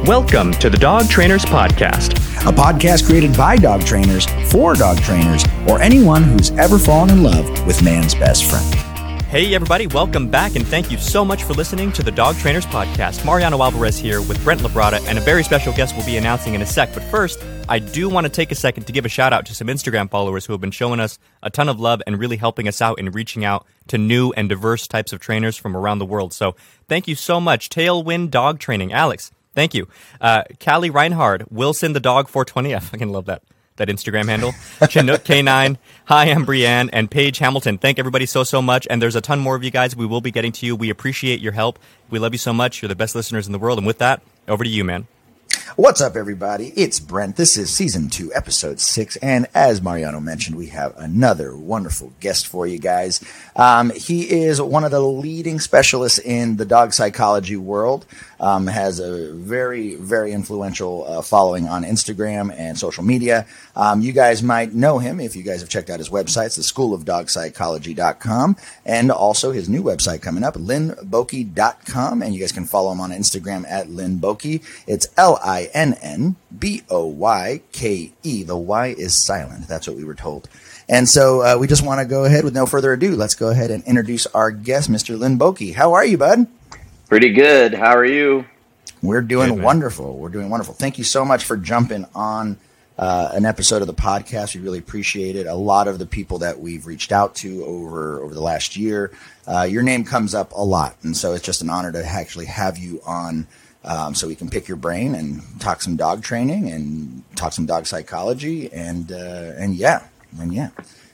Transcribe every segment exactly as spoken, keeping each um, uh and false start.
Welcome to the Dog Trainers Podcast, a podcast created by dog trainers for dog trainers or anyone who's ever fallen in love with man's best friend. Hey everybody, welcome back and thank you so much for listening to the Dog Trainers Podcast. Mariano Alvarez here with Brent Labrada, and a very special guest we'll be announcing in a sec. But first, I do want to take a second to give a shout out to some Instagram followers who have been showing us a ton of love and really helping us out in reaching out to new and diverse types of trainers from around the world. So thank you so much. Tailwind Dog Training, Alex, thank you. Uh, Callie Reinhard, Wilson the Dog four twenty, I fucking love that. That Instagram handle. Chinook K nine. Hi, I'm Brianne. And Paige Hamilton. Thank everybody so, so much. And there's a ton more of you guys we will be getting to you. We appreciate your help. We love you so much. You're the best listeners in the world. And with that, over to you, man. What's up, everybody? It's Brent. This is season two, episode six. And as Mariano mentioned, we have another wonderful guest for you guys. Um, he is one of the leading specialists in the dog psychology world. Um, has a very, very influential uh, following on Instagram and social media. Um, you guys might know him if you guys have checked out his websites, the school of dog psychology dot com, and also his new website coming up, lynn boyke dot com. And you guys can follow him on Instagram at lynn boyke. It's L I N N B O Y K E. The Y is silent. That's what we were told. And so uh, we just want to go ahead with no further ado. Let's go ahead and introduce our guest, Mister Lynn Boyke. How are you, bud? Pretty good. How are you? We're doing Good, wonderful. We're doing wonderful. Thank you so much for jumping on uh, an episode of the podcast. We really appreciate it. A lot of the people that we've reached out to over over the last year, uh, your name comes up a lot. And so it's just an honor to actually have you on um, so we can pick your brain and talk some dog training and talk some dog psychology. And, uh, and yeah, and yeah.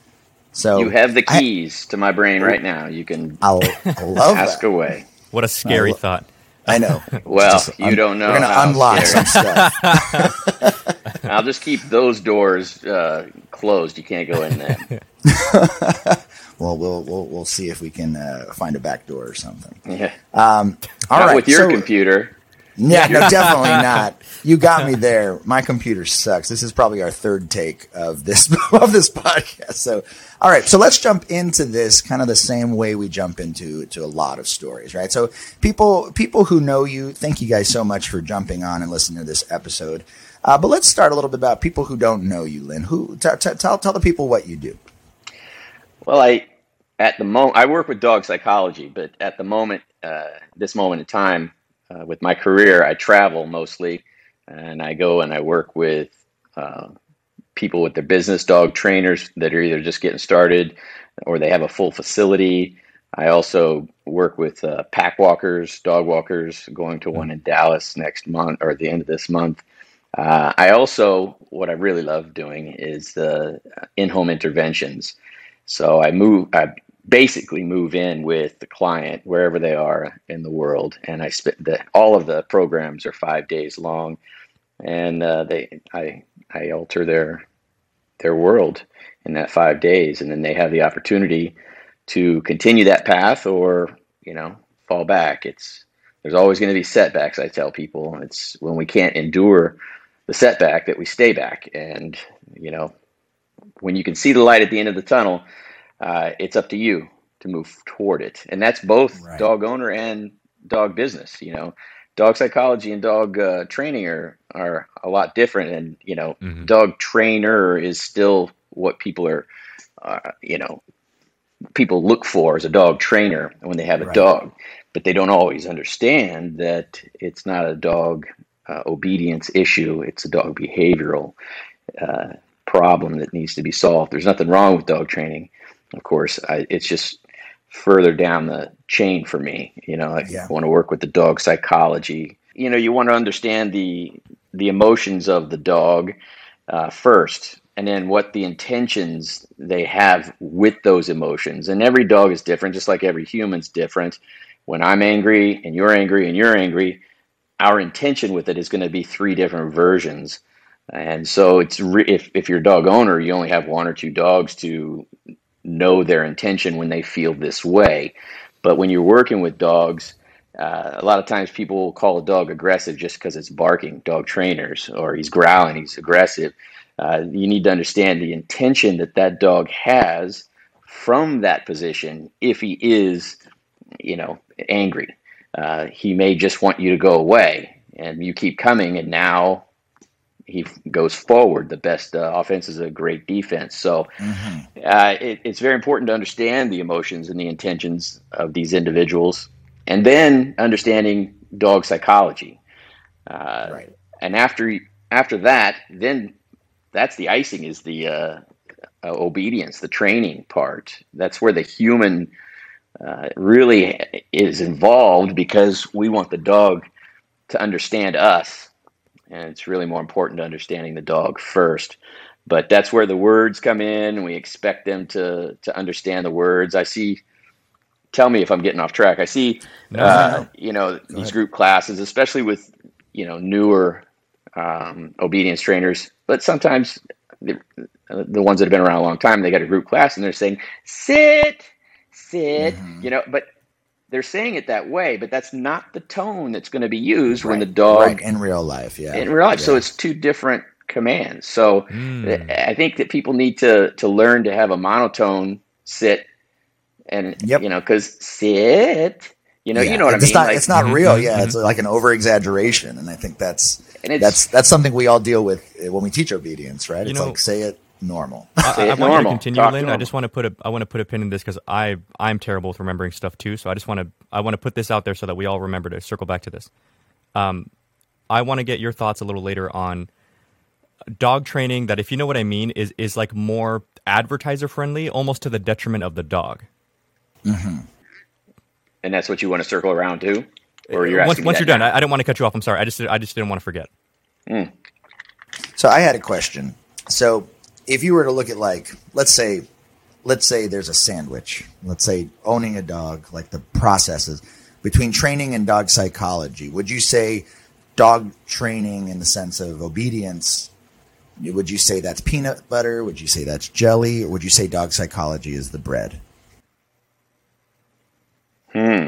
So you have the keys I, to my brain right now. You can I'll, I love ask that. away. What a scary I, thought. I know. Well, just, you un- don't know. We're going to unlock scary. some stuff. I'll just keep those doors uh, closed. You can't go in there. Well, we'll we'll we'll see if we can uh, find a back door or something. Yeah. Um, all Not right. with your so, computer. Yeah, no, definitely not. You got me there. My computer sucks. This is probably our third take of this of this podcast. So, all right. So let's jump into this kind of the same way we jump into to a lot of stories, right? So people people who know you, thank you guys so much for jumping on and listening to this episode. Uh, but let's start a little bit about people who don't know you, Lynn. Who t- t- tell tell the people what you do. Well, I at the moment I work with dog psychology, but at the moment, uh, this moment in time. Uh, with my career, I travel mostly, and I go and I work with uh, people with their business dog trainers that are either just getting started or they have a full facility. I also work with uh, pack walkers, dog walkers, going to one in Dallas next month or at the end of this month. Uh, I also, what I really love doing is uh, in-home interventions. So I move, I basically move in with the client wherever they are in the world, and I spend the, all of the programs are five days long, and uh, they I I alter their their world in that five days, and then they have the opportunity to continue that path or you know fall back. It's there's always going to be setbacks. I tell people it's when we can't endure the setback that we stay back, and you know when you can see the light at the end of the tunnel. Uh, it's up to you to move toward it. And that's both right. Dog owner and dog business. You know, dog psychology and dog uh, training are, are a lot different. And, you know, mm-hmm. dog trainer is still what people are, uh, you know, people look for as a dog trainer when they have a right. dog. But they don't always understand that it's not a dog uh, obedience issue. It's a dog behavioral uh, problem that needs to be solved. There's nothing wrong with dog training. Of course, I, it's just further down the chain for me. You know, I yeah. want to work with the dog psychology. You know, you want to understand the the emotions of the dog uh, first, and then what the intentions they have with those emotions. And every dog is different, just like every human's different. When I'm angry and you're angry and you're angry, our intention with it is going to be three different versions. And so it's re- if if you're a dog owner, you only have one or two dogs to know their intention when they feel this way. But when you're working with dogs, uh, a lot of times people will call a dog aggressive just because it's barking, dog trainers, or he's growling, he's aggressive. Uh, you need to understand the intention that that dog has from that position if he is, you know, angry. Uh, he may just want you to go away. and you keep coming, and now he goes forward. The best uh, offense is a great defense. So mm-hmm. uh, it, it's very important to understand the emotions and the intentions of these individuals, and then understanding dog psychology. Uh, right. And after after that, then that's the icing, is the uh, uh, obedience, the training part. That's where the human uh, really is involved, because we want the dog to understand us. And it's really more important to understanding the dog first. But that's where the words come in, and we expect them to to understand the words. I see, tell me if I'm getting off track. I see, no, uh, no. you know, Go these ahead. Group classes, especially with, you know, newer um, obedience trainers, but sometimes the, the ones that have been around a long time, they got a group class and they're saying, sit, sit, mm-hmm. you know, but they're saying it that way, but that's not the tone that's going to be used right. when the dog right. in real life. Yeah. In real life. Yeah. So it's two different commands. So mm. I think that people need to, to learn to have a monotone sit, and, yep. you know, cause sit, you know, yeah. you know what it's I mean? Not, like, it's not mm-hmm, real. mm-hmm. Yeah. It's like an over exaggeration. And I think that's, and it's, that's, that's something we all deal with when we teach obedience, right? You It's know, like, say it normal. I, I want normal. you to continue, Talk Lynn. normal. I just want to put a I want to put a pin in this, because I I'm terrible with remembering stuff too. So I just want to I want to put this out there so that we all remember to circle back to this. Um, I want to get your thoughts a little later on dog training that, if you know what I mean, is is like more advertiser friendly, almost to the detriment of the dog. Mm-hmm. And that's what you want to circle around to, or you're once once you're now? done. I, I didn't want to cut you off. I'm sorry. I just I just didn't want to forget. Mm. So I had a question. So if you were to look at, like, let's say, let's say there's a sandwich, let's say owning a dog, like the processes between training and dog psychology, would you say dog training in the sense of obedience, would you say that's peanut butter? Would you say that's jelly? Or would you say dog psychology is the bread? Hmm.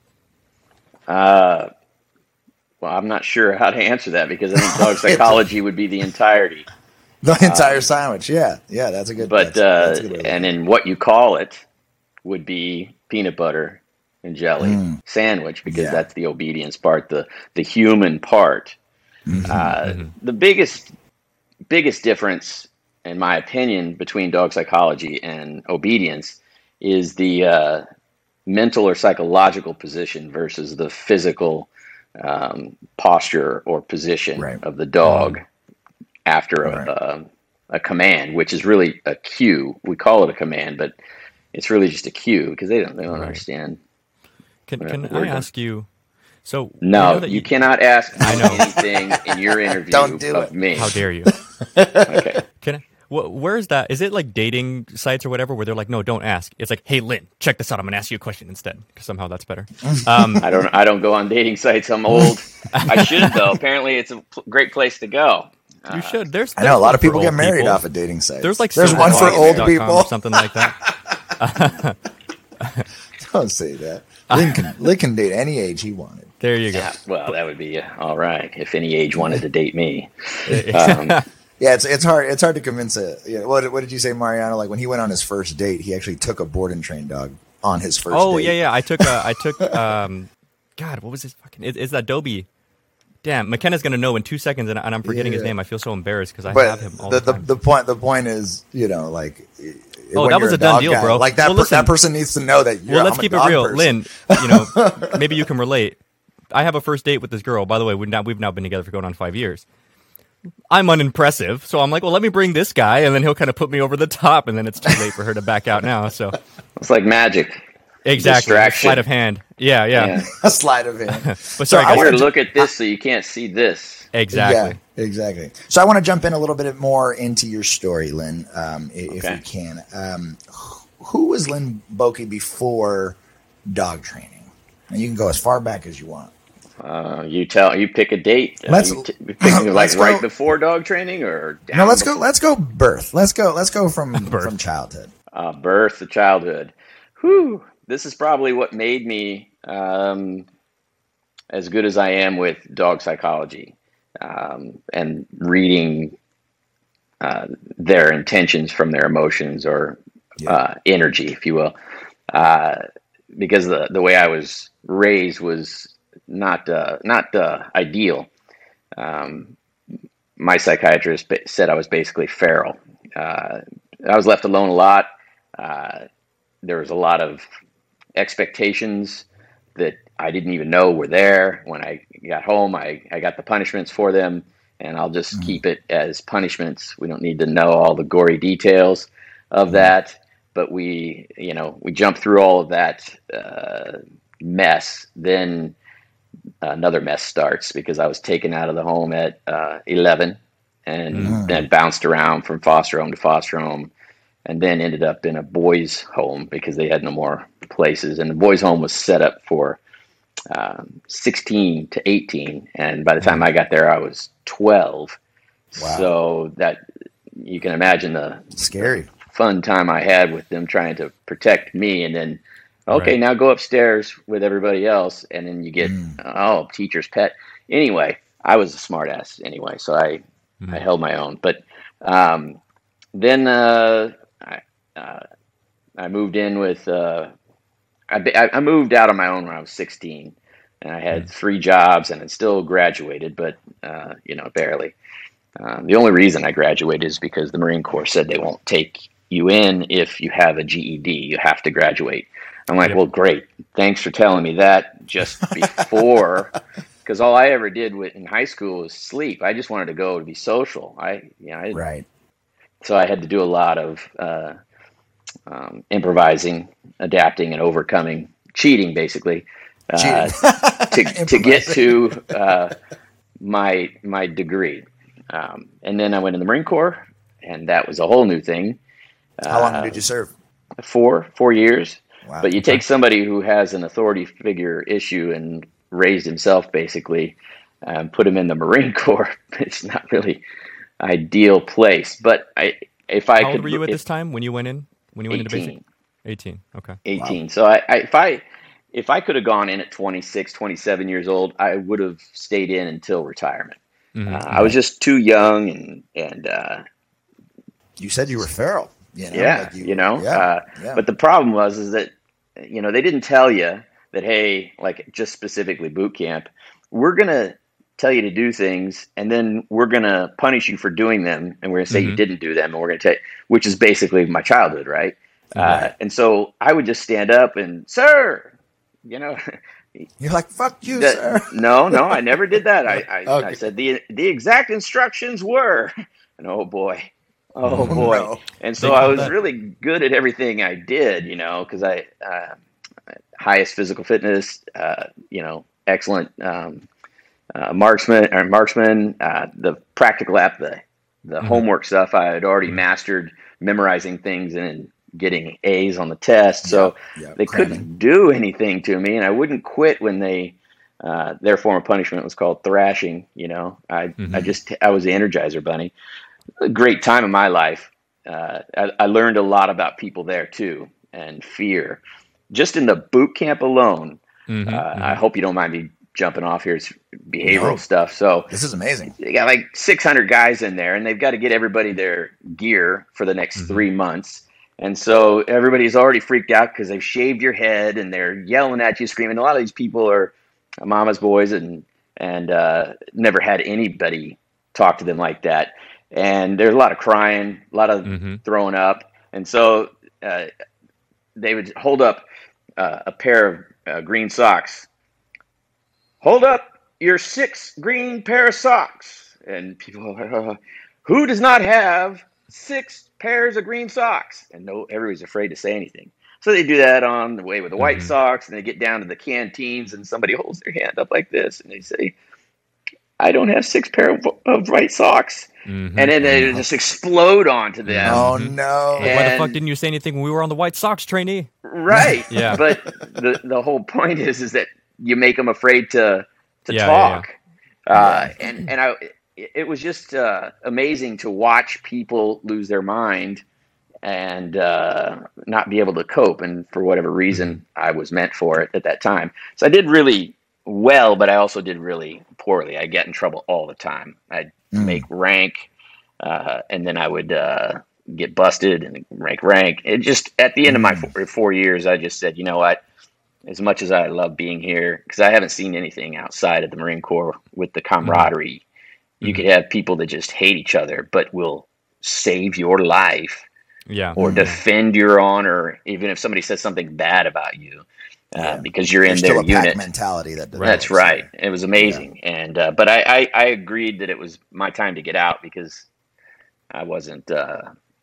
Uh, well, I'm not sure how to answer that, because I think dog psychology would be the entirety. The entire uh, sandwich, yeah, yeah, that's a good. But that's, uh, that's a good and then what you call it would be peanut butter and jelly mm. sandwich, because yeah. that's the obedience part, the the human part. Mm-hmm. Uh, mm-hmm. The biggest biggest difference, in my opinion, between dog psychology and obedience is the uh, mental or psychological position versus the physical um, posture or position right. of the dog. Mm. After a, right. a, a command, which is really a cue. We call it a command, but it's really just a cue, because they don't they don't right. understand. Can can I ask you? So no, that you, you cannot ask I know. anything in your interview don't do of it. me. How dare you? Okay. Can I? Wh- where is that? Is it like dating sites or whatever, where they're like, no, don't ask. It's like, hey, Lynn, check this out. I'm going to ask you a question instead, because somehow that's better. Um, I don't. I don't go on dating sites. I'm old. I should though. Apparently, it's a pl- great place to go. You should. There's, there's I know a lot of people get married people. off of dating sites. There's like there's one for old people, or something like that. Don't say that. Lynn can, Lynn can date any age he wanted. There you go. Yeah, well, that would be uh, all right if any age wanted to date me. Um, yeah, it's it's hard. It's hard to convince a. You know, what what did you say, Mariano? Like when he went on his first date, he actually took a board and trained dog on his first. Oh date. yeah, yeah. I took. Uh, I took. Um, God, what was his fucking? It, it's Adobe. Damn, McKenna's gonna know in two seconds, and, and I'm forgetting yeah. his name. I feel so embarrassed because I but have him all the, the, the time. The point, the point is, you know, like, oh, that was a, a done deal, guy, bro. Like that, well, per, listen, that person needs to know that. You're, well, let's I'm keep a it real, person. Lynn. You know, maybe you can relate. I have a first date with this girl. By the way, we've now we've now been together for going on five years. I'm unimpressive, so I'm like, well, let me bring this guy, and then he'll kind of put me over the top, and then it's too late for her to back out now. So it's like magic. Exactly. Distraction. Sleight of hand. Yeah, yeah. yeah. A sleight of hand. But so sorry, I guys. want to look at this so you can't see this. Exactly. Yeah, exactly. So I want to jump in a little bit more into your story, Lynn, um, if okay. we can. Um, who was Lynn Boakey before dog training? And you can go as far back as you want. Uh, you tell you pick a date. Let's uh, you t- pick, like let's right go, before dog training, or down no. Let's before? go. Let's go. Birth. Let's go. Let's go from birth. from childhood. Uh, birth to childhood. Whew. This is probably what made me um, as good as I am with dog psychology um, and reading uh, their intentions from their emotions or yeah. uh, energy, if you will. Uh, because the the way I was raised was not uh, not uh, ideal. um, my psychiatrist said I was basically feral. Uh, I was left alone a lot. Uh, there was a lot of expectations that I didn't even know were there. When I got home, I, I got the punishments for them, and I'll just mm-hmm. keep it as punishments. We don't need to know all the gory details of mm-hmm. that, but we, you know, we jumped through all of that uh, mess. Then another mess starts because I was taken out of the home at uh, eleven and mm-hmm. then bounced around from foster home to foster home, and then ended up in a boys' home because they had no more places. And the boys' home was set up for um, sixteen to eighteen. And by the time I got there, I was twelve. Wow. So that, you can imagine the scary fun time I had with them trying to protect me. And then, okay, right. now go upstairs with everybody else. And then you get, mm. oh, teacher's pet. Anyway, I was a smart ass anyway. So I, mm. I held my own. But um, then, uh, I, uh, I moved in with, uh, I, I moved out on my own when I was sixteen, and I had three jobs and I still graduated, but, uh, you know, barely. Um, the only reason I graduated is because the Marine Corps said they won't take you in if you have a G E D. You have to graduate. I'm like, yep. well, great. Thanks for telling me that just before, because all I ever did with, in high school was sleep. I just wanted to go to be social. I, you know, I, right. So I had to do a lot of uh, um, improvising, adapting, and overcoming, cheating, basically, uh, to to get to uh, my my degree. Um, and then I went in the Marine Corps, and that was a whole new thing. How long uh, did you serve? Four four years. Wow. But you take somebody who has an authority figure issue and raised himself, basically, um, put him in the Marine Corps. It's not really ideal place. But I, if I How could, old were you at if, this time when you went in? When you went into basic? eighteen. Okay. eighteen. Wow. So I, I, if I, if I could have gone in at twenty-six, twenty-seven years old, I would have stayed in until retirement. Mm-hmm. Uh, I was just too young, and and uh, you said you were feral. You know, yeah, like you, you know. Yeah, uh, yeah. But the problem was is that, you know, they didn't tell you that, hey, like just specifically boot camp, we're gonna tell you to do things, and then we're gonna punish you for doing them, and we're gonna say mm-hmm. you didn't do them, and we're gonna tell you, which is basically my childhood, right? right. Uh, and so I would just stand up and, sir, you know. You're like, fuck you, that, sir. No, no, I never did that. I, I, okay. I said the the exact instructions were, and oh boy, oh boy. No. And so I was that. really good at everything I did, you know, because I, uh, highest physical fitness, uh, you know, excellent um, uh, marksman, or marksman, uh, the practical app, the, the mm-hmm. homework stuff, I had already mm-hmm. mastered memorizing things and getting A's on the test. So yeah, yeah, they cramming. couldn't do anything to me, and I wouldn't quit when they, uh, their form of punishment was called thrashing. You know, I, mm-hmm. I just, I was the Energizer Bunny. A great time in my life. Uh, I, I learned a lot about people there too, and fear. Just in the boot camp alone, mm-hmm, uh, mm-hmm. I hope you don't mind me jumping off here. It's behavioral no. stuff. So this is amazing. They got like six hundred guys in there, and they've got to get everybody their gear for the next mm-hmm. three months. And so everybody's already freaked out because they've shaved your head and they're yelling at you, screaming. A lot of these people are mama's boys and and uh, never had anybody talk to them like that. And there's a lot of crying, a lot of mm-hmm. throwing up. And so uh, they would hold up uh, a pair of uh, green socks. Hold up your six green pair of socks. And people are, uh, who does not have six pairs of green socks? And no, everybody's afraid to say anything. So they do that on the way with the white mm-hmm. socks, and they get down to the canteens, and somebody holds their hand up like this, and they say, I don't have six pair of, of white socks. Mm-hmm. And then they just explode onto them. Oh, no. Like, why the fuck didn't you say anything when we were on the White Sox trainee? Right. yeah. But the, the whole point is is that you make them afraid to to yeah, talk. Yeah, yeah. Uh, and, and I, it was just uh, amazing to watch people lose their mind and uh, not be able to cope. And for whatever reason, I was meant for it at that time. So I did really well, but I also did really poorly. I get in trouble all the time. I'd mm. make rank, uh, and then I would uh, get busted and rank rank. It just, at the end mm. of my four, four years, I just said, you know what? As much as I love being here, because I haven't seen anything outside of the Marine Corps with the camaraderie You Mhm. could have people that just hate each other, but will save your life Yeah. or Mhm. defend your honor, even if somebody says something bad about you, uh, Yeah. because you're in There's their still a pack unit. mentality that Right. That's develops right. there. It was amazing. And, uh, but I, I, I agreed that it was my time to get out because I wasn't uh,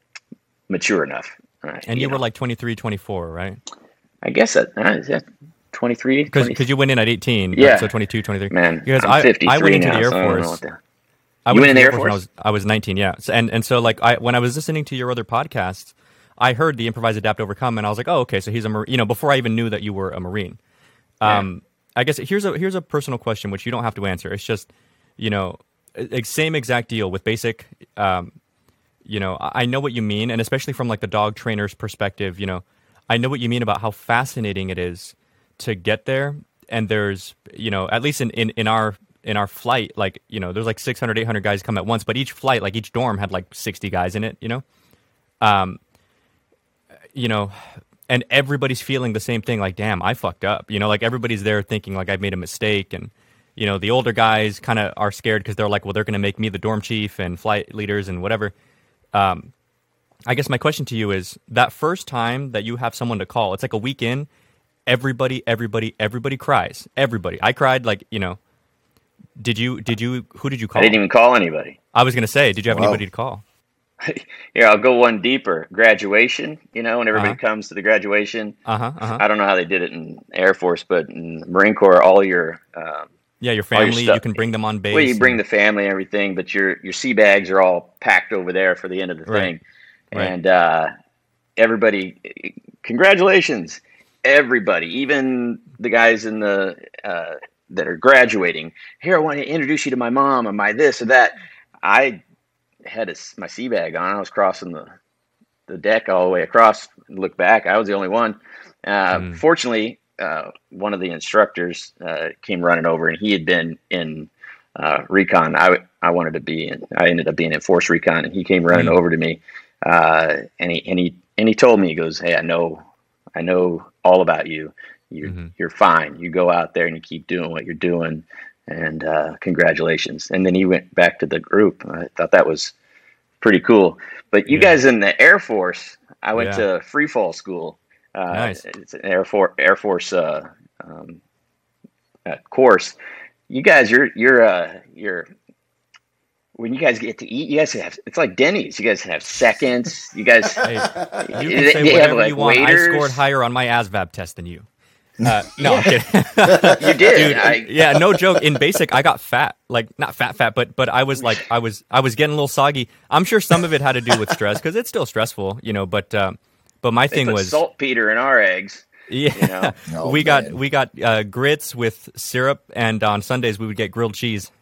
mature enough. Uh, And you you were know, like twenty-three, twenty-four, right? I guess that, uh, is that twenty-three, Because twenty? you went in at eighteen, Yeah. so twenty-two, twenty-three. Man, Because I'm I, I went fifty-three into the now, Air so I don't know Force. what the. I You went went in into the Air when I Force? was I was nineteen, yeah. So, and and so like I when I was listening to your other podcasts, I heard the Improvise, Adapt, Overcome, and I was like, oh, okay, so he's a Marine. You know, before I even knew that you were a Marine. Um, I guess here's a here's a personal question which you don't have to answer. It's just, you know, e- same exact deal with basic. Um, you know, I I know what you mean, and especially from like the dog trainer's perspective, you know, I know what you mean about how fascinating it is to get there. And there's, you know, at least in, in, in our in our flight, like, you know, there's like six hundred, eight hundred guys come at once, but each flight, like each dorm had like sixty guys in it, you know? Um, you know, and everybody's feeling the same thing, like, damn, I fucked up. You know, like everybody's there thinking like I've made a mistake. And, you know, the older guys kind of are scared because they're like, well, they're going to make me the dorm chief and flight leaders and whatever. Um, I guess my question to you is that first time that you have someone to call, it's like a week in, everybody, everybody, everybody cries. Everybody. I cried, like, you know, did you, did you, who did you I call? didn't even call anybody. I was going to say, did you have Wow. anybody to call? Here, I'll go one deeper. Graduation, you know, when everybody Uh-huh. comes to the graduation. Uh-huh, uh-huh. I don't know how they did it in Air Force, but in the Marine Corps, all your um, Yeah, your all your family, stuff. you can bring them on base. Well, you bring and- the family and everything, but your your sea bags are all packed over there for the end of the Right. thing, Right. and uh, everybody, congratulations, everybody, even the guys in the uh, that are graduating. Here, I want to introduce you to my mom or my this or that. I had a, my sea bag on. I was crossing the the deck all the way across. Look back, I was the only one. Uh, Mm. Fortunately, uh, one of the instructors uh, came running over, and he had been in uh, recon. I I wanted to be in. I ended up being in force recon, and he came running Mm. over to me, uh, and he and he and he told me, he goes, "Hey, I know, I know all about you. You're Mhm. you're fine. You go out there and you keep doing what you're doing, and uh, congratulations." And then he went back to the group. I thought that was pretty cool. But you Yeah. guys in the Air Force, I went Yeah. to free fall school. Uh, Nice. It's an Air Force Air Force uh, um, uh, course. You guys, you're you're uh, you're when you guys get to eat, you guys have it's like Denny's. You guys have seconds. You guys, Hey, you they- can say they have, whatever like, you want. I waiters. scored higher on my A S V A B test than you. Uh, no, I'm kidding. You did. Dude, I, yeah, no joke. In basic, I got fat, like not fat, fat, but but I was like, I was, I was getting a little soggy. I'm sure some of it had to do with stress because it's still stressful, you know. But uh, but my they thing put was, saltpeter in our eggs. yeah, you know? Oh, we got man. we got uh, grits with syrup, and on Sundays we would get grilled cheese.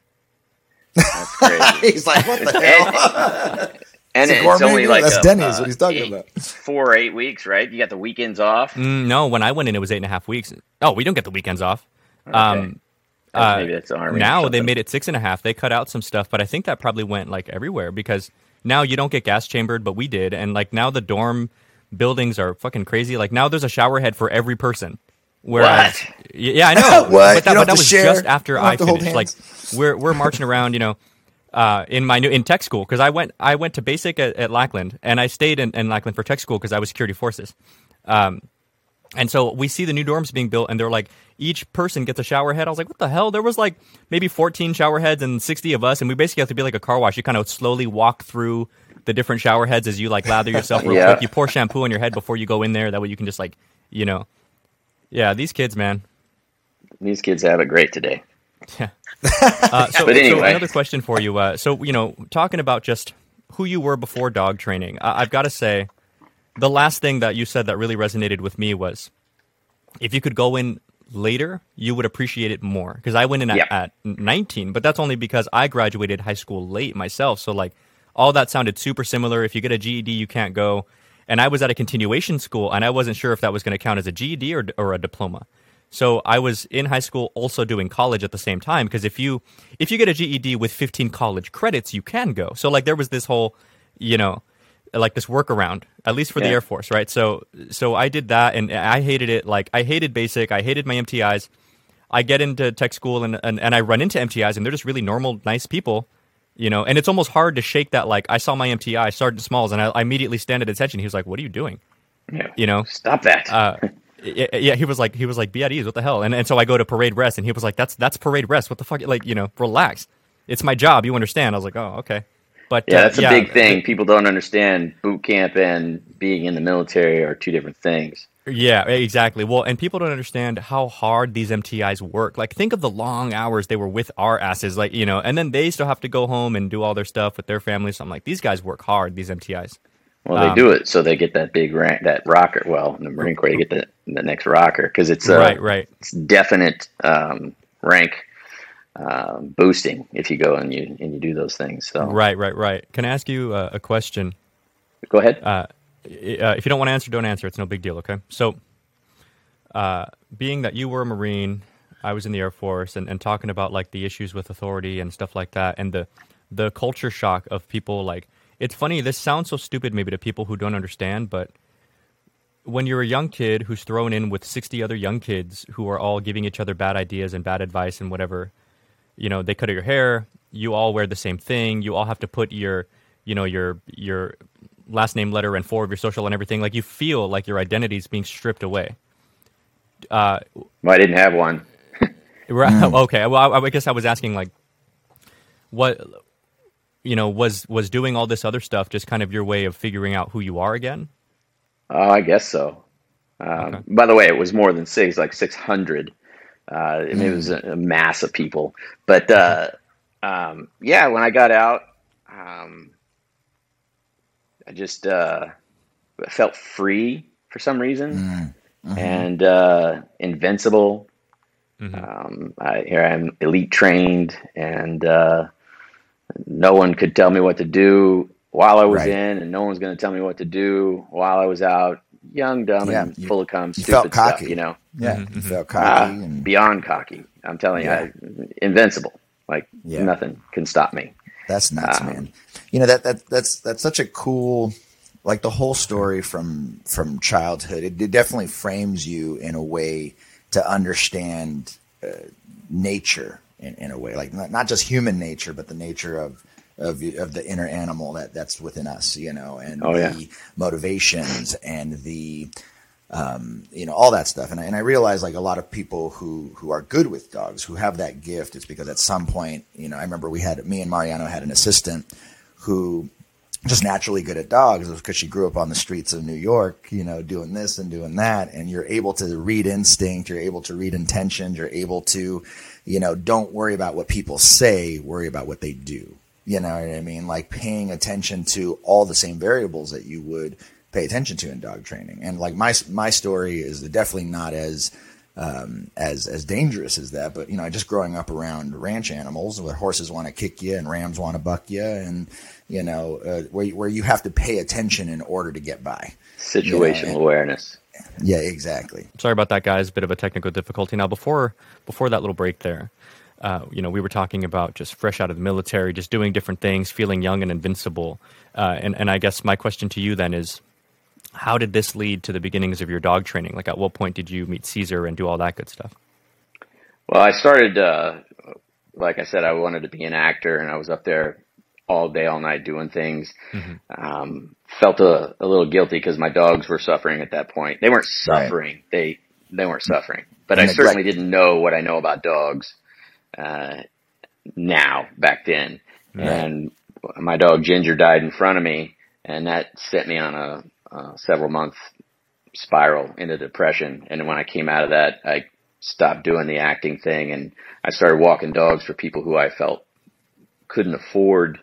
That's crazy. He's like, what the hell? And It's a it's gourmet only meal? like That's a, Denny's, uh, what he's talking eight- about. four or eight weeks, right? You got the weekends off. Mm, no, when I went in, it was eight and a half weeks. Oh, we don't get the weekends off. Um, That's- uh, maybe that's the Army. or now they something. made it six and a half. They cut out some stuff, but I think that probably went like everywhere because now you don't get gas chambered, but we did, and like now the dorm buildings are fucking crazy. Like now there's a shower head for every person. Whereas, What? Y- yeah, I know. What? But You that, don't but have that to was share? just after You don't I have to hold finished. Like hands? we're we're marching around, you know, uh, in my new in tech school because I went I went to basic at, at Lackland and I stayed in, in Lackland for tech school because I was security forces. Um, and so we see the new dorms being built, and they're like, each person gets a shower head. I was like, what the hell? There was like maybe fourteen shower heads and sixty of us, and we basically have to be like a car wash. You kind of slowly walk through the different shower heads as you like lather yourself real Yeah. quick. You pour shampoo on your head before you go in there. That way you can just like, you know, yeah, these kids, man. These kids have it great today. Yeah. Uh, so, But anyway. so another question for you. Uh, so, you know, talking about just who you were before dog training, I- I've got to say, the last thing that you said that really resonated with me was if you could go in later, you would appreciate it more. Because I went in at, Yeah. at nineteen, but that's only because I graduated high school late myself. So, like, all that sounded super similar. If you get a G E D, you can't go. And I was at a continuation school, and I wasn't sure if that was going to count as a G E D or, or a diploma. So I was in high school also doing college at the same time because if you if you get a G E D with fifteen college credits, you can go. So like there was this whole, you know, like this workaround, at least for the Yeah. Air Force, right? So so I did that and I hated it. Like I hated basic, I hated my M T Is. I get into tech school and, and, and I run into M T Is and they're just really normal, nice people. You know, and it's almost hard to shake that. Like, I saw my M T I, Sergeant Smalls, and I, I immediately stand at attention. He was like, "What are you doing?" Yeah. You know, stop that. uh, yeah, he was like, he was like, "Be at ease. What the hell?" And and so I go to parade rest, and he was like, "That's that's parade rest. What the fuck? Like, you know, relax. It's my job. You understand?" I was like, "Oh, okay." But yeah, uh, that's a yeah, big thing. People don't understand boot camp and being in the military are two different things. Yeah, exactly. Well, and people don't understand how hard these M T Is work. Like, think of the long hours they were with our asses, like, you know, and then they still have to go home and do all their stuff with their families. So I'm like, these guys work hard, these M T Is. Well, they um, do it so they get that big rank, that rocker. Well, in the Marine Corps, they get the, the next rocker because it's a right, right. It's definite um, rank uh, boosting if you go and you and you do those things. So right, right, right. Can I ask you uh, a question? Go ahead. Uh, Uh, if you don't want to answer, don't answer. It's no big deal, okay? So, uh, being that you were a Marine, I was in the Air Force, and, and talking about, like, the issues with authority and stuff like that, and the the culture shock of people, like, it's funny, this sounds so stupid maybe to people who don't understand, but when you're a young kid who's thrown in with sixty other young kids who are all giving each other bad ideas and bad advice and whatever, you know, they cut your hair, you all wear the same thing, you all have to put your, you know, your your... last name, letter, and four of your social and everything. Like, you feel like your identity is being stripped away. Uh, well, I didn't have one. right, okay. Well, I, I guess I was asking, like, what, you know, was was doing all this other stuff just kind of your way of figuring out who you are again? Oh, I guess so. Um, Okay. By the way, it was more than six, like six hundred. Uh, I mean, it was a, a mass of people. But uh, um, yeah, when I got out, um, I just uh, felt free for some reason Mm-hmm. and uh, invincible. Mm-hmm. Um, I, here I am, elite trained, and uh, no one could tell me what to do while I was Right. in, and no one's going to tell me what to do while I was out. Young, dumb, Yeah, and you- full of cum, you stupid felt stuff, cocky. you know. Yeah, Mhm, you mhm. felt Ah, cocky. and beyond cocky. I'm telling Yeah. you, I, invincible. Like Yeah. nothing can stop me. That's nuts, Um, man. You know, that that that's that's such a cool, like, the whole story from from childhood. It, it definitely frames you in a way to understand uh, nature in, in a way, like not, not just human nature, but the nature of of of the inner animal that that's within us, you know, and Oh, the yeah. motivations and the um, you know, all that stuff. And I, and I realize, like, a lot of people who, who are good with dogs, who have that gift, it's because at some point, you know, I remember we had, me and Mariano had an assistant who just naturally good at dogs. It was because she grew up on the streets of New York, you know, doing this and doing that. And you're able to read instinct. You're able to read intentions. You're able to, you know, don't worry about what people say, worry about what they do. You know what I mean? Like, paying attention to all the same variables that you would pay attention to in dog training. And, like, my my story is definitely not as um, as as dangerous as that. But, you know, just growing up around ranch animals where horses want to kick you and rams want to buck you, and, you know, uh, where where you have to pay attention in order to get by. Situational You know, and- awareness. Yeah, exactly. Sorry about that, guys. Bit of a technical difficulty. Now, before before that little break there, uh, you know, we were talking about just fresh out of the military, just doing different things, feeling young and invincible. Uh, and, and I guess my question to you then is, how did this lead to the beginnings of your dog training? Like, at what point did you meet Caesar and do all that good stuff? Well, I started, uh, like I said, I wanted to be an actor, and I was up there all day, all night doing things. Mm-hmm. Um, felt a, a little guilty because my dogs were suffering at that point. They weren't Right. suffering. They they weren't suffering. But And I certainly neglect. didn't know what I know about dogs uh, now, back then. Right. And my dog Ginger died in front of me, and that set me on a, a several month spiral into depression. And when I came out of that, I stopped doing the acting thing, and I started walking dogs for people who I felt couldn't afford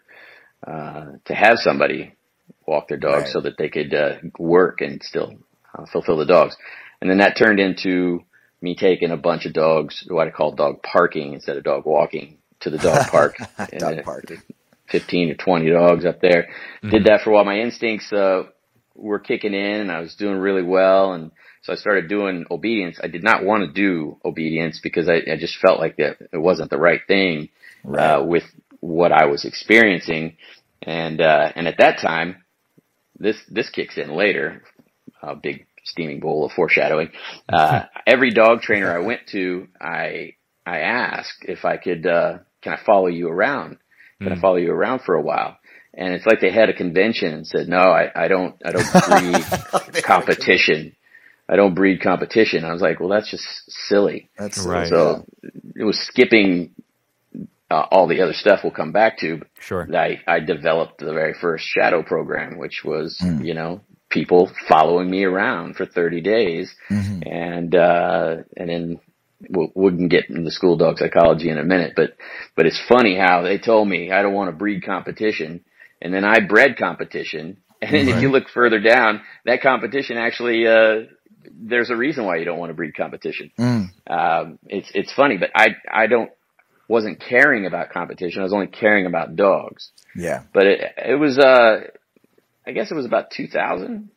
uh, to have somebody walk their dogs Right. so that they could uh, work and still uh, fulfill the dogs. And then that turned into me taking a bunch of dogs, what I call dog parking instead of dog walking, to the dog park. And, Dog uh, park. fifteen or twenty dogs up there. Mhm. Did that for a while. My instincts uh, were kicking in, and I was doing really well. And so I started doing obedience. I did not want to do obedience because I, I just felt like that it wasn't the right thing Right. uh, with what I was experiencing. And uh, and at that time, this this kicks in later. A big steaming bowl of foreshadowing. Uh, every dog trainer I went to, I I asked if I could, uh, can I follow you around? going to Mm. follow you around for a while. And it's like they had a convention and said, no, I, I don't, I don't breed competition. I don't breed competition. I was like, well, that's just silly. That's right. So yeah. It was skipping uh, all the other stuff we'll come back to. Sure. I, I developed the very first shadow program, which was, mm. you know, people following me around for thirty days. Mm-hmm. And, uh, and then we'll, we can get into school dog psychology in a minute, but, but it's funny how they told me I don't want to breed competition. And then I bred competition. And then right. if you look further down, that competition actually, uh, there's a reason why you don't want to breed competition. Mm. Um, it's, it's funny, but I, I don't, wasn't caring about competition. I was only caring about dogs. Yeah. But it, it was, uh, I guess it was about two thousand,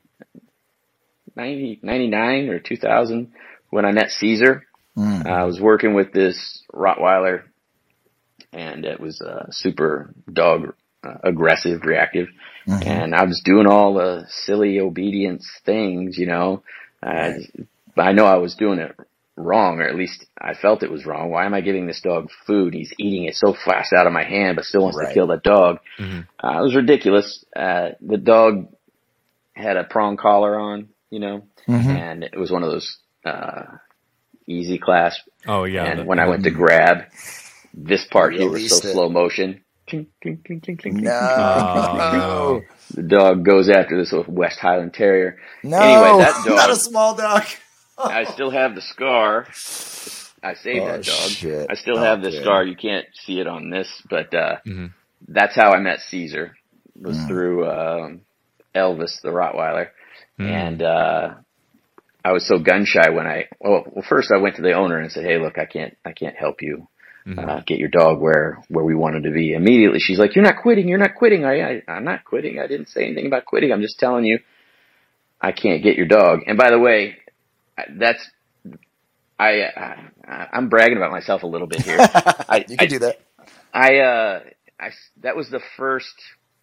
ninety, ninety-nine or two thousand when I met Caesar. Mm. Uh, I was working with this Rottweiler, and it was a super dog, uh, aggressive, reactive. Mm-hmm. And I was doing all the silly obedience things, you know. Uh, right. But I know I was doing it wrong, or at least I felt it was wrong. Why am I giving this dog food? He's eating it so fast out of my hand, but still wants right. to kill that dog. Mm-hmm. Uh, it was ridiculous. Uh, the dog had a prong collar on, you know, mm-hmm. and it was one of those, uh, easy clasp. Oh yeah. And when I went to grab, this part here was so it. slow motion. Clink, clink, clink, clink, clink, no. oh, the dog goes after this West Highland Terrier. No, anyway, that dog, not a small dog. I still have the scar. I saved oh, that dog. Shit. I still oh, have the dude. scar. You can't see it on this, but uh, mm-hmm. that's how I met Caesar. It was mm. through um, Elvis, the Rottweiler. Mm. And uh, I was so gun shy when I, well, well, first I went to the owner and said, hey, look, I can't, I can't help you. Mm-hmm. Uh, get your dog where, where we wanted to be. Immediately she's like, you're not quitting. You're not quitting. I, I, I'm not quitting. I didn't say anything about quitting. I'm just telling you, I can't get your dog. And by the way, that's, I, I I'm bragging about myself a little bit here. I, you can I, do that. I, uh, I, that was the first,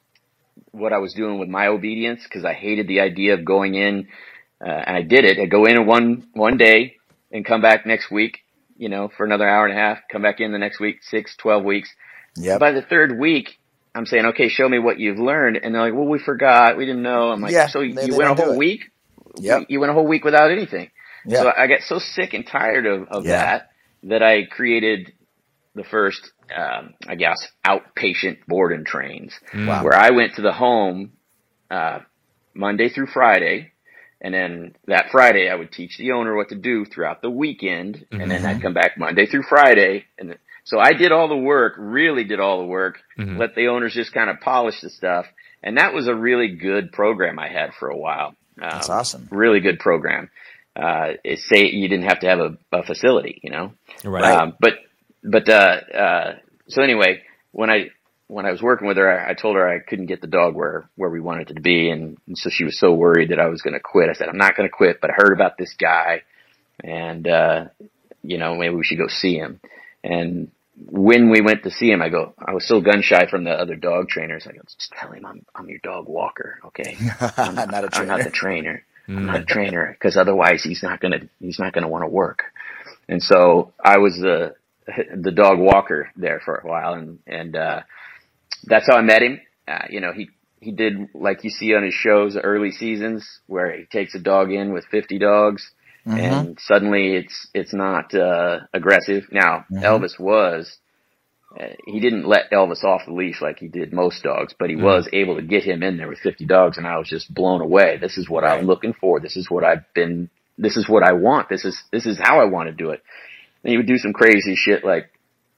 what I was doing with my obedience. Cause I hated the idea of going in, uh, and I did it. I'd go in one, one day and come back next week. You know, for another hour and a half, come back in the next week, six, twelve weeks. Yep. By the third week, I'm saying, okay, show me what you've learned. And they're like, well, we forgot. We didn't know. I'm like, yeah, so they, you they went a whole it. week? Yep. You went a whole week without anything. Yep. So I got so sick and tired of, of yeah. that, that I created the first, um, I guess, outpatient board and trains, wow. where I went to the home, uh, Monday through Friday. And then that Friday, I would teach the owner what to do throughout the weekend. Mm-hmm. And then I'd come back Monday through Friday. And th- so I did all the work, really did all the work, mm-hmm. let the owners just kind of polish the stuff. And that was a really good program I had for a while. Um, That's awesome. Really good program. Uh, it say you didn't have to have a, a facility, you know? Right. Um, but, but, uh, uh, so anyway, when I, when I was working with her, I, I told her I couldn't get the dog where, where we wanted it to be. And, and so she was so worried that I was going to quit. I said, I'm not going to quit, but I heard about this guy and, uh, you know, maybe we should go see him. And when we went to see him, I go, I was so gun shy from the other dog trainers. I go, just tell him I'm, I'm your dog walker. Okay. I'm not, not a trainer. I'm not the trainer. Mm. I'm not a trainer because otherwise he's not going to, he's not going to want to work. And so I was the, the dog walker there for a while. And, and, uh, that's how I met him. Uh, you know, he, he did like you see on his shows, the early seasons where he takes a dog in with fifty dogs mm-hmm. and suddenly it's, it's not, uh, aggressive. Now, mm-hmm. Elvis was, uh, he didn't let Elvis off the leash like he did most dogs, but he mm-hmm. was able to get him in there with fifty dogs. And I was just blown away. This is what right. I'm looking for. This is what I've been, this is what I want. This is, this is how I want to do it. And he would do some crazy shit like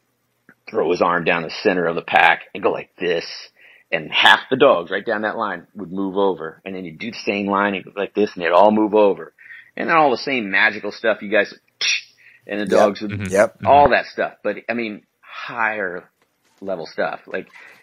throw his arm down the center of the pack and go like this. And half the dogs right down that line would move over. And then he'd do the same line and go like this and they'd all move over. And then all the same magical stuff you guys, and the dogs yep. would, mm-hmm. yep. all that stuff. But I mean, higher level stuff, like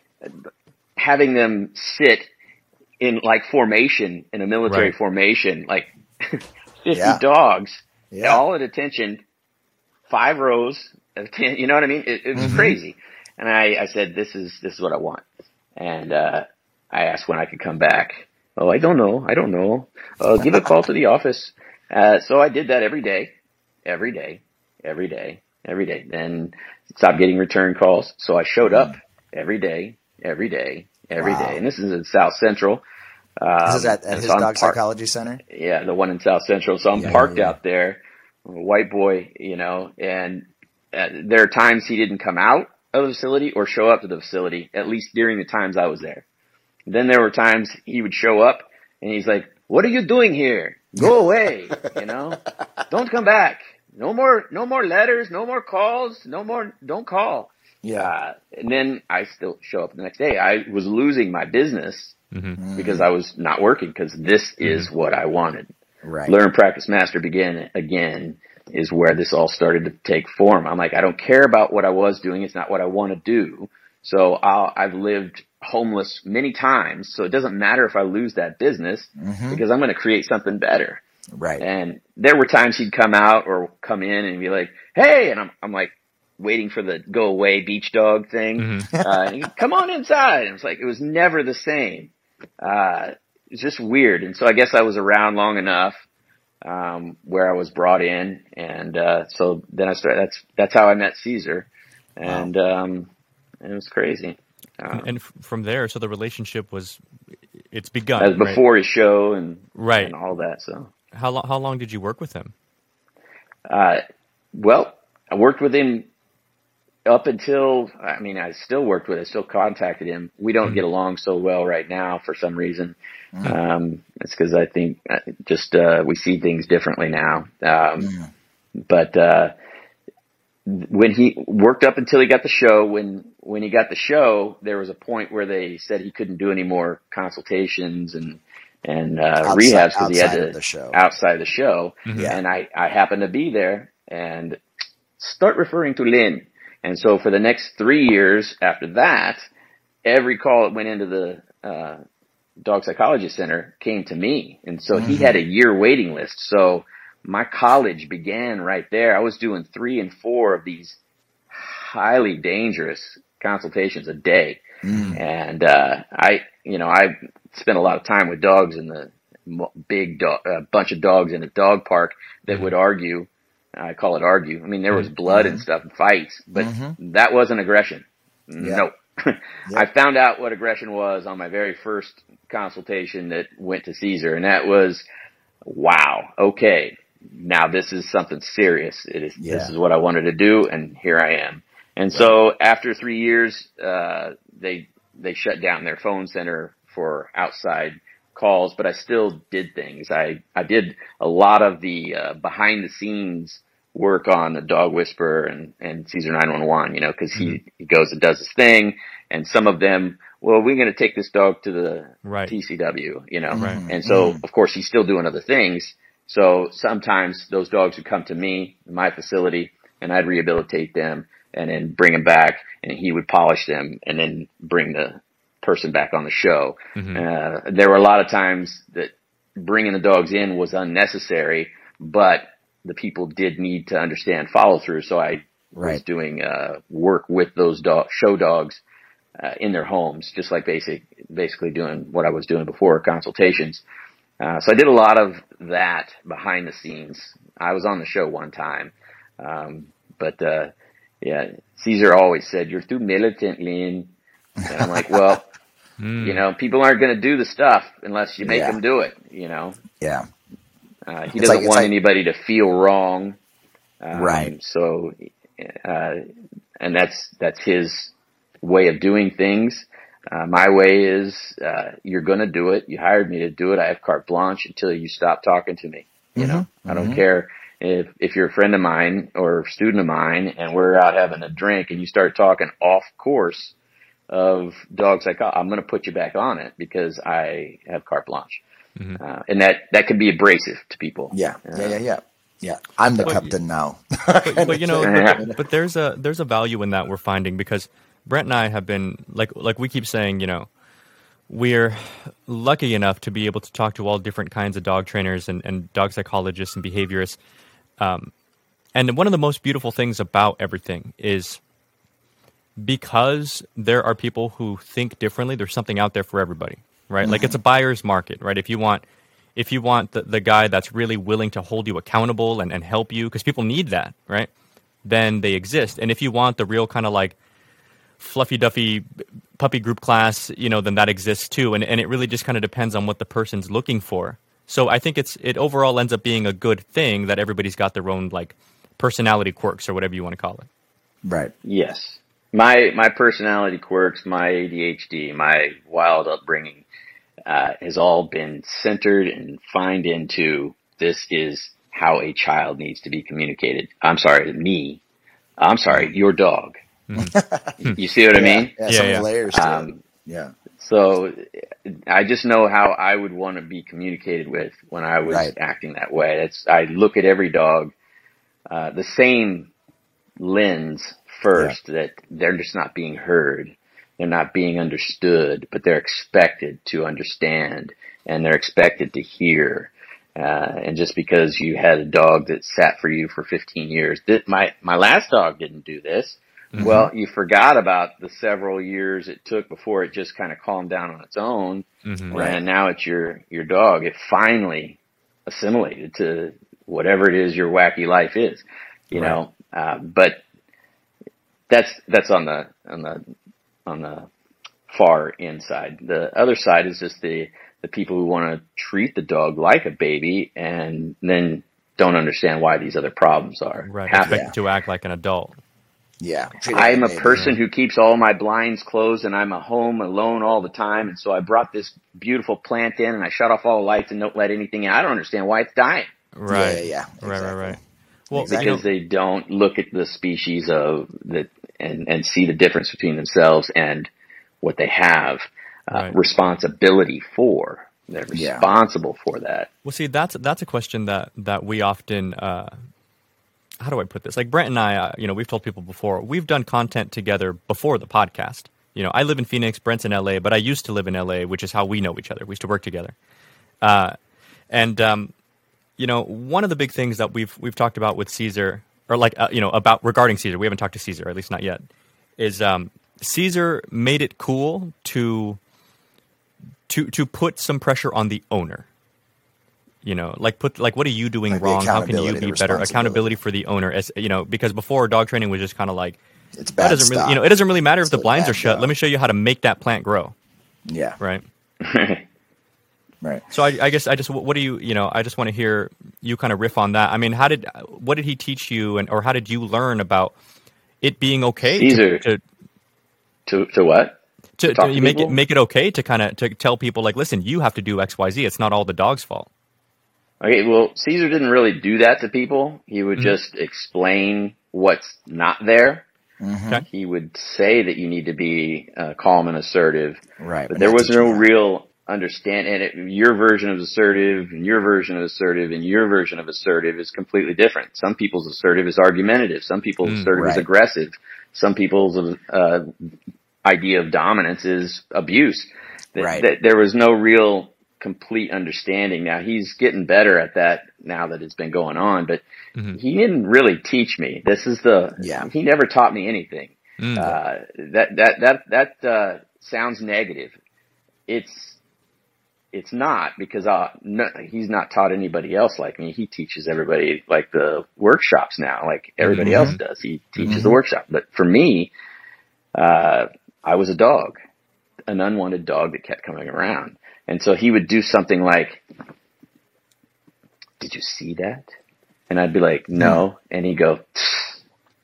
having them sit in like formation, in a military right. formation, like fifty yeah. dogs, yeah. all at attention, five rows of ten, you know what I mean? It, it was mm-hmm. crazy. And I, I said, this is, this is what I want. And, uh, I asked when I could come back. Oh, I don't know. I don't know. Uh, give a call to the office. Uh, so I did that every day, every day, every day, every day. Then stopped getting return calls. So I showed up every day, every day, every Wow. day. And this is in South Central. Um, This is at, at and his so I'm dog par- psychology center? Yeah, the one in South Central. So I'm Yeah, parked yeah, yeah. out there, a white boy, you know, and uh, there are times he didn't come out of the facility or show up to the facility, at least during the times I was there. Then there were times he would show up and he's like, "What are you doing here? Go away, you know, don't come back. No more, no more letters, no more calls, no more, don't call." Yeah. Uh, and then I still show up the next day. I was losing my business Mm-hmm. because I was not working, because this is what I wanted. Right. Learn, practice, master, begin again is where this all started to take form. I'm like, I don't care about what I was doing. It's not what I want to do. So I'll, I've lived homeless many times. So it doesn't matter if I lose that business Mm-hmm. because I'm going to create something better. Right. And there were times he'd come out or come in and be like, "Hey," and I'm, I'm like waiting for the go away beach dog thing. Mm-hmm. Uh, and he'd, "Come on inside." And it was like, it was never the same. Uh, it's just weird. And so I guess I was around long enough, um, where I was brought in. And, uh, so then I started, that's, that's how I met Caesar. And, wow. um, it was crazy. Uh, And f- from there, so the relationship was, it's begun. As before right? his show and, right. and all that. So how long, how long did you work with him? Uh, well, I worked with him up until, I mean, I still worked with him, I still contacted him. We don't mm-hmm. get along so well right now for some reason. Mm-hmm. Um, it's because I think just, uh, we see things differently now. Um, mm-hmm. but, uh, when he worked up until he got the show, when, when he got the show, there was a point where they said he couldn't do any more consultations and, and, uh, outside, rehabs because he had to, the show. outside the show. Mm-hmm. Yeah. And I, I happened to be there and start referring to Lynn. And so for the next three years after that, every call that went into the, uh, dog psychology center came to me. And so mm-hmm. he had a year waiting list. So my college began right there. I was doing three and four of these highly dangerous consultations a day. Mm. And, uh, I, you know, I spent a lot of time with dogs in the big dog, a uh, bunch of dogs in a dog park that mm-hmm. would argue. I call it argue. I mean, there was blood mm-hmm. and stuff and fights, but mm-hmm. that wasn't aggression. Yeah. No. Yeah. I found out what aggression was on my very first consultation that went to Caesar, and that was, wow, okay, now this is something serious. It is, yeah. This is what I wanted to do, and here I am. And right. so after three years, uh, they, they shut down their phone center for outside calls, but I still did things. I, I did a lot of the, uh, behind the scenes work on the Dog Whisperer and, and Caesar nine one one, you know, cause he, mm-hmm. he goes and does his thing. And some of them, well, we're going to take this dog to the right. T C W, you know, right. and so mm-hmm. of course he's still doing other things. So sometimes those dogs would come to me, my facility, and I'd rehabilitate them and then bring them back, and he would polish them and then bring the person back on the show. Mm-hmm. Uh, there were a lot of times that bringing the dogs in was unnecessary, but the people did need to understand follow through. So I right. was doing, uh, work with those dog, show dogs, uh, in their homes, just like basic, basically doing what I was doing before, consultations. Uh, so I did a lot of that behind the scenes. I was on the show one time. Um, but, uh, yeah, Caesar always said, "You're too militant, Lynn." And I'm like, well, mm. you know, people aren't going to do the stuff unless you make yeah. them do it, you know? Yeah. Uh, he it's doesn't like, want like, anybody to feel wrong. Um, right. So, uh, and that's, that's his way of doing things. Uh, my way is, uh, you're going to do it. You hired me to do it. I have carte blanche until you stop talking to me. You mm-hmm. know, I don't mm-hmm. care if, if you're a friend of mine or a student of mine and we're out having a drink and you start talking off course of dog psychology, I'm going to put you back on it because I have carte blanche. Mm-hmm. Uh, and that, that can be abrasive to people. Yeah. Uh, yeah. Yeah. Yeah. Yeah. I'm the but, captain now. but, but you know, but, but there's a, there's a value in that we're finding because Brent and I have been like, like we keep saying, you know, we're lucky enough to be able to talk to all different kinds of dog trainers and, and dog psychologists and behaviorists. Um, and one of the most beautiful things about everything is because there are people who think differently, there's something out there for everybody, right? Mm-hmm. Like it's a buyer's market, right? If you want, if you want the, the guy that's really willing to hold you accountable and, and help you, because people need that, right? Then they exist. And if you want the real kind of like fluffy duffy puppy group class, you know, then that exists too. And, and it really just kind of depends on what the person's looking for. So I think it's it overall ends up being a good thing that everybody's got their own like personality quirks or whatever you want to call it. Right. Yes. My my personality quirks, my A D H D, my wild upbringing uh, has all been centered and fined into this is how a child needs to be communicated. I'm sorry, me. I'm sorry, your dog. Mm-hmm. You see what yeah, I mean? Yeah, yeah, some yeah. layers to Um, it. Yeah. So I just know how I would want to be communicated with when I was Right. acting that way. It's, I look at every dog uh, the same lens first, yeah. that they're just not being heard. They're not being understood, but they're expected to understand and they're expected to hear. Uh, and just because you had a dog that sat for you for fifteen years, that my, my last dog didn't do this. Mm-hmm. Well, you forgot about the several years it took before it just kind of calmed down on its own. Mm-hmm. Right. And now it's your, your dog. It finally assimilated to whatever it is your wacky life is, you right. know, uh, but that's, that's on the, on the, on the far inside. The other side is just the, the people who want to treat the dog like a baby and then don't understand why these other problems are right. happening. Expect to act like an adult. Yeah. I'm a person who keeps all my blinds closed and I'm at home alone all the time. And so I brought this beautiful plant in and I shut off all the lights and don't let anything in. I don't understand why it's dying. Right. Yeah, yeah, yeah. Right, exactly. right, right. Well, exactly. Because they don't look at the species of that and, and see the difference between themselves and what they have uh, right. responsibility for. They're responsible yeah. for that. Well, see, that's that's a question that, that we often, uh, how do I put this? Like Brent and I, uh, you know, we've told people before, we've done content together before the podcast. You know, I live in Phoenix, Brent's in L A, but I used to live in L A, which is how we know each other. We used to work together. Uh, and, um, you know, one of the big things that we've we've talked about with Caesar, or like, uh, you know, about regarding Caesar, we haven't talked to Caesar, or at least not yet, is um, Caesar made it cool to to to put some pressure on the owner. You know, like put like what are you doing like wrong? How can you be better? Accountability for the owner, as you know, because before dog training was just kind of like it's bad. That doesn't stuff. really, you know, it doesn't really matter it's if the blinds are shut. Job. Let me show you how to make that plant grow. Yeah. Right. Right. So I, I guess I just what do you you know I just want to hear you kind of riff on that. I mean, how did what did he teach you, and or how did you learn about it being okay Caesar. to to to, to what? To, to, to make people? it make it okay to kind of to tell people like, listen, you have to do X, Y, Z. It's not all the dog's fault. Okay, well, Caesar didn't really do that to people. He would mm-hmm. just explain what's not there. Mm-hmm. Okay. He would say that you need to be uh, calm and assertive. Right. But there was no real understand. And it, your version of assertive and your version of assertive and your version of assertive is completely different. Some people's assertive is argumentative. Some people's mm, assertive right. is aggressive. Some people's uh, idea of dominance is abuse. Right. That there was no real complete understanding. Now he's getting better at that now that it's been going on, but mm-hmm. he didn't really teach me. This is the, yeah. he never taught me anything. Mm. Uh, that, that, that, that, uh, sounds negative. It's, it's not because, uh, no, he's not taught anybody else like me. He teaches everybody like the workshops now, like everybody mm-hmm. else does. He teaches mm-hmm. the workshop. But for me, uh, I was a dog, an unwanted dog that kept coming around. And so he would do something like, did you see that? And I'd be like, no. And he'd go, tss,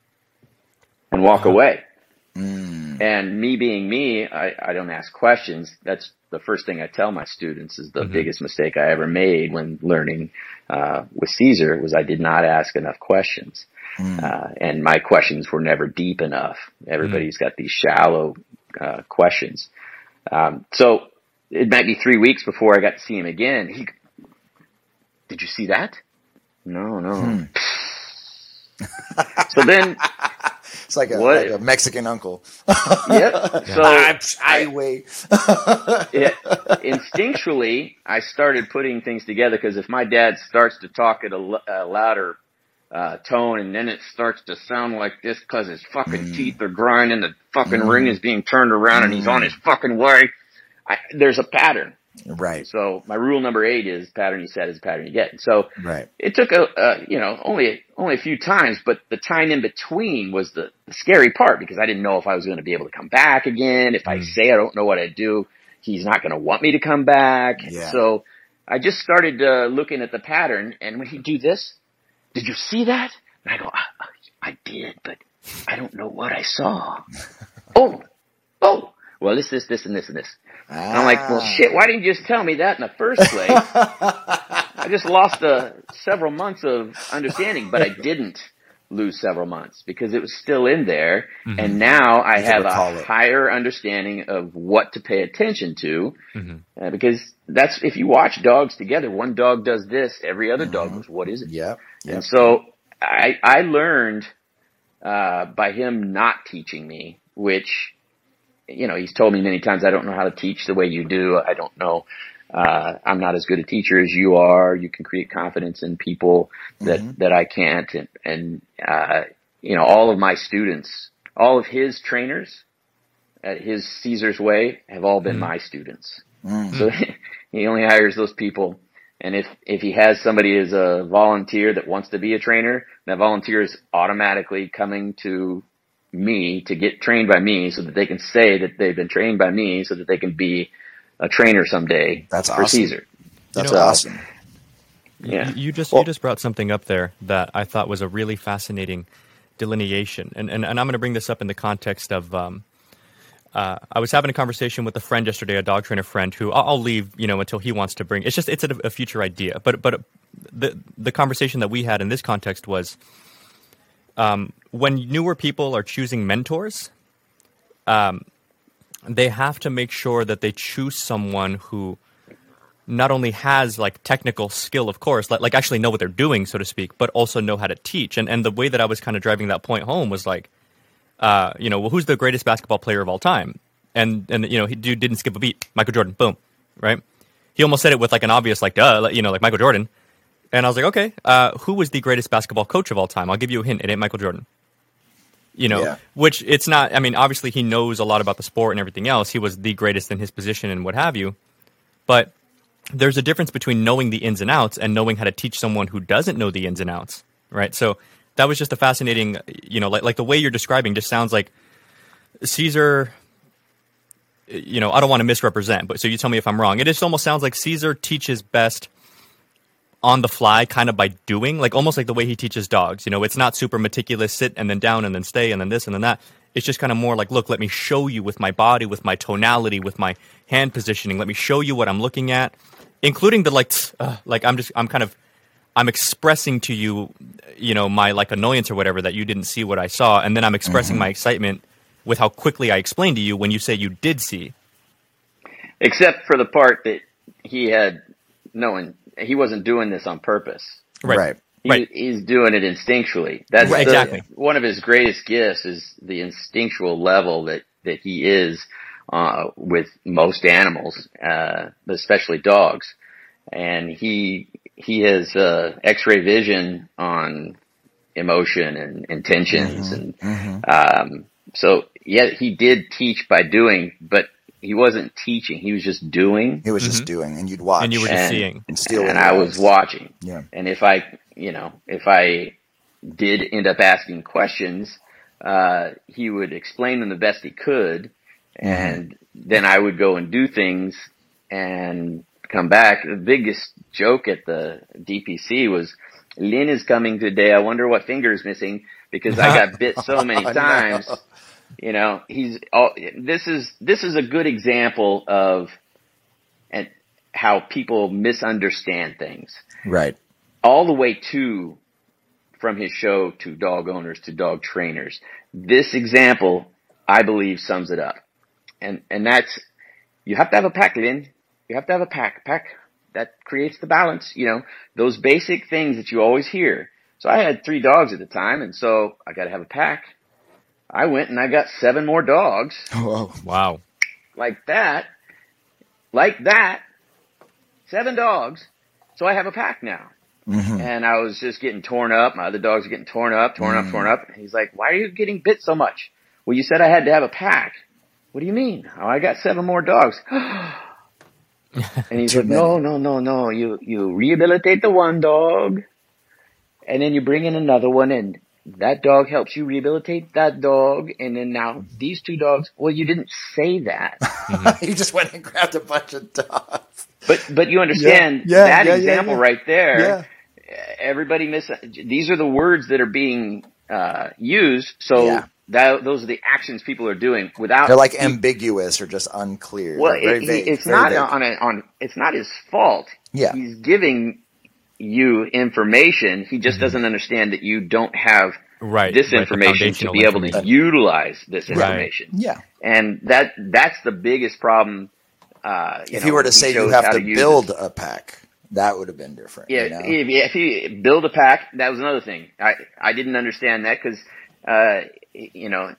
and walk away. Mm. And me being me, I, I don't ask questions. That's the first thing I tell my students is the mm-hmm. biggest mistake I ever made when learning uh, with Caesar was I did not ask enough questions. Mm. Uh, and my questions were never deep enough. Everybody's mm. got these shallow uh, questions. Um, so it might be three weeks before I got to see him again. He, did you see that? No, no. Hmm. So then, it's like a, like a Mexican uncle. Yep. So I, I wait. it, instinctually, I started putting things together because if my dad starts to talk at a, a louder uh, tone and then it starts to sound like this because his fucking mm. teeth are grinding, the fucking mm. ring is being turned around mm. and he's on his fucking way. I, there's a pattern. Right. So my rule number eight is pattern you set is pattern you get. So right. it took a, uh, you know, only, only a few times, but the time in between was the, the scary part because I didn't know if I was going to be able to come back again. If I Mm. say I don't know what I do, he's not going to want me to come back. Yeah. So I just started uh, looking at the pattern, and when he'd do this, did you see that? And I go, I, I did, but I don't know what I saw. oh, oh, well, this, this, this, and this, and this. Ah. And I'm like, well, shit, why didn't you just tell me that in the first place? I just lost uh, several months of understanding, but I didn't lose several months because it was still in there. Mm-hmm. And now I you have a it. higher understanding of what to pay attention to. Mm-hmm. Uh, because that's, if you watch dogs together, one dog does this, every other mm-hmm. dog goes, what is it? Yep. yep. And so I, I learned uh, by him not teaching me, which, you know, he's told me many times, I don't know how to teach the way you do. I don't know. Uh, I'm not as good a teacher as you are. You can create confidence in people that, mm-hmm. that I can't. And, and, uh, you know, all of my students, all of his trainers at his Caesar's Way have all been mm-hmm. my students. Mm-hmm. So he only hires those people. And if, if he has somebody as a volunteer that wants to be a trainer, that volunteer is automatically coming to me to get trained by me so that they can say that they've been trained by me so that they can be a trainer someday. That's for awesome. Caesar. That's so, awesome. Yeah. You, you just well, you just brought something up there that I thought was a really fascinating delineation. And and, and I'm going to bring this up in the context of um, uh, I was having a conversation with a friend yesterday, a dog trainer friend, who I'll, I'll leave, you know, until he wants to bring. It's just it's a, a future idea. But but the the conversation that we had in this context was um, when newer people are choosing mentors, um, they have to make sure that they choose someone who not only has like technical skill, of course, like, like actually know what they're doing, so to speak, but also know how to teach. And and the way that I was kind of driving that point home was like, uh, you know, well, who's the greatest basketball player of all time? And and you know, he dude didn't skip a beat. Michael Jordan, boom, right? He almost said it with like an obvious like, duh, you know, like Michael Jordan. And I was like, okay, uh, who was the greatest basketball coach of all time? I'll give you a hint. It ain't Michael Jordan. You know, yeah. Which it's not. I mean, obviously he knows a lot about the sport and everything else. He was the greatest in his position and what have you. But there's a difference between knowing the ins and outs and knowing how to teach someone who doesn't know the ins and outs, right? So that was just a fascinating, you know, like like the way you're describing just sounds like Caesar. You know, I don't want to misrepresent, but so you tell me if I'm wrong. It just almost sounds like Caesar teaches best on the fly, kind of by doing, like almost like the way he teaches dogs. You know, it's not super meticulous, sit and then down and then stay and then this and then that. It's just kind of more like, look, let me show you with my body, with my tonality, with my hand positioning. Let me show you what I'm looking at, including the like, uh, like I'm just, I'm kind of, I'm expressing to you, you know, my like annoyance or whatever that you didn't see what I saw. And then I'm expressing mm-hmm. my excitement with how quickly I explained to you when you say you did see. Except for the part that he had knowing. He wasn't doing this on purpose. Right. Right. He, right. He's doing it instinctually. That's right, the, exactly. One of his greatest gifts is the instinctual level that, that he is uh, with most animals, uh, especially dogs. And he he has uh, X-ray vision on emotion and intentions. Mm-hmm. And mm-hmm. Um, so, yeah, he did teach by doing, but he wasn't teaching. He was just doing. He was mm-hmm. just doing, and you'd watch. And you were just and, seeing. And, steal and I was watching. Yeah. And if I, you know, if I did end up asking questions, uh, he would explain them the best he could. And mm-hmm. then I would go and do things and come back. The biggest joke at the D P C was, Lynn is coming today. I wonder what finger is missing because I got bit so many times. No. You know, he's all, this is, this is a good example of and how people misunderstand things. Right. All the way to, from his show to dog owners to dog trainers. This example, I believe, sums it up. And, and that's, you have to have a pack, Lynn. You have to have a pack, pack that creates the balance, you know, those basic things that you always hear. So I had three dogs at the time. And so I got to have a pack. I went and I got seven more dogs. Oh, wow. Like that. Like that. Seven dogs. So I have a pack now. Mm-hmm. And I was just getting torn up. My other dogs are getting torn up, torn mm-hmm. up, torn up. And he's like, why are you getting bit so much? Well, you said I had to have a pack. What do you mean? Oh, I got seven more dogs. And he's like, no, no, no, no. You, you rehabilitate the one dog, and then you bring in another one, and that dog helps you rehabilitate that dog. And then now these two dogs, well, you didn't say that. Mm-hmm. You just went and grabbed a bunch of dogs. But, but you understand yeah, yeah, that yeah, example yeah, yeah. right there. Yeah. Everybody miss, these are the words that are being, uh, used. So yeah. that, those are the actions people are doing without. They're like ambiguous or just unclear. Well, They're very it, vague, it's very not vague. on a, on, it's not his fault. Yeah. He's giving you information. He just mm-hmm. doesn't understand that you don't have right, this right, information to be able to utilize this information. Right. Yeah. And that, that's the biggest problem. Uh, you if know, you were to he say you have to, to build this. a pack, that would have been different. Yeah. You know? if, if you build a pack, that was another thing. I, I didn't understand that because, uh, you know,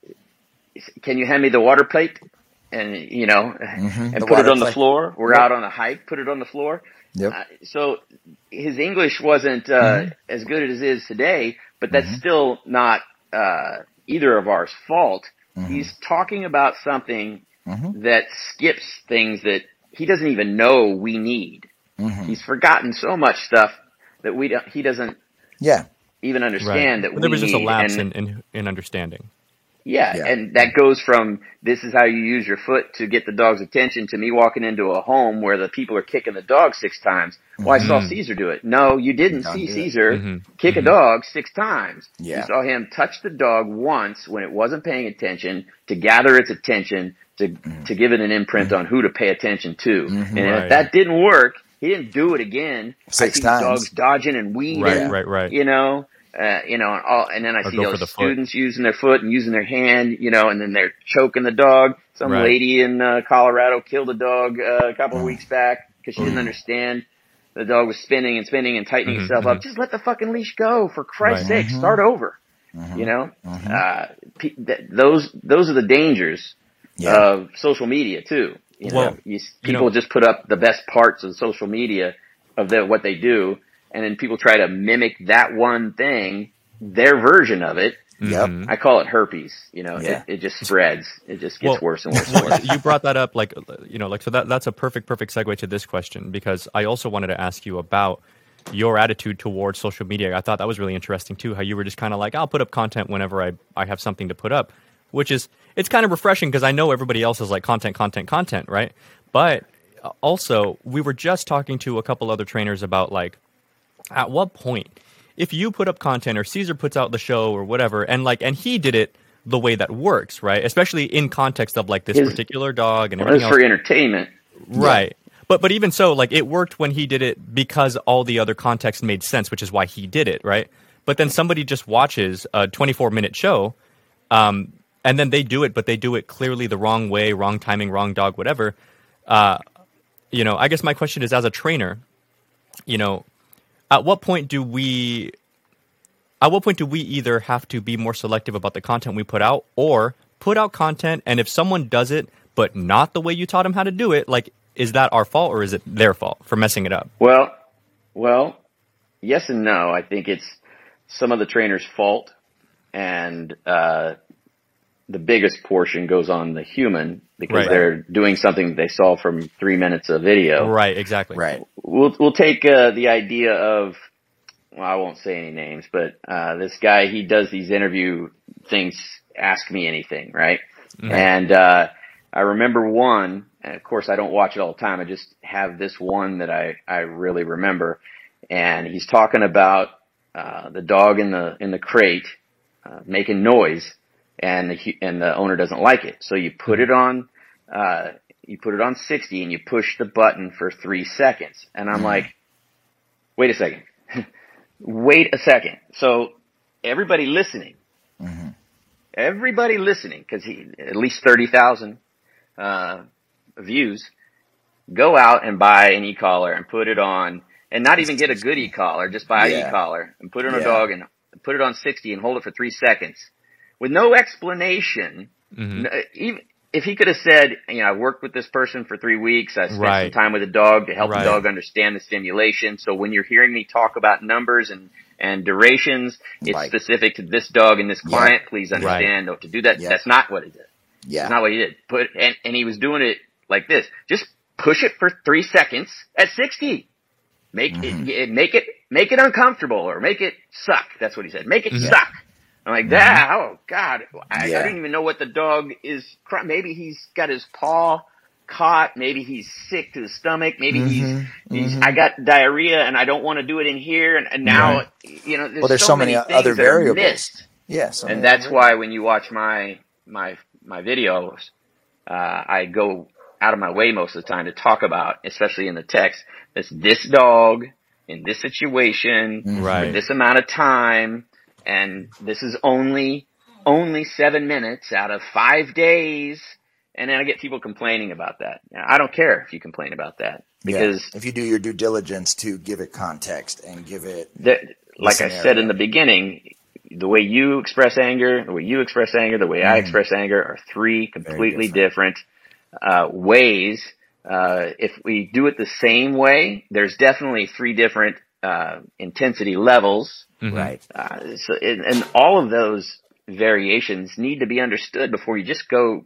can you hand me the water plate? And, you know, mm-hmm. and the put it on plate. the floor. We're yep. out on a hike, put it on the floor. Yep. Uh, so his English wasn't uh, mm-hmm. as good as it is today, but that's mm-hmm. still not uh, either of ours fault. Mm-hmm. He's talking about something mm-hmm. that skips things that he doesn't even know we need. Mm-hmm. He's forgotten so much stuff that we don't, he doesn't yeah. even understand right. that we there was need. just a lapse and, in, in, in understanding. Yeah, yeah, and that goes from this is how you use your foot to get the dog's attention to me walking into a home where the people are kicking the dog six times. Mm-hmm. Well, I saw Caesar do it. No, you didn't Don't see do Caesar mm-hmm. kick mm-hmm. a dog six times. Yeah. You saw him touch the dog once when it wasn't paying attention to gather its attention, to mm-hmm. to give it an imprint mm-hmm. on who to pay attention to. Mm-hmm. And right. if that didn't work, he didn't do it again. Six I see times. dogs dodging and weeding. Right, right, right. You know? Uh, you know, and, all, and then I or see go those the students using their foot and using their hand, you know, and then they're choking the dog. Some right. lady in uh, Colorado killed a dog uh, a couple of mm. weeks back because she mm. didn't understand. The dog was spinning and spinning and tightening mm-hmm, itself mm-hmm. up. Just let the fucking leash go, for Christ's Right. sake. Mm-hmm. Start over. Mm-hmm. You know, mm-hmm. uh, pe- th- those those are the dangers yeah. of social media too. You know, well, you, people you know, just put up the best parts of social media of the, what they do, and then people try to mimic that one thing. Their version of it. Yep. I call it herpes. You know, yeah. it, it just spreads. It just gets well, worse and worse and worse. You brought that up, like, you know, like, so that that's a perfect, perfect segue to this question, because I also wanted to ask you about your attitude towards social media. I thought that was really interesting too, how you were just kind of like, I'll put up content whenever I, I have something to put up, which is, it's kind of refreshing because I know everybody else is like content, content, content, right? But also, we were just talking to a couple other trainers about like, at what point, if you put up content or Caesar puts out the show or whatever, and like, and he did it the way that works, right? Especially in context of like this His, particular dog and well, everything it's else. for entertainment. Right. Yeah. But, but even so, like it worked when he did it because all the other context made sense, which is why he did it. Right. But then somebody just watches a twenty-four minute show, um, and then they do it, but they do it clearly the wrong way, wrong timing, wrong dog, whatever. Uh, you know, I guess my question is, as a trainer, you know, at what point do we, at what point do we either have to be more selective about the content we put out, or put out content, and if someone does it, but not the way you taught them how to do it, like, is that our fault or is it their fault for messing it up? Well, well, yes and no. I think it's some of the trainer's fault, and uh, the biggest portion goes on the human because right. they're doing something they saw from three minutes of video. Right, exactly. Right. We'll we'll take uh, the idea of, well, I won't say any names, but uh, this guy, he does these interview things, Ask Me Anything, right? Mm-hmm. And uh, I remember one, and of course I don't watch it all the time, I just have this one that I, I really remember, and he's talking about uh, the dog in the in the crate uh, making noise, and the and the owner doesn't like it, so you put it on uh, you put it on sixty and you push the button for three seconds, and I'm mm-hmm. like, wait a second. Wait a second. So everybody listening, mm-hmm. everybody listening, because he at least thirty thousand uh, views, go out and buy an e-collar and put it on, and not even get a good e-collar, just buy yeah. an e-collar and put it on yeah. a dog and put it on sixty and hold it for three seconds with no explanation. Mm-hmm. Even if he could have said, you know, I worked with this person for three weeks. I spent right. some time with the dog to help right. the dog understand the stimulation. So when you're hearing me talk about numbers and, and durations, it's right. specific to this dog and this client. Yeah. Please understand right. to do that. Yeah. That's not what he did. Yeah. That's not what he did. Put, and, and he was doing it like this. Just push it for three seconds at sixty. Make mm-hmm. it, it, make it, make it uncomfortable or make it suck. That's what he said. Make it mm-hmm. suck. I'm like, that, oh God, I, yeah. I didn't even know what the dog is. Maybe he's got his paw caught. Maybe he's sick to the stomach. Maybe mm-hmm. he's, he's, mm-hmm. I got diarrhea and I don't want to do it in here. And, and now, right. you know, there's, well, there's so, so many, many things other variables. Yes. Yeah, and that's why when you watch my, my, my videos, uh, I go out of my way most of the time to talk about, especially in the text, it's this dog in this situation right. for this amount of time. And this is only, only seven minutes out of five days. And then I get people complaining about that. I don't care if you complain about that because yeah. if you do your due diligence to give it context and give it, the, like I said in the beginning, the way you express anger, the way you express anger, the way mm. I express anger are three completely different, different uh, ways. Uh, if we do it the same way, there's definitely three different uh, intensity levels. Mm-hmm. Right. Uh, so, and, and all of those variations need to be understood before you just go,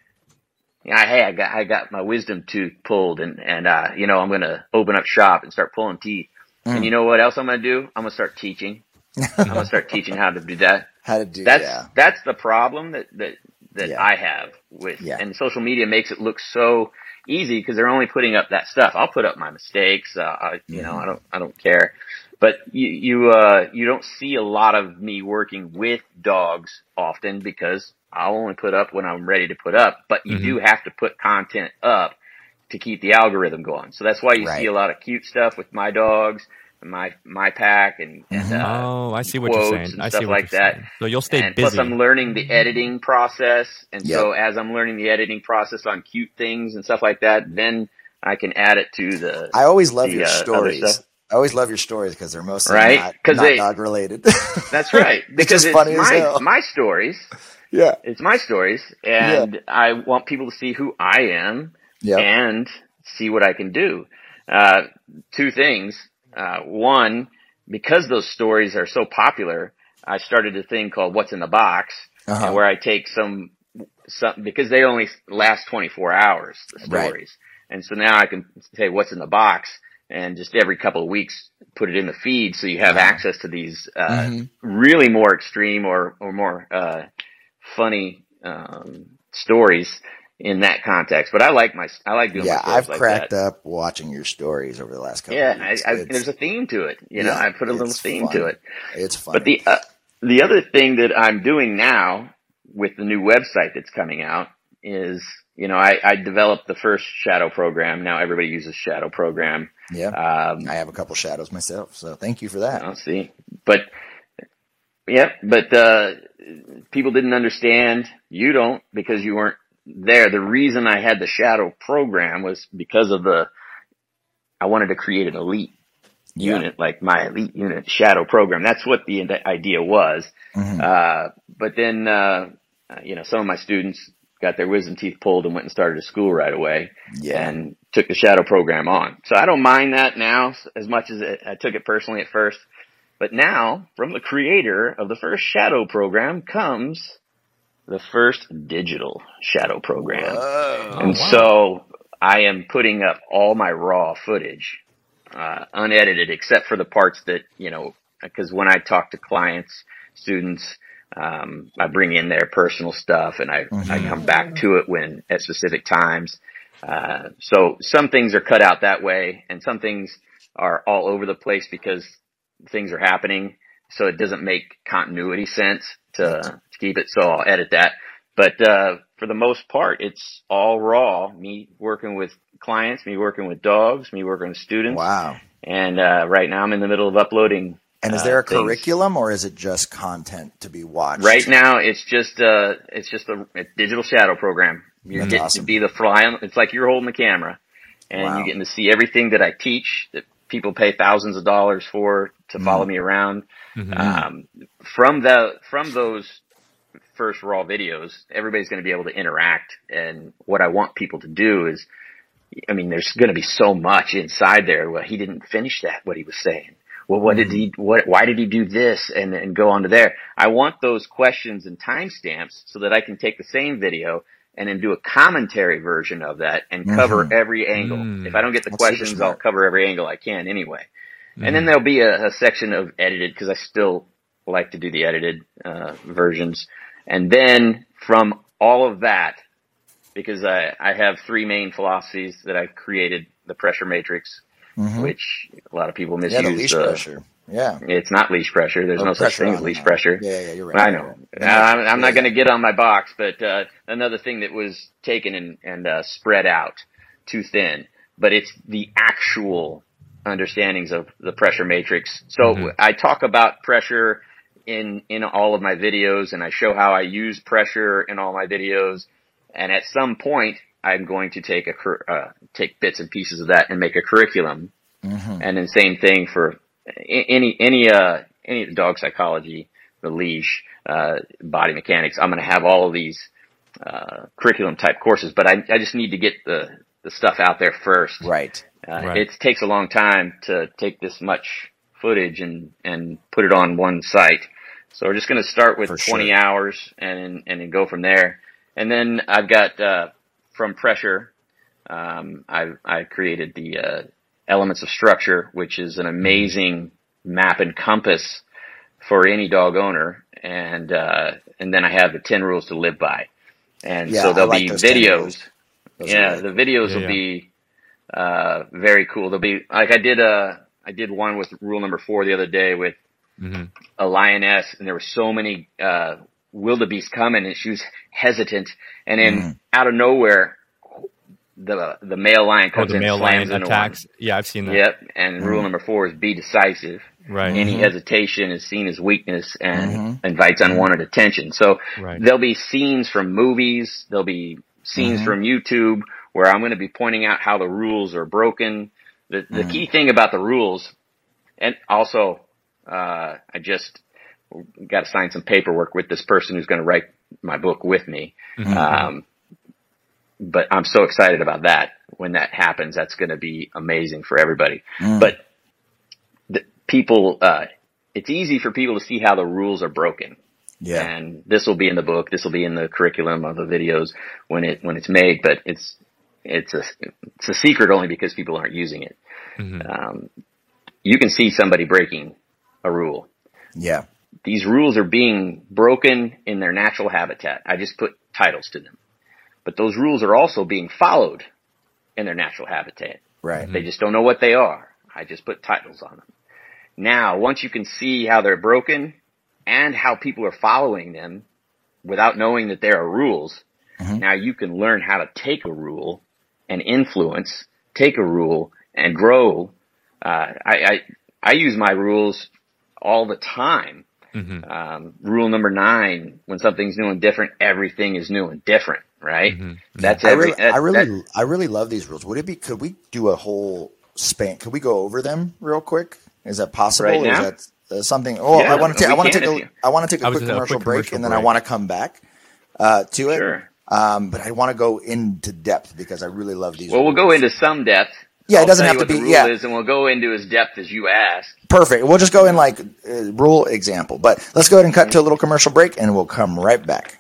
yeah, hey, I got, I got my wisdom tooth pulled and, and, uh, you know, I'm going to open up shop and start pulling teeth. Mm. And you know what else I'm going to do? I'm going to start teaching. I'm going to start teaching how to do that. How to do that's, yeah. That's the problem that, that, that yeah. I have with, yeah. and social media makes it look so easy because they're only putting up that stuff. I'll put up my mistakes. Uh, I, you mm. know, I don't, I don't care. But you, you, uh, you don't see a lot of me working with dogs often because I'll only put up when I'm ready to put up, but you mm-hmm. do have to put content up to keep the algorithm going. So that's why you right. see a lot of cute stuff with my dogs, and my, my pack and, and, uh, oh, I see what you're saying. And I stuff see what like you're that. Saying. So you'll stay and busy. Plus I'm learning the editing process. And yep. so as I'm learning the editing process on cute things and stuff like that, then I can add it to the, I always love the, your uh, stories. I always love your stories because they're mostly right? not, not they, dog related. That's right. Because it's, funny it's as my, hell. my stories. Yeah. It's my stories and yeah. I want people to see who I am yep. and see what I can do. Uh, two things. Uh, one, because those stories are so popular, I started a thing called What's in the Box uh-huh. and where I take some, some, because they only last twenty-four hours, the stories. Right. And so now I can say what's in the box and just every couple of weeks put it in the feed so you have uh-huh. access to these, uh, mm-hmm. really more extreme or, or more, uh, funny, um, stories in that context. But I like my, I like doing yeah, my stories I've like cracked that. up watching your stories over the last couple yeah, of weeks. I, I, there's a theme to it. You know, yeah, I put a little theme funny. to it. It's funny. But the, uh, the other thing that I'm doing now with the new website that's coming out is, you know, I, I developed the first shadow program. Now everybody uses shadow program. Yeah. Um, I have a couple shadows myself, so thank you for that. I'll see. But, yeah, but, uh, people didn't understand. You don't because you weren't there. The reason I had the shadow program was because of the, I wanted to create an elite yeah. unit, like my elite unit shadow program. That's what the idea was. Mm-hmm. Uh, but then, uh, you know, some of my students got their wisdom teeth pulled and went and started a school right away yeah. and took the shadow program on. So I don't mind that now as much as it, I took it personally at first. But now, from the creator of the first shadow program comes the first digital shadow program. Whoa. And oh, wow. so I am putting up all my raw footage, uh, unedited, except for the parts that, you know, because when I talk to clients, students, Um, I bring in their personal stuff and I, mm-hmm. I come back to it when at specific times. Uh, so some things are cut out that way and some things are all over the place because things are happening. So it doesn't make continuity sense to, to keep it. So I'll edit that. But, uh, for the most part, it's all raw. Me working with clients, me working with dogs, me working with students. Wow. And, uh, right now I'm in the middle of uploading. And is there a uh, things. curriculum or is it just content to be watched? Right now, it's just uh, it's just a, a digital shadow program. You're That's getting awesome. to be the fly on. It's like you're holding the camera, and wow. you're getting to see everything that I teach that people pay thousands of dollars for to mm. follow me around. Mm-hmm. Um, from the from those first raw videos, everybody's going to be able to interact. And what I want people to do is, I mean, there's going to be so much inside there. Well, he didn't finish that. What he was saying. Well, what did he, what, why did he do this and, and go on to there? I want those questions and timestamps so that I can take the same video and then do a commentary version of that and cover mm-hmm. every angle. Mm. If I don't get the That's questions, I'll cover every angle I can anyway. Mm. And then there'll be a, a section of edited, because I still like to do the edited uh, versions. And then from all of that, because I, I have three main philosophies that I've created, the pressure matrix, mm-hmm. which a lot of people misuse. Yeah, the leash uh, pressure. Yeah. It's not leash pressure. There's no, no such thing as leash pressure. Yeah, yeah, you're right. I know. Right. I'm, I'm yeah, not going to get on my box, but uh, another thing that was taken and, and uh, spread out too thin, but it's the actual understandings of the pressure matrix. So mm-hmm. I talk about pressure in, in all of my videos, and I show how I use pressure in all my videos. And at some point, I'm going to take a uh, take bits and pieces of that and make a curriculum. Mm-hmm. And then same thing for any any uh any dog psychology, the leash, uh, body mechanics. I'm going to have all of these uh, curriculum type courses, but I I just need to get the the stuff out there first. Right. Uh, right. It takes a long time to take this much footage and and put it on one site. So we're just going to start with for twenty sure. hours and and then go from there. And then I've got uh, from pressure, um, I I created the uh, elements of structure, which is an amazing map and compass for any dog owner. And uh, and then I have the ten rules to live by. And yeah, so there'll like be videos. Yeah, right. the videos yeah, will yeah. be uh, very cool. They'll be like I did a I did one with rule number four the other day with mm-hmm. a lioness, and there were so many uh, wildebeest coming, and she was hesitant, and then mm. out of nowhere, the the male lion comes oh, the in, male slams lion into attacks. one. Yeah, I've seen that. Yep, and mm. rule number four is be decisive. Right. Any mm-hmm. hesitation is seen as weakness and mm-hmm. invites unwanted attention. So right. there'll be scenes from movies, there'll be scenes mm-hmm. from YouTube where I'm going to be pointing out how the rules are broken. The the mm. key thing about the rules, and also uh, I just got to sign some paperwork with this person who's going to write my book with me. Mm-hmm. Um, but I'm so excited about that. When that happens, that's going to be amazing for everybody. Mm. But the people, uh, it's easy for people to see how the rules are broken. Yeah. And this will be in the book. This will be in the curriculum of the videos when it, when it's made, but it's, it's a, it's a secret only because people aren't using it. Mm-hmm. Um, you can see somebody breaking a rule. Yeah. These rules are being broken in their natural habitat. I just put titles to them. But those rules are also being followed in their natural habitat. Right. They just don't know what they are. I just put titles on them. Now, once you can see how they're broken and how people are following them without knowing that there are rules, mm-hmm. now you can learn how to take a rule and influence, take a rule and grow. Uh, I, I, I use my rules all the time. Mm-hmm. Um, rule number nine, when something's new and different, everything is new and different, right? Mm-hmm. That's I every, really, that, I really, that, I really love these rules. Would it be, could we do a whole span? Could we go over them real quick? Is that possible? Right now? Is that uh, something? Oh, yeah, I want to take, I want to take a, you, I want to take a quick commercial, a quick break, commercial and then break. I want to come back, uh, to it. Sure. Um, but I want to go into depth because I really love these Well, rules. we'll go into some depth. Yeah, I'll it doesn't tell have you to what be. The rule Yeah, is, and we'll go into as depth as you ask. Perfect. We'll just go in like uh, rule example, but let's go ahead and cut to a little commercial break, and we'll come right back.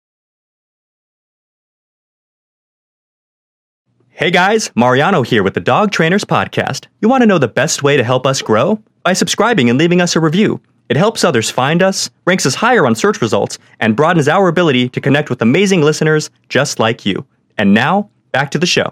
Hey guys, Mariano here with the Dog Trainers Podcast. You want to know the best way to help us grow? By subscribing and leaving us a review. It helps others find us, ranks us higher on search results, and broadens our ability to connect with amazing listeners just like you. And now, back to the show.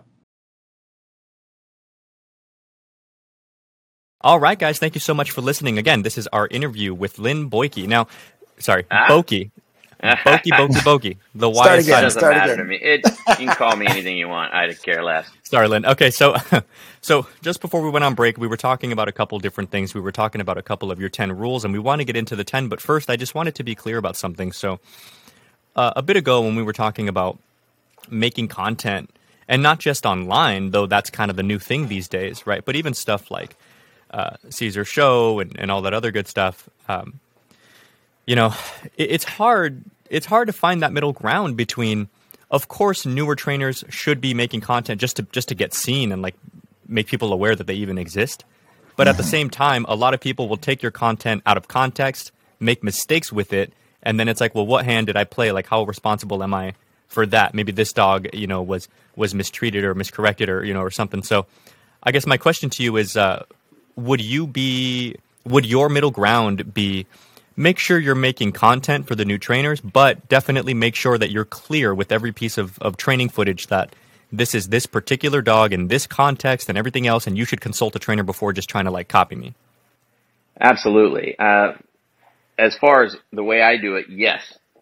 All right, guys, thank you so much for listening. Again, this is our interview with Lynn Boyke. Now, sorry, ah? Boyke. Boyke, Boyke, Boyke. The Y Start again. It doesn't Start matter again. to me. It, you can call me anything you want. I care less. Sorry, Lynn. Okay, so so just before we went on break, we were talking about a couple different things. We were talking about a couple of your ten rules, and we want to get into the ten. But first, I just wanted to be clear about something. So uh, a bit ago when we were talking about making content, and not just online, though that's kind of the new thing these days, right? But even stuff like Uh, Caesar Show and, and all that other good stuff. Um, you know, it, it's hard. It's hard to find that middle ground between. Of course, newer trainers should be making content just to just to get seen and like make people aware that they even exist. But at the same time, a lot of people will take your content out of context, make mistakes with it, and then it's like, well, what hand did I play? Like, how responsible am I for that. Maybe this dog, you know, was was mistreated or miscorrected or you know or something. So, I guess my question to you is, uh, would you be would your middle ground be make sure you're making content for the new trainers, but definitely make sure that you're clear with every piece of, of training footage that this is this particular dog in this context and everything else, and you should consult a trainer before just trying to like copy me? Absolutely. Uh, as far as the way I do it, yes.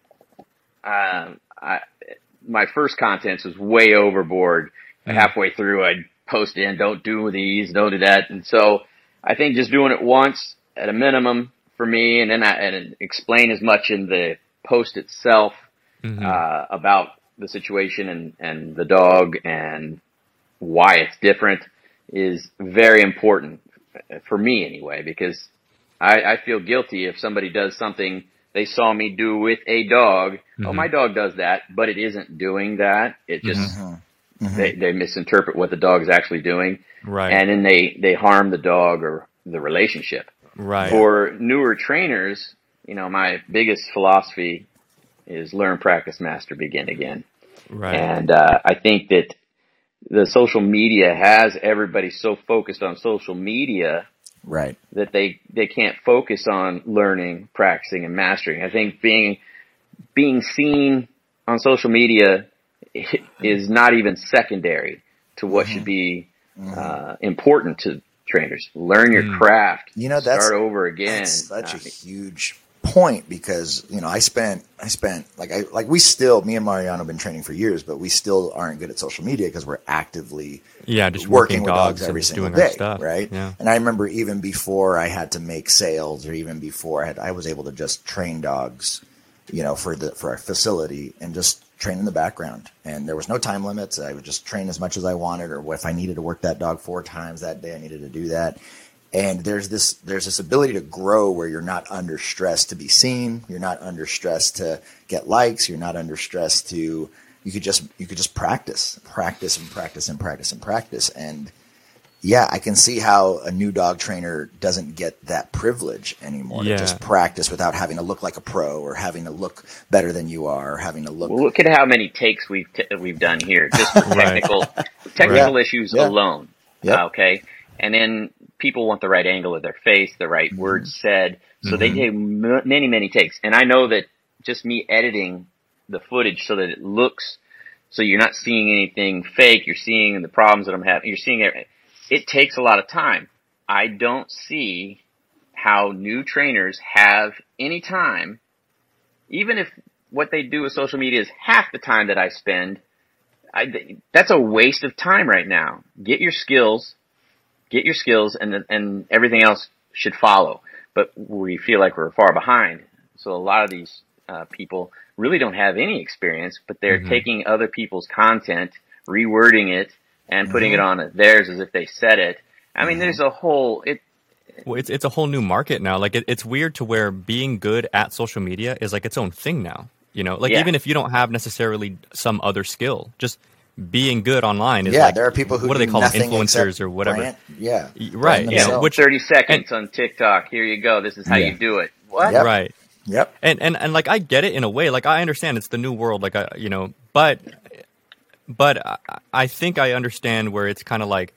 Uh, I, my first contents was way overboard. Mm-hmm. Halfway through, I'd post in, don't do these, don't do that. And so I think just doing it once at a minimum for me, and then I and explain as much in the post itself mm-hmm. uh, about the situation and, and the dog and why it's different is very important for me anyway, because I, I feel guilty if somebody does something they saw me do with a dog. Mm-hmm. Oh, my dog does that, but it isn't doing that. It just, mm-hmm. Mm-hmm. They, they misinterpret what the dog is actually doing. Right. And then they, they harm the dog or the relationship. Right. For newer trainers, you know, my biggest philosophy is learn, practice, master, begin again. Right. And, uh, I think that the social media has everybody so focused on social media. Right. That they, they can't focus on learning, practicing, and mastering. I think being, being seen on social media is not even secondary to what mm-hmm. should be, mm-hmm. uh, important to trainers. Learn your mm. craft. You know, that's, start over again. That's such uh, a huge point because, you know, I spent, I spent like, I, like we still, me and Mariano have been training for years, but we still aren't good at social media because we're actively yeah, just working, working with dogs, dogs every single doing day. Stuff. Right. Yeah. And I remember even before I had to make sales or even before I had, I was able to just train dogs, you know, for the, for our facility and just train in the background. And there was no time limits. I would just train as much as I wanted, or if I needed to work that dog four times that day, I needed to do that. And there's this, there's this ability to grow where you're not under stress to be seen. You're not under stress to get likes. You're not under stress to, you could just, you could just practice, practice and practice and practice and practice. And yeah, I can see how a new dog trainer doesn't get that privilege anymore yeah. to just practice without having to look like a pro or having to look better than you are or having to look. Well, look at how many takes we've t- we've done here, just for technical technical right. issues yeah. alone. Yep. Uh, okay, and then people want the right angle of their face, the right mm-hmm. words said, so mm-hmm. they take m- many many takes. And I know that just me editing the footage so that it looks, so you're not seeing anything fake. You're seeing the problems that I'm having. You're seeing it. It takes a lot of time. I don't see how new trainers have any time, even if what they do with social media is half the time that I spend. I, that's a waste of time right now. Get your skills, get your skills, and and everything else should follow. But we feel like we're far behind. So a lot of these uh, people really don't have any experience, but they're mm-hmm. taking other people's content, rewording it, and putting mm-hmm. it on theirs as if they said it. I mean, mm-hmm. there's a whole it. Well, it's it's a whole new market now. Like it, it's weird to where being good at social media is like its own thing now. You know, like yeah. even if you don't have necessarily some other skill, just being good online is yeah. like, there are people who what do do they call them, nothing influencers or whatever. Brand, yeah, right. Brand You know, which thirty seconds and, on TikTok. Here you go. This is how yeah. you do it. What? Yep. Right. Yep. And and and like I get it in a way. Like I understand it's the new world. Like I, you know, but. But I, I think I understand where it's kind of like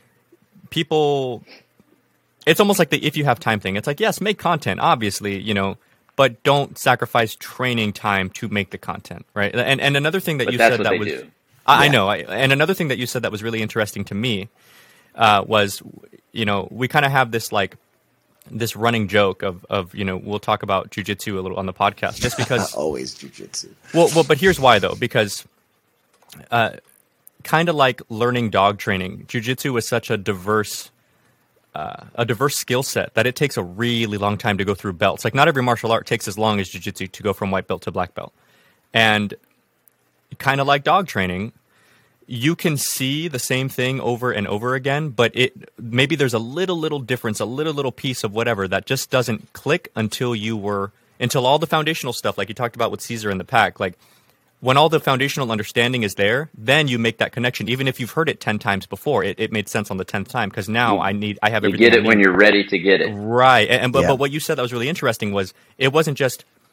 people, it's almost like the if you have time thing. It's like, yes, make content, obviously, you know, but don't sacrifice training time to make the content, right? And and another thing that but you that's said what that they was, do. I, yeah. I know, I, and another thing that you said that was really interesting to me uh, was, you know, we kind of have this like, this running joke of, of, you know, we'll talk about jujitsu a little on the podcast just because. Always jujitsu. Well, well, but here's why though, because uh, kind of like learning dog training, jiu-jitsu is such a diverse, uh, a diverse skill set that it takes a really long time to go through belts. Like not every martial art takes as long as jiu-jitsu to go from white belt to black belt. And kind of like dog training, you can see the same thing over and over again, but it maybe there's a little, little difference, a little, little piece of whatever that just doesn't click until you were, until all the foundational stuff, like you talked about with Caesar in the pack, like when all the foundational understanding is there, then you make that connection. Even if you've heard it ten times before, it, it made sense on the tenth time because now I need, I have you everything. You get it when you're ready to get it. Right. And, and but, yeah. but what you said that was really interesting was it wasn't just,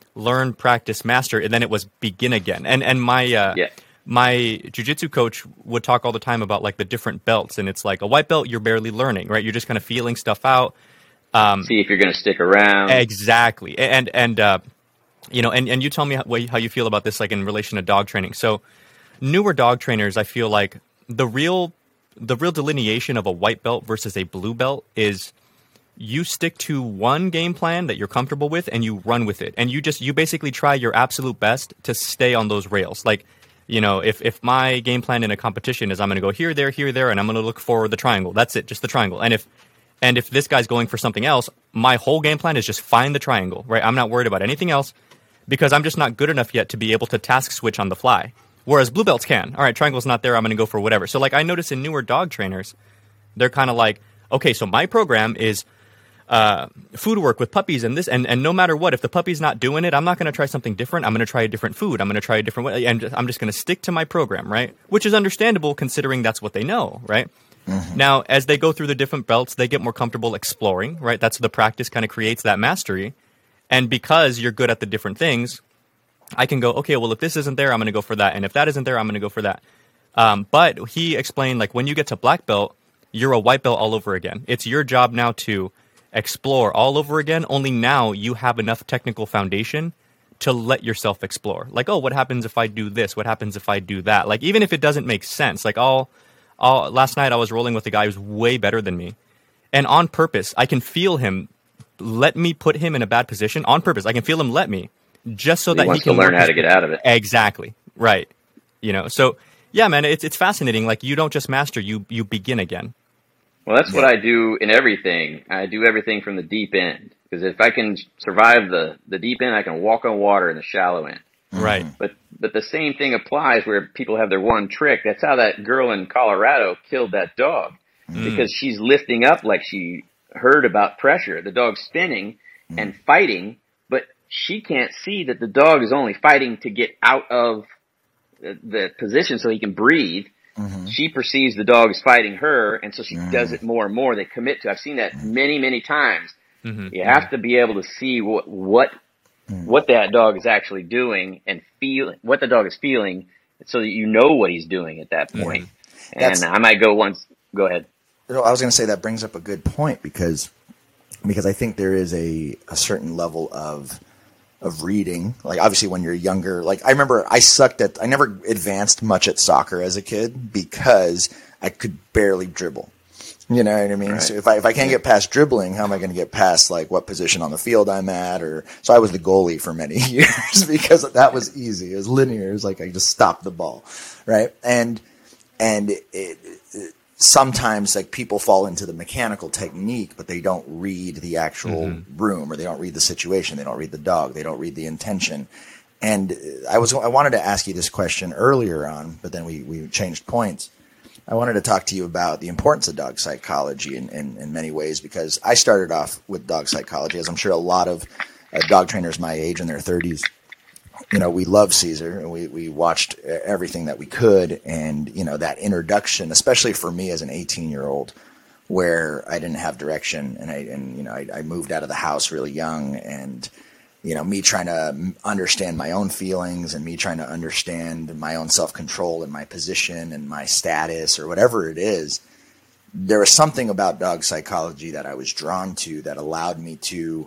learn, practice, master, and then it was begin again. And and my uh, Yeah. my jiu-jitsu coach would talk all the time about like the different belts, and it's like a white belt, you're barely learning, right? You're just kind of feeling stuff out. Um, See if you're going to stick around. Exactly. And, and, uh, you know, and, and you tell me how, how you feel about this, like in relation to dog training. So newer dog trainers, I feel like the real, the real delineation of a white belt versus a blue belt is you stick to one game plan that you're comfortable with and you run with it. And you just, you basically try your absolute best to stay on those rails. Like, you know, if, if my game plan in a competition is I'm going to go here, there, here, there, and I'm going to look for the triangle. That's it, just the triangle. And if And if this guy's going for something else, my whole game plan is just find the triangle, right? I'm not worried about anything else because I'm just not good enough yet to be able to task switch on the fly. Whereas blue belts can. All right, triangle's not there, I'm going to go for whatever. So like I notice in newer dog trainers, they're kind of like, okay, so my program is uh, food work with puppies and this, and, and no matter what, if the puppy's not doing it, I'm not going to try something different. I'm going to try a different food. I'm going to try a different way. And I'm just going to stick to my program, right? Which is understandable considering that's what they know, right? Mm-hmm. Now, as they go through the different belts, they get more comfortable exploring, right? That's the practice kind of creates that mastery. And because you're good at the different things, I can go, okay, well, if this isn't there, I'm going to go for that. And if that isn't there, I'm going to go for that. Um, but he explained, like, when you get to black belt, you're a white belt all over again. It's your job now to explore all over again, only now you have enough technical foundation to let yourself explore. Like, oh, what happens if I do this? What happens if I do that? Like, even if it doesn't make sense, like, I'll, I'll, last night I was rolling with a guy who's way better than me. And on purpose, I can feel him let me put him in a bad position. On purpose, I can feel him let me, just so he that wants he can to learn work how his- to get out of it. Exactly. Right. You know, so yeah, man, it's it's fascinating. Like, you don't just master, you you begin again. Well, that's Yeah. what I do in everything. I do everything from the deep end. Because if I can survive the, the deep end, I can walk on water in the shallow end. Right. But but the same thing applies where people have their one trick. That's how that girl in Colorado killed that dog. Mm. Because she's lifting up like she heard about pressure. The dog's spinning and fighting, but she can't see that the dog is only fighting to get out of the, the position so he can breathe. Mm-hmm. She perceives the dog is fighting her, and so she Mm. does it more and more. They commit to. I've seen that many, many times. Mm-hmm. You have to be able to see what what Mm. what that dog is actually doing and feel what the dog is feeling, so that you know what he's doing at that point. And That's- I might go once. Go ahead. No, I was going to say that brings up a good point because because I think there is a, a certain level of of reading. Like, obviously when you're younger, like I remember I sucked at I never advanced much at soccer as a kid because I could barely dribble. You know what I mean? Right. So if I if I can't get past dribbling, how am I going to get past like what position on the field I'm at? Or so I was the goalie for many years because that was easy. It was linear. It was like I just stopped the ball, right? And and it, it, sometimes like people fall into the mechanical technique, but they don't read the actual Mm-hmm. room, or they don't read the situation. They don't read the dog. They don't read the intention. And I was I wanted to ask you this question earlier on, but then we we changed points. I wanted to talk to you about the importance of dog psychology in, in, in many ways, because I started off with dog psychology, as I'm sure a lot of uh, dog trainers my age in their thirties. You know, we love Caesar, and we, we watched everything that we could. And, you know, that introduction, especially for me as an eighteen year old, where I didn't have direction, and I, and, you know, I, I moved out of the house really young, and, you know, me trying to understand my own feelings and me trying to understand my own self-control and my position and my status or whatever it is. There was something about dog psychology that I was drawn to that allowed me to,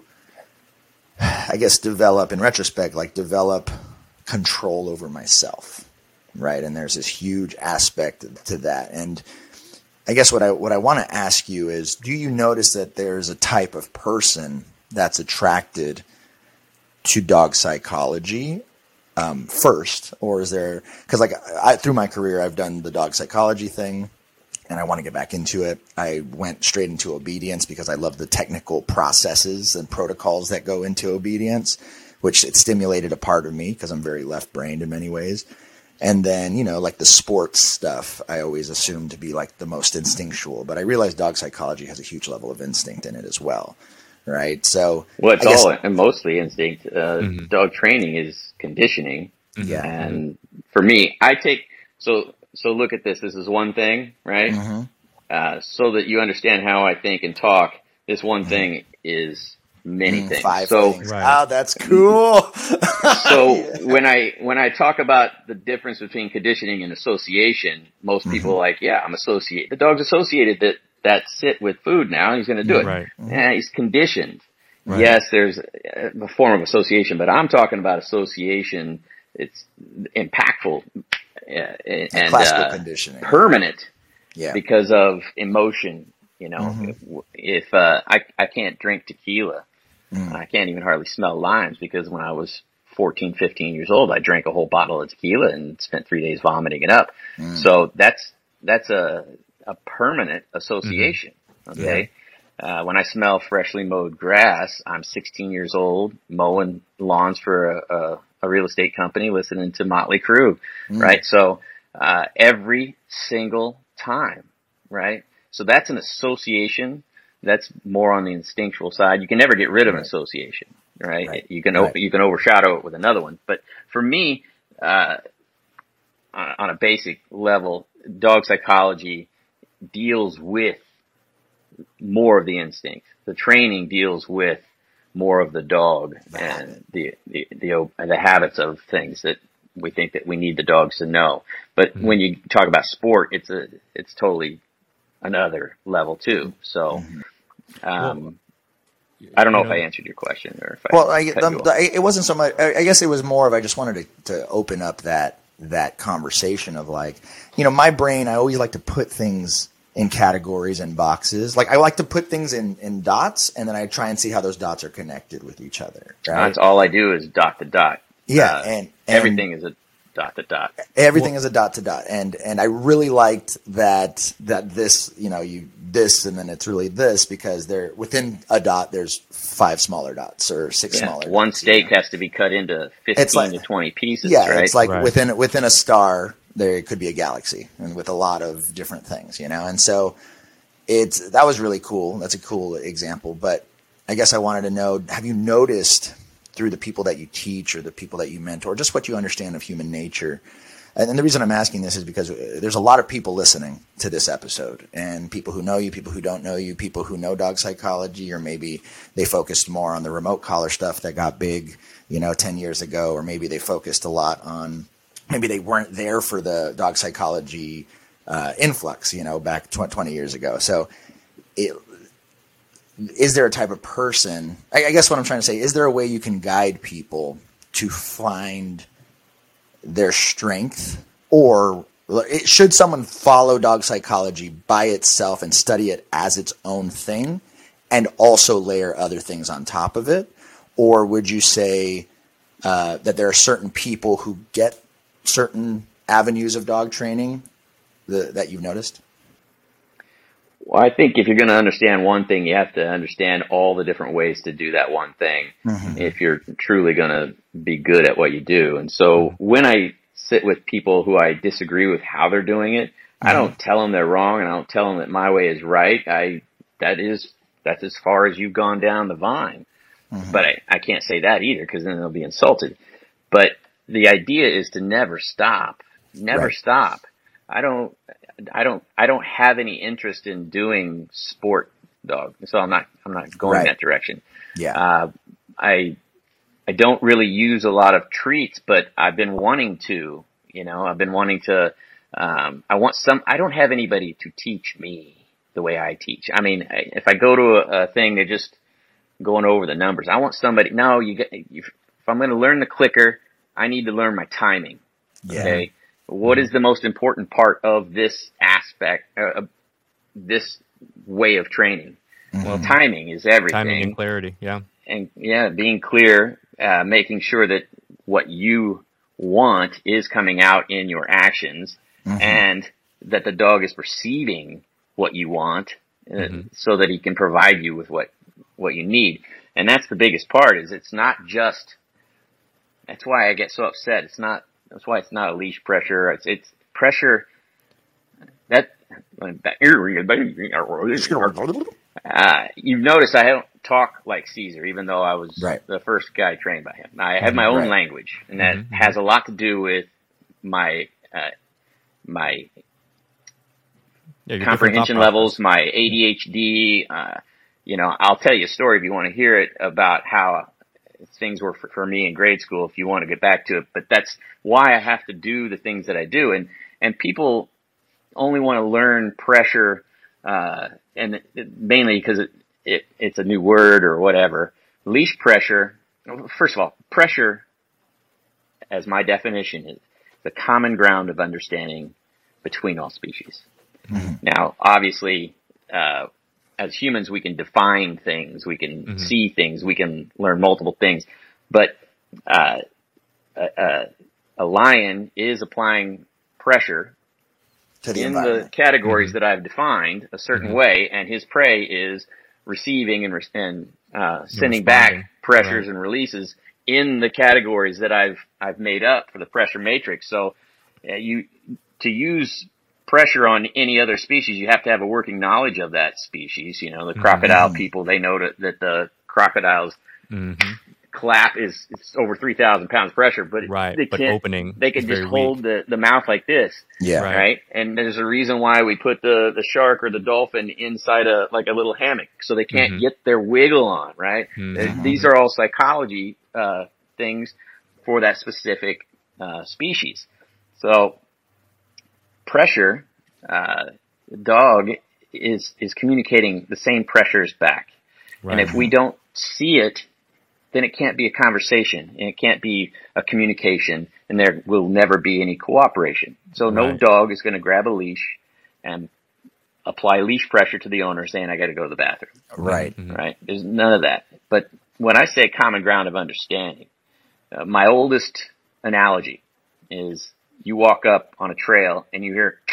I guess, develop, in retrospect, like develop control over myself, right? And there's this huge aspect to that. And I guess what I what I want to ask you is, do you notice that there's a type of person that's attracted to dog psychology um, first, or is there? Because like I, through my career, I've done the dog psychology thing, and I want to get back into it. I went straight into obedience because I love the technical processes and protocols that go into obedience, which it stimulated a part of me because I'm very left-brained in many ways. And then, you know, like the sports stuff, I always assumed to be like the most instinctual, but I realized dog psychology has a huge level of instinct in it as well. Right. So, Well, it's I guess- all and mostly instinct. Uh, Mhm. Dog training is conditioning. yeah. And for me, I take, so, so look at this. This is one thing, right? Mhm. Uh, so that you understand how I think and talk. This one thing is many Mm, things. five so, things. Right. Oh, that's cool. so when I when I talk about the difference between conditioning and association, most people Mhm. are like, yeah, I'm associated. The dog's associated that that's it with food now. He's going to do it. Right. Yeah, he's conditioned. Right. Yes, there's a form of association, but I'm talking about association. It's impactful uh, Like and classical uh, conditioning. permanent Yeah. because of emotion. You know, Mhm. if, if uh, I I can't drink tequila, Mm. I can't even hardly smell limes because when I was fourteen, fifteen years old, I drank a whole bottle of tequila and spent three days vomiting it up. Mm. So that's that's a a permanent association. Mm-hmm. Okay. Uh, when I smell freshly mowed grass, I'm sixteen years old, mowing lawns for a, a, a real estate company, listening to Motley Crue, Mm. right? So uh, every single time, right? So that's an association. That's more on the instinctual side. You can never get rid of an Right. association, right? Right. You can Right. you can overshadow it with another one. But for me, uh, on, on a basic level, dog psychology deals with more of the instinct. The training deals with more of the dog The and habit. the, the the the habits of things that we think that we need the dogs to know. But Mhm. when you talk about sport, it's a it's totally another level too. So um, I don't know you if know- I answered your question or if I Well, I, cut the, you off. the, it wasn't so much. I I guess it was more of I just wanted to, to open up that that conversation of like, you know, my brain. I always like to put things in categories and boxes. Like I like to put things in, in dots, and then I try and see how those dots are connected with each other. Right? That's all I do is dot to dot. Yeah, Uh, and, and everything is a dot to dot. everything is a dot to dot, and and I really liked that that this, you know, you this and then it's really this because they're within a dot. There's five smaller dots or six Yeah. smaller. One dots, steak you know? has to be cut into fifteen It's like- to twenty pieces, Yeah, right? it's like Right. within within a star there could be a galaxy, and with a lot of different things, you know. And so it's that was really cool. That's a cool example. But I guess I wanted to know: have you noticed through the people that you teach or the people that you mentor, just what you understand of human nature? And, and the reason I'm asking this is because there's a lot of people listening to this episode, and people who know you, people who don't know you, people who know dog psychology, or maybe they focused more on the remote collar stuff that got big, you know, ten years ago, or maybe they focused a lot on, maybe they weren't there for the dog psychology uh, influx, you know, back twenty years ago. So it, is there a type of person, I, I guess what I'm trying to say, is there a way you can guide people to find their strength, or it, should someone follow dog psychology by itself and study it as its own thing and also layer other things on top of it? Or would you say uh, that there are certain people who get certain avenues of dog training the, that you've noticed? Well, I think if you're going to understand one thing, you have to understand all the different ways to do that one thing Mhm. if you're truly going to be good at what you do. And so when I sit with people who I disagree with how they're doing it, I don't tell them they're wrong, and I don't tell them that my way is right. I that is that's as far as you've gone down the vine. Mhm. But I, I can't say that either because then they'll be insulted. But the idea is to never stop, never Right. stop. I don't, I don't, I don't have any interest in doing sport dog. So I'm not, I'm not going Right. that direction. Yeah. Uh, I, I don't really use a lot of treats, but I've been wanting to, you know, I've been wanting to, um, I want some, I don't have anybody to teach me the way I teach. I mean, I, if I go to a, a thing, they're just going over the numbers. I want somebody, no, you get, you, if I'm going to learn the clicker, I need to learn my timing. Yeah. Okay. What is the most important part of this aspect, uh, of this way of training? Well, Mhm. timing is everything. Timing and clarity. Yeah. And yeah, being clear, uh, making sure that what you want is coming out in your actions, Mhm. and that the dog is perceiving what you want, uh, Mhm. so that he can provide you with what, what you need. And that's the biggest part, is it's not just, that's why I get so upset. It's not, that's why it's not a leash pressure. It's, it's pressure that, uh, you've noticed I don't talk like Caesar, even though I was Right. the first guy trained by him. I have my own Right. language, and that Mhm. has a lot to do with my, uh, my Yeah, your different comprehension thought levels, my A D H D, uh, you know, I'll tell you a story if you want to hear it about how things were for, for me in grade school, if you want to get back to it. But that's why I have to do the things that I do. And, and people only want to learn pressure, uh, and it, it, mainly because it, it, it's a new word or whatever. Leash pressure, first of all, pressure, as my definition, is the common ground of understanding between all species. Mm-hmm. Now, obviously, uh, as humans, we can define things, we can mm-hmm. see things, we can learn multiple things, but uh, a, a lion is applying pressure to the in the categories mm-hmm. that I've defined a certain mm-hmm. way, and his prey is receiving and, and uh, sending back pressures right. and releases in the categories that I've I've made up for the pressure matrix. So uh, you to use pressure on any other species, you have to have a working knowledge of that species. You know, the crocodile mm-hmm. people, they know that, that the crocodile's mm-hmm. clap is it's over three thousand pounds pressure, but right, they but can't, opening they can just hold the, the mouth like this. Yeah. Right. right. And there's a reason why we put the, the shark or the dolphin inside a, like a little hammock so they can't mm-hmm. get their wiggle on, right? Mm-hmm. These are all psychology, uh, things for that specific, uh, species. So pressure, uh, the dog is, is communicating the same pressures back. Right. And if we don't see it, then it can't be a conversation and it can't be a communication and there will never be any cooperation. So no right. dog is going to grab a leash and apply leash pressure to the owner saying, I got to go to the bathroom. Right. Mm-hmm. Right. There's none of that. But when I say common ground of understanding, uh, my oldest analogy is you walk up on a trail and you hear,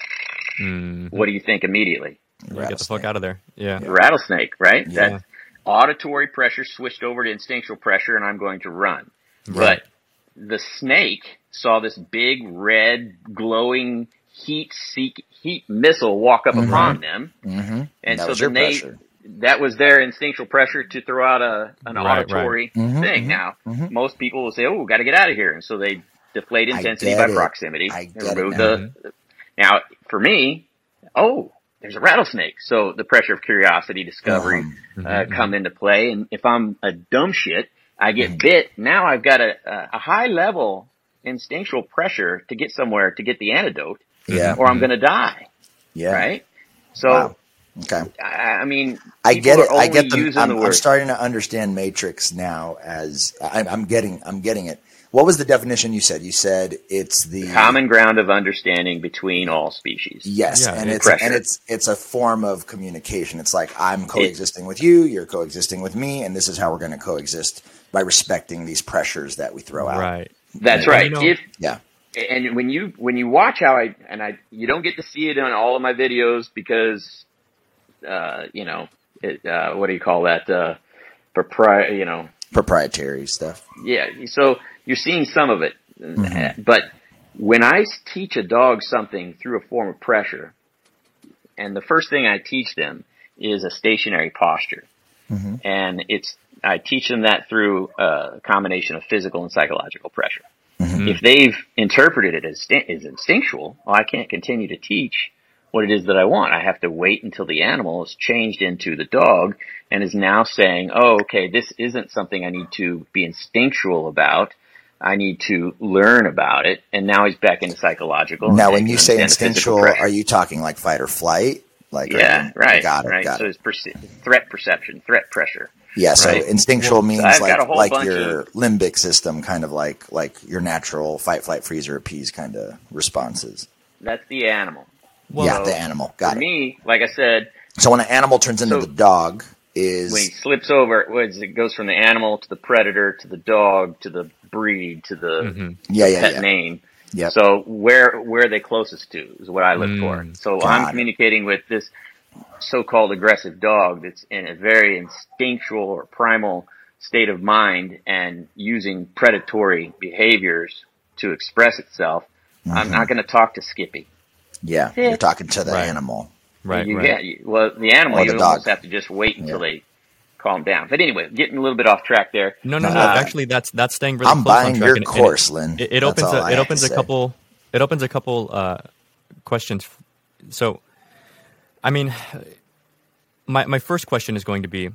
mm-hmm. what do you think immediately? Get the fuck out of there. Yeah. yeah. Rattlesnake, right? Yeah. That's auditory pressure switched over to instinctual pressure and I'm going to run. Right. But the snake saw this big red glowing heat seek heat missile walk up mm-hmm. upon them. Mm-hmm. And that so was then they, pressure. That was their instinctual pressure to throw out a, an right, auditory right. Mm-hmm, thing. mm-hmm, now, mm-hmm. most people will say, oh, got to get out of here. And so they deflate intensity by it. proximity. I and remove it the, mm-hmm. now, for me, oh, there's a rattlesnake. So the pressure of curiosity, discovery, mm-hmm. uh, come into play. And if I'm a dumb shit, I get mm-hmm. bit. Now I've got a, a high level instinctual pressure to get somewhere to get the antidote. Yeah. Or I'm going to die. Yeah. Right. So, wow. Okay. I, I mean, I get it. I get the, the, I'm, the I'm starting to understand Matrix now as I, I'm getting, I'm getting it. What was the definition you said? You said it's the common ground of understanding between all species. Yes, yeah, and it's pressure. and it's it's a form of communication. It's like I'm coexisting it, with you, you're coexisting with me, and this is how we're going to coexist by respecting these pressures that we throw out. Right. That's right. You know, if yeah, and when you when you watch how I and I you don't get to see it on all of my videos because uh, you know it, uh, what do you call that uh, propri- you know proprietary stuff. Yeah, so. You're seeing some of it, mm-hmm. but when I teach a dog something through a form of pressure, and the first thing I teach them is a stationary posture, mm-hmm. and it's I teach them that through a combination of physical and psychological pressure. Mm-hmm. If they've interpreted it as, as instinctual, well, I can't continue to teach what it is that I want. I have to wait until the animal is changed into the dog and is now saying, oh, okay, this isn't something I need to be instinctual about. I need to learn about it. And now he's back into psychological. Now, when you say instinctual, are you talking like fight or flight? Like, yeah, you, right. Got it. Right. Got so it. it's perce- threat perception, threat pressure. Yeah. So right? instinctual well, means so like, like your of, limbic system, kind of like, like your natural fight, flight, freeze, or appease kind of responses. That's the animal. Well, yeah, so the animal. Got for it. me, like I said. So when an animal turns into so, the dog is. When he slips over, it goes from the animal to the predator to the dog to the breed to the mm-hmm. yeah, yeah, pet yeah. name. Yep. So where where are they closest to is what I look mm, for. So God. I'm communicating with this so-called aggressive dog that's in a very instinctual or primal state of mind and using predatory behaviors to express itself. Mm-hmm. I'm not going to talk to Skippy. Yeah, you're talking to the right. animal. Right, you, right. Yeah, you, well, the animal, or the you dog. almost have to just wait until yeah. they calm down. But anyway, getting a little bit off track there. No, no, no. Uh, actually, that's that's staying really I'm close buying on track. your and, course, and Lynn. It, it opens a, it it opens a say. couple it opens a couple uh, questions. So, I mean, my, my first question is going to be,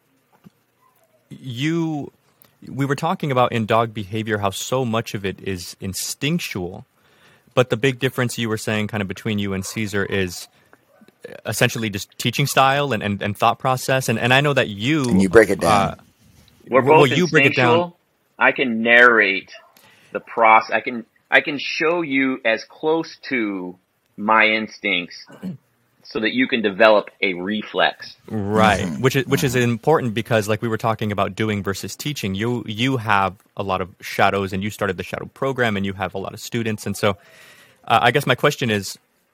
you, we were talking about in dog behavior how so much of it is instinctual, but the big difference you were saying kind of between you and Caesar is essentially just teaching style and, and, and thought process. And, and I know that you... Can you break it down? Uh, We're both well, instinctual. You break it down. I can narrate the process. I can I can show you as close to my instincts so that you can develop a reflex. Right, mm-hmm. which is which is important because, like we were talking about doing versus teaching, you you have a lot of shadows, and you started the shadow program, and you have a lot of students, and so uh, I guess my question is,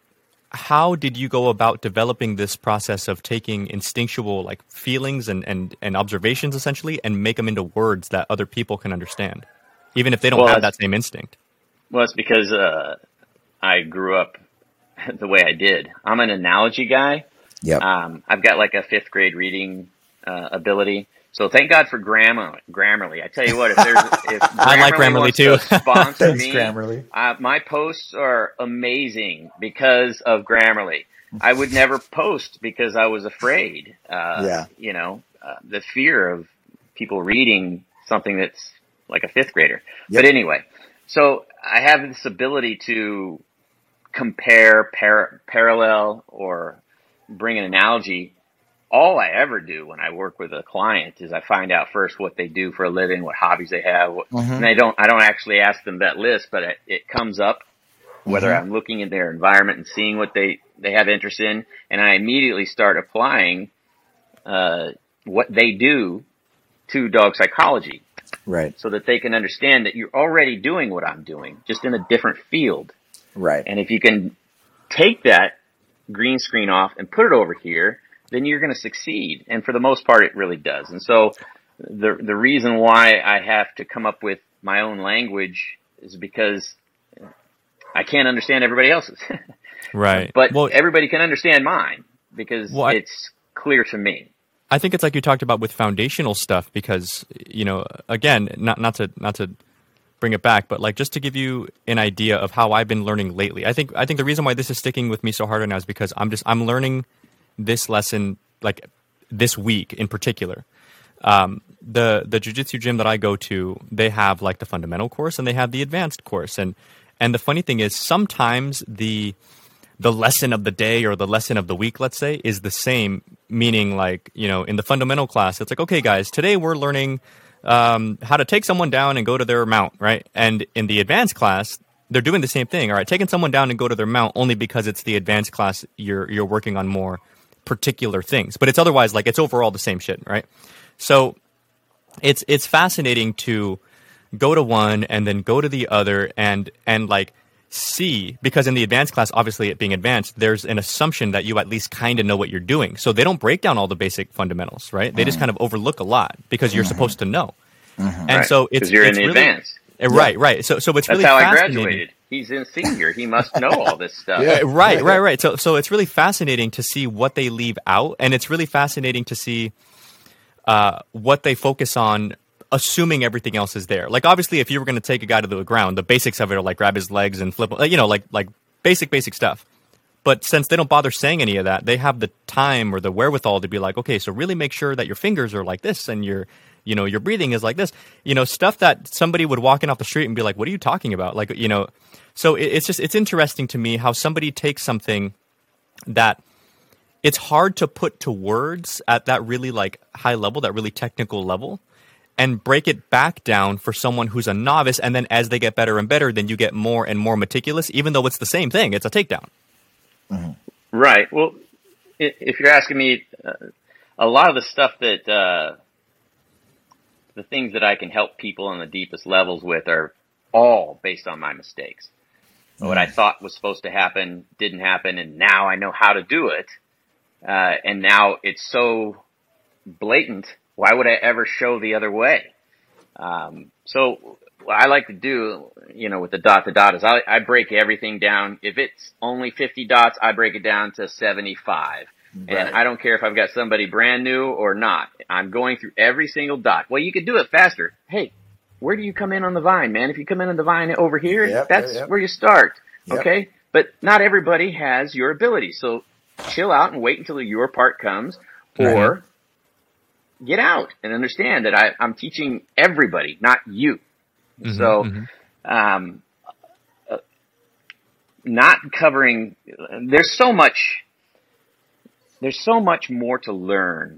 how did you go about developing this process of taking instinctual like feelings and, and, and observations essentially and make them into words that other people can understand, even if they don't well, have that same instinct? Well, it's because uh, I grew up the way I did. I'm an analogy guy. Yep. Um, I've got like a fifth grade reading uh, ability. So thank God for Grammar, Grammarly. I tell you what, if there's if Grammarly I like Grammarly too. To sponsor Thanks, me, Grammarly. Uh, my posts are amazing because of Grammarly. I would never post because I was afraid. Uh, yeah. You know, uh, the fear of people reading something that's like a fifth grader. Yep. But anyway, so I have this ability to compare, par- parallel, or bring an analogy. All I ever do when I work with a client is I find out first what they do for a living, what hobbies they have, what, mm-hmm. and I don't I don't actually ask them that list, but it, it comes up whether mm-hmm. I'm looking at their environment and seeing what they, they have interest in, and I immediately start applying uh, what they do to dog psychology, right? So that they can understand that you're already doing what I'm doing, just in a different field, right? And if you can take that green screen off and put it over here, then you're going to succeed. And for the most part, it really does. And so the the reason why I have to come up with my own language is because I can't understand everybody else's. Right. But well, everybody can understand mine because well, I, it's clear to me. I think it's like you talked about with foundational stuff because, you know, again, not not to not to bring it back, but like just to give you an idea of how I've been learning lately. I think I think the reason why this is sticking with me so hard right now is because I'm just I'm learning this lesson like this week in particular. Um, the the jiu-jitsu gym that I go to, they have like the fundamental course and they have the advanced course. And and the funny thing is sometimes the the lesson of the day or the lesson of the week, let's say, is the same, meaning like, you know, in the fundamental class, it's like, okay, guys, today we're learning um, how to take someone down and go to their mount, right? And in the advanced class, they're doing the same thing. All right, taking someone down and go to their mount only because it's the advanced class, you're you're working on more particular things, but it's otherwise like it's overall the same shit, right? So it's it's fascinating to go to one and then go to the other and and like see, because in the advanced class, obviously it being advanced, there's an assumption that you at least kind of know what you're doing. So they don't break down all the basic fundamentals, right? They mm-hmm. just kind of overlook a lot because you're mm-hmm. supposed to know. Mm-hmm. And right. so it's you're it's in the really, advanced. Right, right. So so it's That's really how fascinating. I graduated. He's in senior. He must know all this stuff. Yeah, right, right, right. So so it's really fascinating to see what they leave out, and it's really fascinating to see uh, what they focus on, assuming everything else is there. Like obviously, if you were going to take a guy to the ground, the basics of it are like grab his legs and flip, you know, like like basic basic stuff. But since they don't bother saying any of that, they have the time or the wherewithal to be like, okay, so really make sure that your fingers are like this and your, you know, your breathing is like this, you know, stuff that somebody would walk in off the street and be like, what are you talking about? Like, you know, so it, it's just, it's interesting to me how somebody takes something that it's hard to put to words at that really like high level, that really technical level, and break it back down for someone who's a novice. And then as they get better and better, then you get more and more meticulous, even though it's the same thing. It's a takedown. Mm-hmm. Right. Well, if you're asking me, uh, a lot of the stuff that, uh, the things that I can help people on the deepest levels with are all based on my mistakes. Mm-hmm. What I thought was supposed to happen didn't happen, and now I know how to do it. Uh, and now it's so blatant. Why would I ever show the other way? Um, so what I like to do, you know, with the dot to dot is I, I break everything down. If it's only fifty dots, I break it down to seventy-five. Right. And I don't care if I've got somebody brand new or not. I'm going through every single dot. Well, you could do it faster. Hey, where do you come in on the vine, man? If you come in on the vine over here, yep, that's yep. where you start. Yep. Okay. But not everybody has your ability. So chill out and wait until your part comes. or right. get out and understand that I, I'm teaching everybody, not you. Mm-hmm, so, mm-hmm. um, uh, not covering, there's so much, there's so much more to learn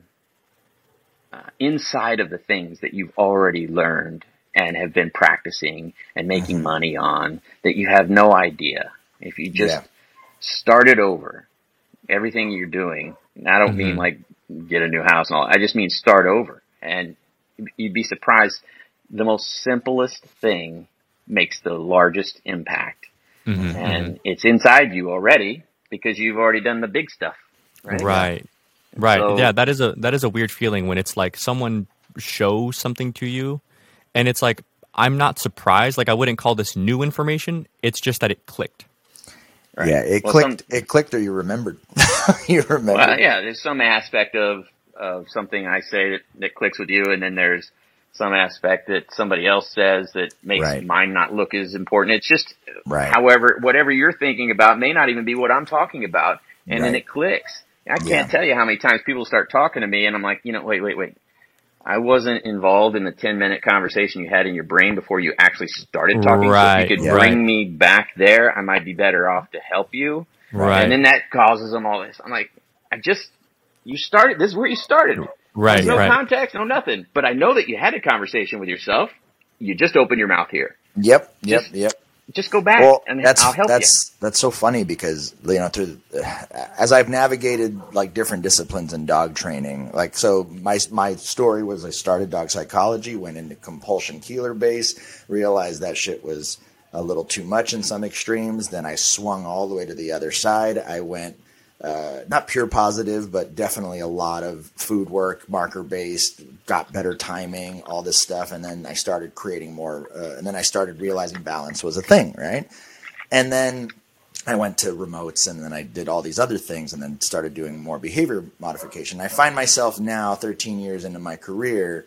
uh, inside of the things that you've already learned and have been practicing and making mm-hmm. money on that you have no idea. If you just Yeah. start it over, everything you're doing, and I don't Mm-hmm. mean like get a new house and all, I just mean start over. And you'd be surprised, the most simplest thing makes the largest impact. Mm-hmm. And mm-hmm. it's inside you already because you've already done the big stuff. Right. Right. Right. So, yeah, that is a that is a weird feeling when it's like someone shows something to you and it's like, I'm not surprised. Like, I wouldn't call this new information. It's just that it clicked. Right. Yeah, it well, clicked. some, it clicked, or you remembered. you remember. Well, yeah, there's some aspect of, of something I say that, that clicks with you, and then there's some aspect that somebody else says that makes right. mine not look as important. It's just, right. however, whatever you're thinking about may not even be what I'm talking about, and right. then it clicks. I can't yeah. tell you how many times people start talking to me, and I'm like, you know, wait, wait, wait. I wasn't involved in the ten minute conversation you had in your brain before you actually started talking. Right, so if you could yeah. bring right. me back there, I might be better off to help you. Right. And then that causes them all this. I'm like, I just, you started, this is where you started. Right, There's no right. context, no nothing. But I know that you had a conversation with yourself. You just opened your mouth here. Yep, yep, Just, yep. Just go back Well, and that's I'll help that's you. that's so funny because you know through as I've navigated like different disciplines in dog training, like so my my story was I started dog psychology, went into compulsion keeler base, realized that shit was a little too much in some extremes. Then I swung all the way to the other side. I went uh, not pure positive, but definitely a lot of food work, marker based, got better timing, all this stuff. And then I started creating more, uh, and then I started realizing balance was a thing, right? And then I went to remotes and then I did all these other things and then started doing more behavior modification. I find myself now thirteen years into my career,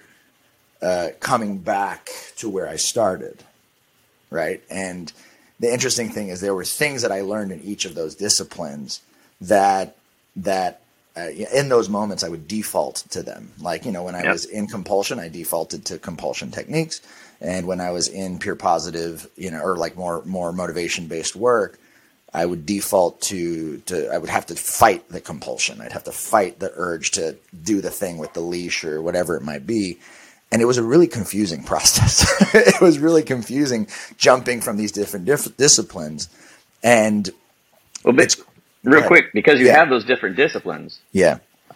uh, coming back to where I started, right? And the interesting thing is there were things that I learned in each of those disciplines that that uh, in those moments I would default to them. Like, you know, when I yep. was in compulsion, I defaulted to compulsion techniques. And when I was in pure positive, you know, or like more more motivation based work, I would default to to I would have to fight the compulsion. I'd have to fight the urge to do the thing with the leash or whatever it might be. And it was a really confusing process. It was really confusing jumping from these different diff- disciplines. And well, but it's real quick, because you yeah. have those different disciplines. Yeah.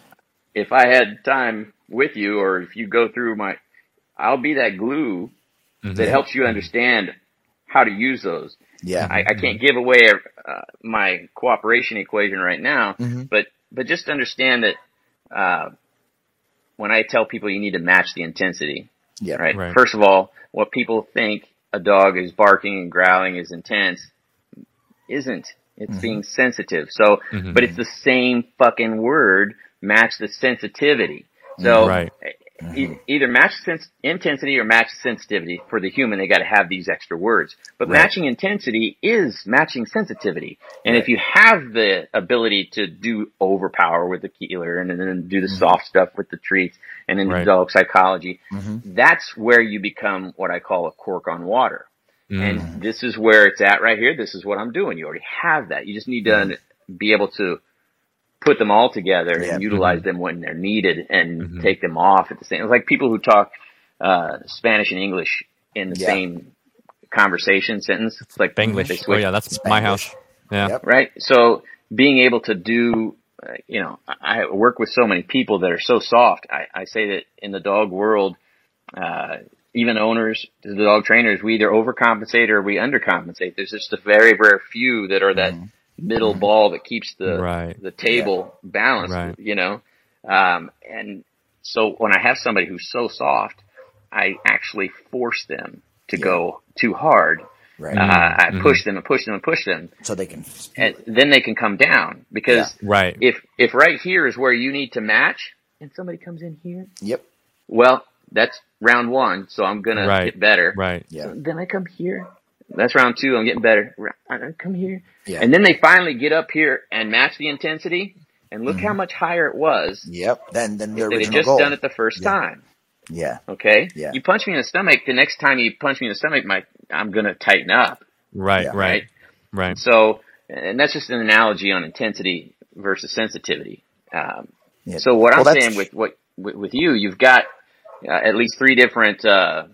If I had time with you, or if you go through my, I'll be that glue mm-hmm. that helps you understand how to use those. Yeah. I, I can't give away uh, my cooperation equation right now, mm-hmm. but, but just understand that, uh, when I tell people you need to match the intensity, yeah. right? right? First of all, what people think a dog is barking and growling is intense isn't. It's mm-hmm. being sensitive. So, mm-hmm. but it's the same fucking word, match the sensitivity. So right. Mm-hmm. e- either match sens- intensity or match sensitivity. For the human, they got to have these extra words. But right. matching intensity is matching sensitivity. And right. if you have the ability to do overpower with the keeler and then do the mm-hmm. soft stuff with the treats and then right. the dog psychology, mm-hmm. that's where you become what I call a cork on water. Mm. And this is where it's at right here. This is what I'm doing. You already have that. You just need to mm-hmm. be able to put them all together yeah. and utilize mm-hmm. them when they're needed and mm-hmm. take them off at the same. It's like people who talk uh Spanish and English in the yeah. same conversation sentence. It's like Spanglish. they Oh switch, yeah, that's Spanglish. my house. Yeah. Yep. right? So being able to do, uh, you know, I I work with so many people that are so soft. I, I say that in the dog world, uh, even owners, the dog trainers, we either overcompensate or we undercompensate. There's just a very, very few that are that mm-hmm. middle mm-hmm. ball that keeps the right. the table yeah. balanced, right. you know. Um, and so when I have somebody who's so soft, I actually force them to yeah. go too hard. Right. Uh, I mm-hmm. push them and push them and push them. So they can, and then they can come down because yeah. right. if if right here is where you need to match, and somebody comes in here, yep. well, that's round one, so I'm gonna right. get better. Right. Yeah. So then I come here. That's round two. I'm getting better. I come here, yeah. and then they finally get up here and match the intensity. and look Mm-hmm. how much higher it was. Yep. Then, then the if they original had just goal. done it the first Yeah. time. Yeah. Okay. Yeah. You punch me in the stomach. The next time you punch me in the stomach, my I'm gonna tighten up. Right, Yeah. right, Right. right. So, and that's just an analogy on intensity versus sensitivity. Um, Yeah. So what Well, I'm that's- saying with what with, with you, you've got uh, at least three different uh,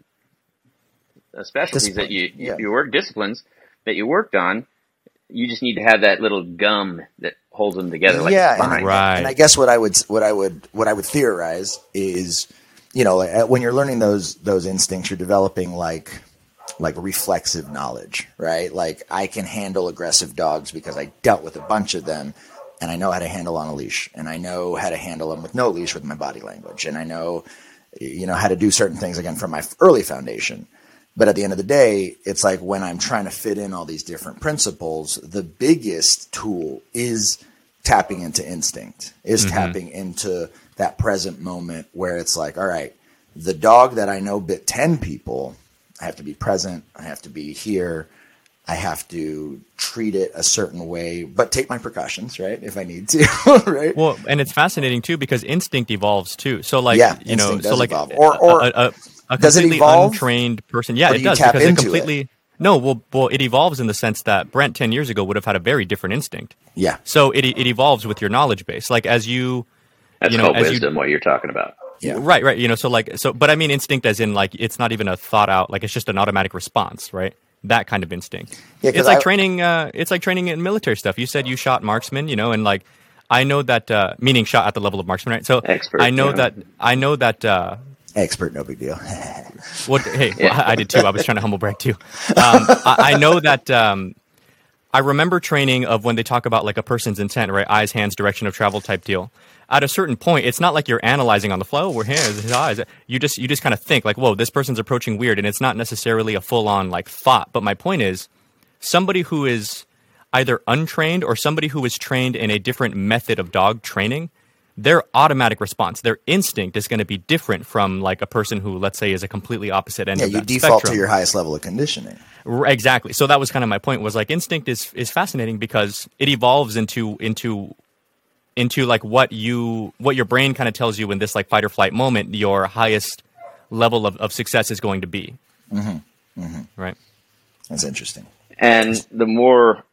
uh, specialties that you Disciplines, yeah. you work disciplines that you worked on. You just need to have that little gum that holds them together, like yeah, a spine. and, Right. and I guess what I would what I would what I would theorize is, you know, like, when you're learning those those instincts, you're developing like like reflexive knowledge, right? Like I can handle aggressive dogs because I dealt with a bunch of them, and I know how to handle on a leash, and I know how to handle them with no leash with my body language, and I know, you know, how to do certain things again from my early foundation. But at the end of the day, it's like when I'm trying to fit in all these different principles, the biggest tool is tapping into instinct, is Mm-hmm. tapping into that present moment where it's like, all right, the dog that I know bit ten people, I have to be present. I have to be here. I have to treat it a certain way, but take my precautions, right? If I need to, right? Well, and it's fascinating too because instinct evolves too. So like, Yeah, you know, instinct so does like evolve. Or- or a, a, a does it completely evolve? untrained person. Yeah, Or it do you does tap because it into it? completely. No, well, well, it evolves in the sense that Brent ten years ago would have had a very different instinct. Yeah. So it it evolves with your knowledge base. Like as you, That's you know, called as you- wisdom. What you're talking about. Yeah. right, right. You know, so like, so, but I mean instinct as in like it's not even a thought out. Like it's just an automatic response, right? That kind of instinct. Yeah, 'cause it's like I- training. Uh, it's like training in military stuff. You said you shot marksman, you know, and like I know that uh, meaning shot at the level of marksman, right? So Expert, I know yeah. that I know that. Uh, Expert, no big deal. What? Hey, well, I did too. I was trying to humble brag too. Um, I, I know that. Um, I remember training of when they talk about like a person's intent, right? Eyes, hands, direction of travel type deal. At a certain point, it's not like you're analyzing on the flow. Where here's his eyes. You just you just kind of think like, whoa, this person's approaching weird, and it's not necessarily a full on like thought. But my point is, somebody who is either untrained or somebody who is trained in a different method of dog training, their automatic response, their instinct is going to be different from like a person who, let's say, is a completely opposite end Yeah, of you that default spectrum. to your highest level of conditioning. R- Exactly. So that was kind of my point. Was like instinct is is fascinating because it evolves into into into like what you what your brain kind of tells you in this like fight or flight moment. Your highest level of, of success is going to be. Mm-hmm. Mm-hmm. Right. That's interesting. And the more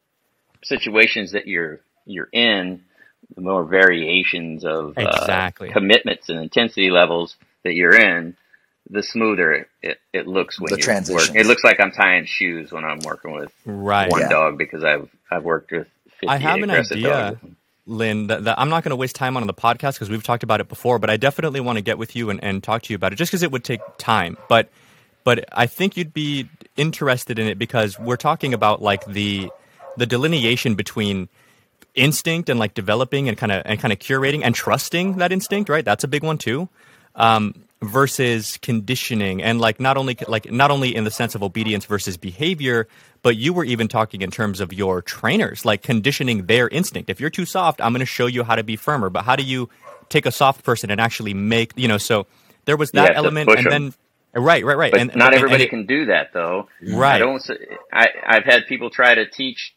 situations that you're you're in, the more variations of Exactly. uh, commitments and intensity levels that you're in, the smoother it, it, it looks when The you're transitions. working. It looks like I'm tying shoes when I'm working with Right. one Yeah. dog because I've I've worked with fifty I have an aggressive idea, dogs. Lynn, that, that I'm not going to waste time on the podcast because we've talked about it before, but I definitely want to get with you and, and talk to you about it just because it would take time. But but I think you'd be interested in it because we're talking about like the the delineation between instinct and like developing and kind of and kind of curating and trusting that instinct, right? That's a big one too. Um, versus conditioning and like not only like not only in the sense of obedience versus behavior, but you were even talking in terms of your trainers, like conditioning their instinct. If you're too soft, I'm going to show you how to be firmer. But how do you take a soft person and actually make, you know, so there was You that have to element push and 'em. then right, right, right. But and not and- everybody and it- can do that, though. Right. I don't. s- I I've had people try to teach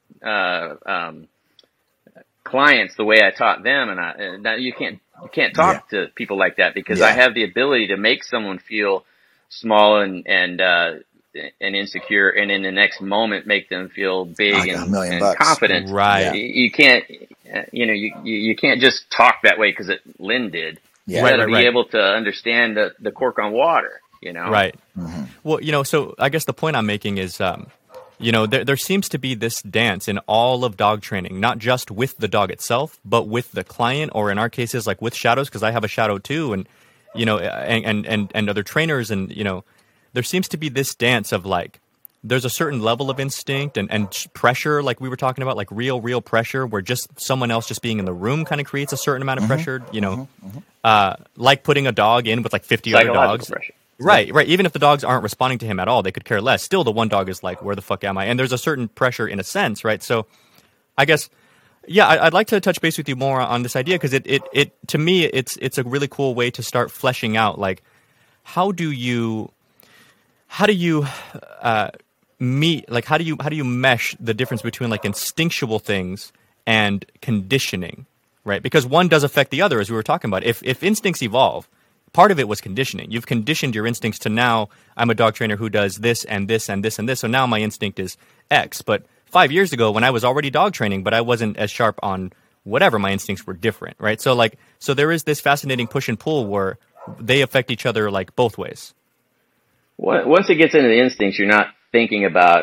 uh, um, clients the way I taught them, and I and that you can't you can't talk to people like that because I Yeah. have the ability to make someone feel small and and uh, and insecure, and in the next moment make them feel big Like a and, million and bucks. confident. Right. You, you can't. uh, You know, you, you you can't just talk that way because Lynn did. Yeah. You Right, got to right, be right. able to understand the, the cork on water. You know, Right. Mm-hmm. Well, you know, so I guess the point I'm making is, um, you know, there there seems to be this dance in all of dog training, not just with the dog itself, but with the client, or in our cases, like with shadows, because I have a shadow too, and you know, and, and and and other trainers, and you know, there seems to be this dance of like, there's a certain level of instinct and and pressure, like we were talking about, like real real pressure, where just someone else just being in the room kind of creates a certain amount of pressure, you know, uh, like putting a dog in with like fifty other psychological dogs. pressure. Right, right. Even if the dogs aren't responding to him at all, they could care less. Still, the one dog is like, where the fuck am I? And there's a certain pressure in a sense, right? So I guess, yeah, I, I'd like to touch base with you more on this idea because it, it, it, to me, it's, it's a really cool way to start fleshing out, like, how do you, how do you, uh, meet, like, how do you, how do you mesh the difference between like instinctual things and conditioning? right? Because one does affect the other, as we were talking about. If if instincts evolve, part of it was conditioning. You've conditioned your instincts to now, I'm a dog trainer who does this and this and this and this, so now my instinct is X. But five years ago, when I was already dog training, but I wasn't as sharp on whatever, my instincts were different, right? So like, so there is this fascinating push and pull where they affect each other like both ways. Once it gets into the instincts, you're not thinking about,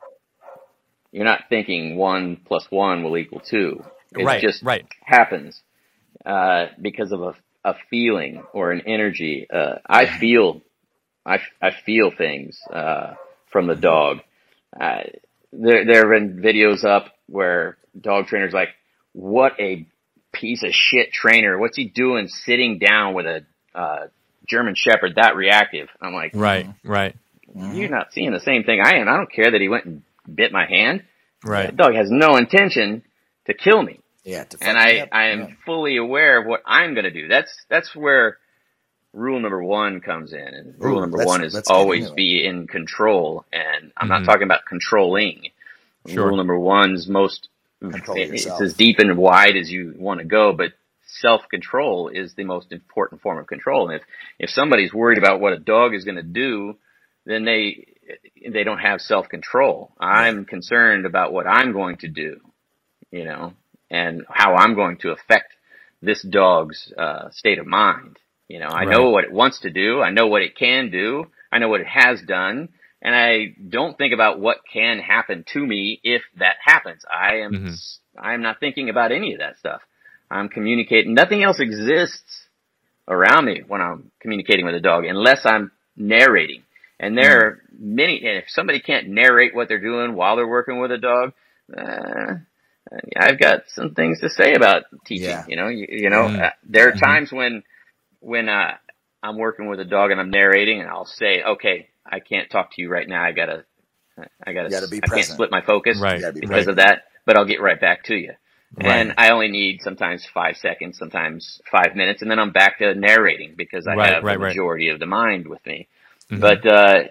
you're not thinking one plus one will equal two. It right, just right. happens uh, because of a, a feeling or an energy. Uh, I feel, I, I feel things uh, from the dog. Uh, there, there have been videos up where dog trainers like, what a piece of shit trainer. What's he doing sitting down with a uh, German Shepherd that reactive? I'm like, right, right. You're not seeing the same thing I am. I don't care that he went and bit my hand. Right. That dog has no intention to kill me. Yeah. To and I, up. I am yeah. fully aware of what I'm going to do. That's, that's where rule number one comes in. And rule Ooh, number let's, one is let's get always into it. be in control. And I'm Mm-hmm. not talking about controlling. Sure. Rule number one's most, Control it- yourself. it's as deep and wide as you want to go, but self-control is the most important form of control. And if, if somebody's worried about what a dog is going to do, then they, they don't have self-control. I'm concerned about what I'm going to do, you know, and how I'm going to affect this dog's, uh, state of mind. You know, I Right. know what it wants to do. I know what it can do. I know what it has done. And I don't think about what can happen to me if that happens. I am, Mm-hmm. I am not thinking about any of that stuff. I'm communicating. Nothing else exists around me when I'm communicating with a dog unless I'm narrating. And there are many, and if somebody can't narrate what they're doing while they're working with a dog, uh, I've got some things to say about teaching. Yeah. You know, you, you know, Mm-hmm. uh, there are times when, when, uh, I'm working with a dog and I'm narrating and I'll say, okay, I can't talk to you right now. I gotta, I gotta, You gotta be I can't present. split my focus Right. You gotta be because right. of that, but I'll get right back to you. Right. And I only need sometimes five seconds, sometimes five minutes, and then I'm back to narrating because I Right, have right, the right. majority of the mind with me. Mhm. But, uh,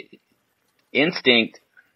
instinct,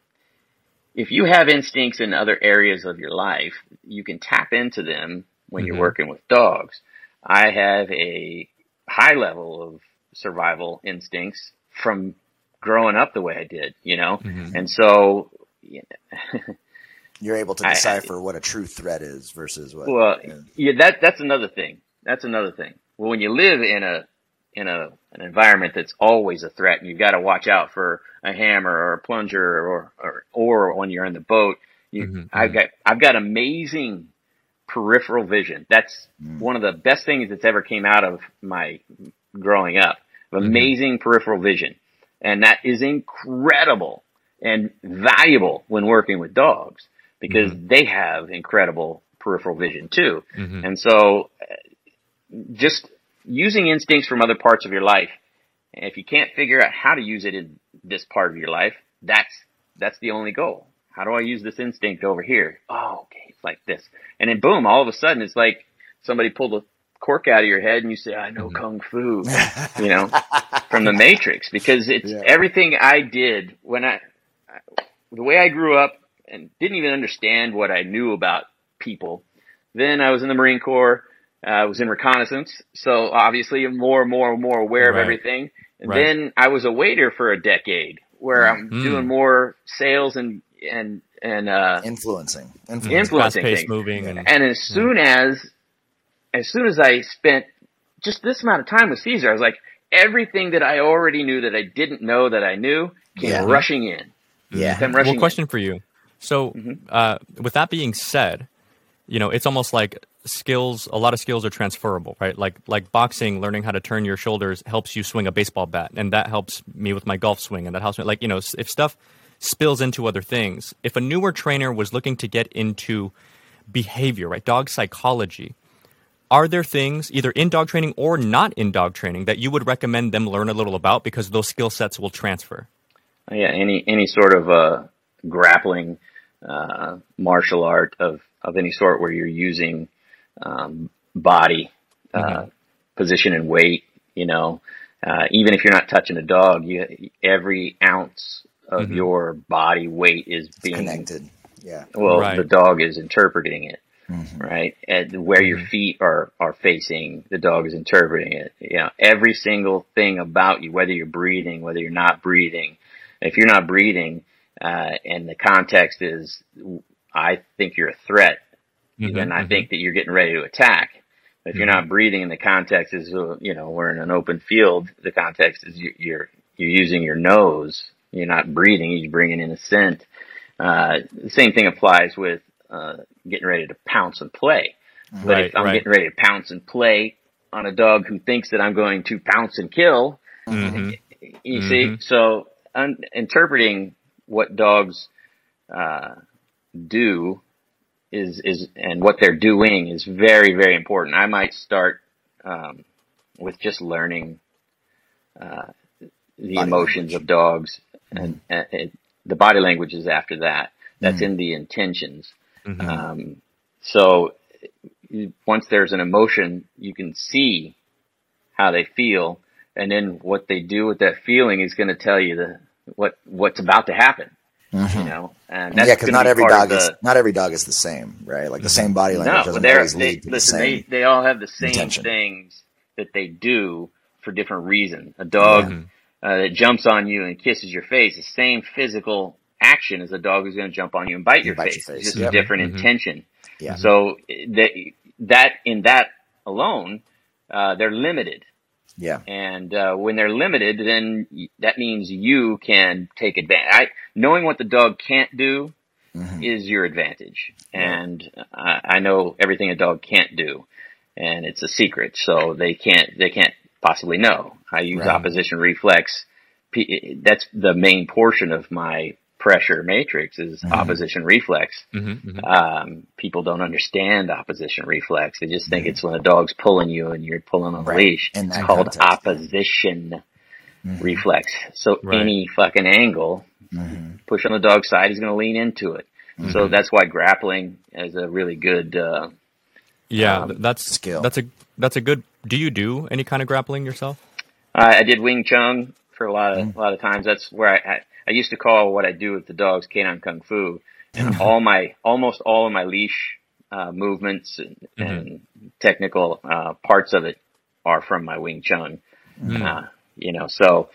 if you have instincts in other areas of your life, you can tap into them when Mhm. you're working with dogs. I have a high level of survival instincts from growing up the way I did, you know? Mhm. And so, you know, You're able to I- decipher what a true threat is versus what. well, yeah. yeah, that that's another thing. That's another thing. Well, when you live in a in a an environment that's always a threat, and you've got to watch out for a hammer or a plunger, or or or when you're in the boat, you, Mhm, I've got I've got amazing peripheral vision. That's Mm. one of the best things that's ever came out of my growing up. Amazing peripheral vision, and that is incredible and valuable when working with dogs, because they have incredible peripheral vision too. Mhm. And so uh, just using instincts from other parts of your life, and if you can't figure out how to use it in this part of your life, that's, that's the only goal. How do I use this instinct over here? Oh, okay. It's like this. And then boom, all of a sudden it's like somebody pulled a cork out of your head and you say, I know Kung Fu, you know, from the Matrix, because it's Yeah. everything I did when I, the way I grew up and didn't even understand what I knew about people. Then I was in the Marine Corps. Uh, I was in reconnaissance. So obviously I'm more and more and more aware Right. of everything. And Right. then I was a waiter for a decade where I'm Mm. doing more sales and, and, and, uh, Influencing. Influencing. influencing Fast-paced things. moving and And as soon as, as soon as I spent just this amount of time with Caesar, I was like, everything that I already knew that I didn't know that I knew came Yeah. rushing in. Yeah. Came rushing well, question for you. So, uh, with that being said, you know, it's almost like skills. A lot of skills are transferable, right? Like like boxing, learning how to turn your shoulders helps you swing a baseball bat, and that helps me with my golf swing, and that helps me. Like, you know, if stuff spills into other things, if a newer trainer was looking to get into behavior, right, dog psychology, are there things either in dog training or not in dog training that you would recommend them learn a little about, because those skill sets will transfer? Yeah, any any sort of uh, grappling uh, martial art of, of any sort where you're using um, body uh, Mm-hmm. position and weight. You know, uh, even if you're not touching a dog, you every ounce of Mm-hmm. your body weight is being Connected. Yeah. well, Right. the dog is interpreting it. mm-hmm. right? And where mm-hmm. your feet are, are facing, the dog is interpreting it. You know, every single thing about you, whether you're breathing, whether you're not breathing. If you're not breathing, uh, and the context is, I think you're a threat, mm-hmm, then I mm-hmm. think that you're getting ready to attack. If mm-hmm. you're not breathing, and the context is, you know, we're in an open field, the context is you, you're you're using your nose. You're not breathing. You're bringing in a scent. Uh, the same thing applies with uh, getting ready to pounce and play. But right, if I'm right. getting ready to pounce and play on a dog who thinks that I'm going to pounce and kill, mm-hmm. you mm-hmm. see, so un- interpreting what dogs uh, do is is and what they're doing is very, very important. I might start um, with just learning uh, the body emotions language. Of dogs, mm-hmm. and, and, and the body language is after that. That's mm-hmm. in the intentions. Mm-hmm. Um, so once there's an emotion, you can see how they feel, and then what they do with that feeling is going to tell you the what what's about to happen. Mm-hmm. You know, and that's yeah, because not every dog the, is not every dog is the same, right? Like the same body language no, doesn't always lead to listen, the same. They they all have the same intention. Things that they do for different reasons. A dog yeah. uh, that jumps on you and kisses your face, the same physical action as a dog who's going to jump on you and bite, your, bite face. your face. It's just yep. a different mm-hmm. intention. Yeah. So that that in that alone, uh, they're limited. Yeah. And uh, when they're limited, then that means you can take advantage. I, knowing what the dog can't do mm-hmm. is your advantage. And I, I know everything a dog can't do, and it's a secret. So they can't they can't possibly know. I use right. opposition reflex. That's the main portion of my pressure matrix is mm-hmm. opposition reflex. Mm-hmm, mm-hmm. Um, people don't understand opposition reflex. They just think mm-hmm. it's when a dog's pulling you and you're pulling on a right. leash. It's called context. opposition mm-hmm. reflex. So right. any fucking angle, mm-hmm. push on the dog's side, he's going to lean into it. Mm-hmm. So that's why grappling is a really good, uh, yeah, um, that's skill. That's a, that's a good, do you do any kind of grappling yourself? I, I did Wing Chun for a lot of, mm-hmm. a lot of times. That's where I, I I used to call what I do with the dogs canine kung fu, and all my, almost all of my leash, uh, movements and, mm-hmm. and technical, uh, parts of it are from my Wing Chun. Mm-hmm. Uh, you know, so,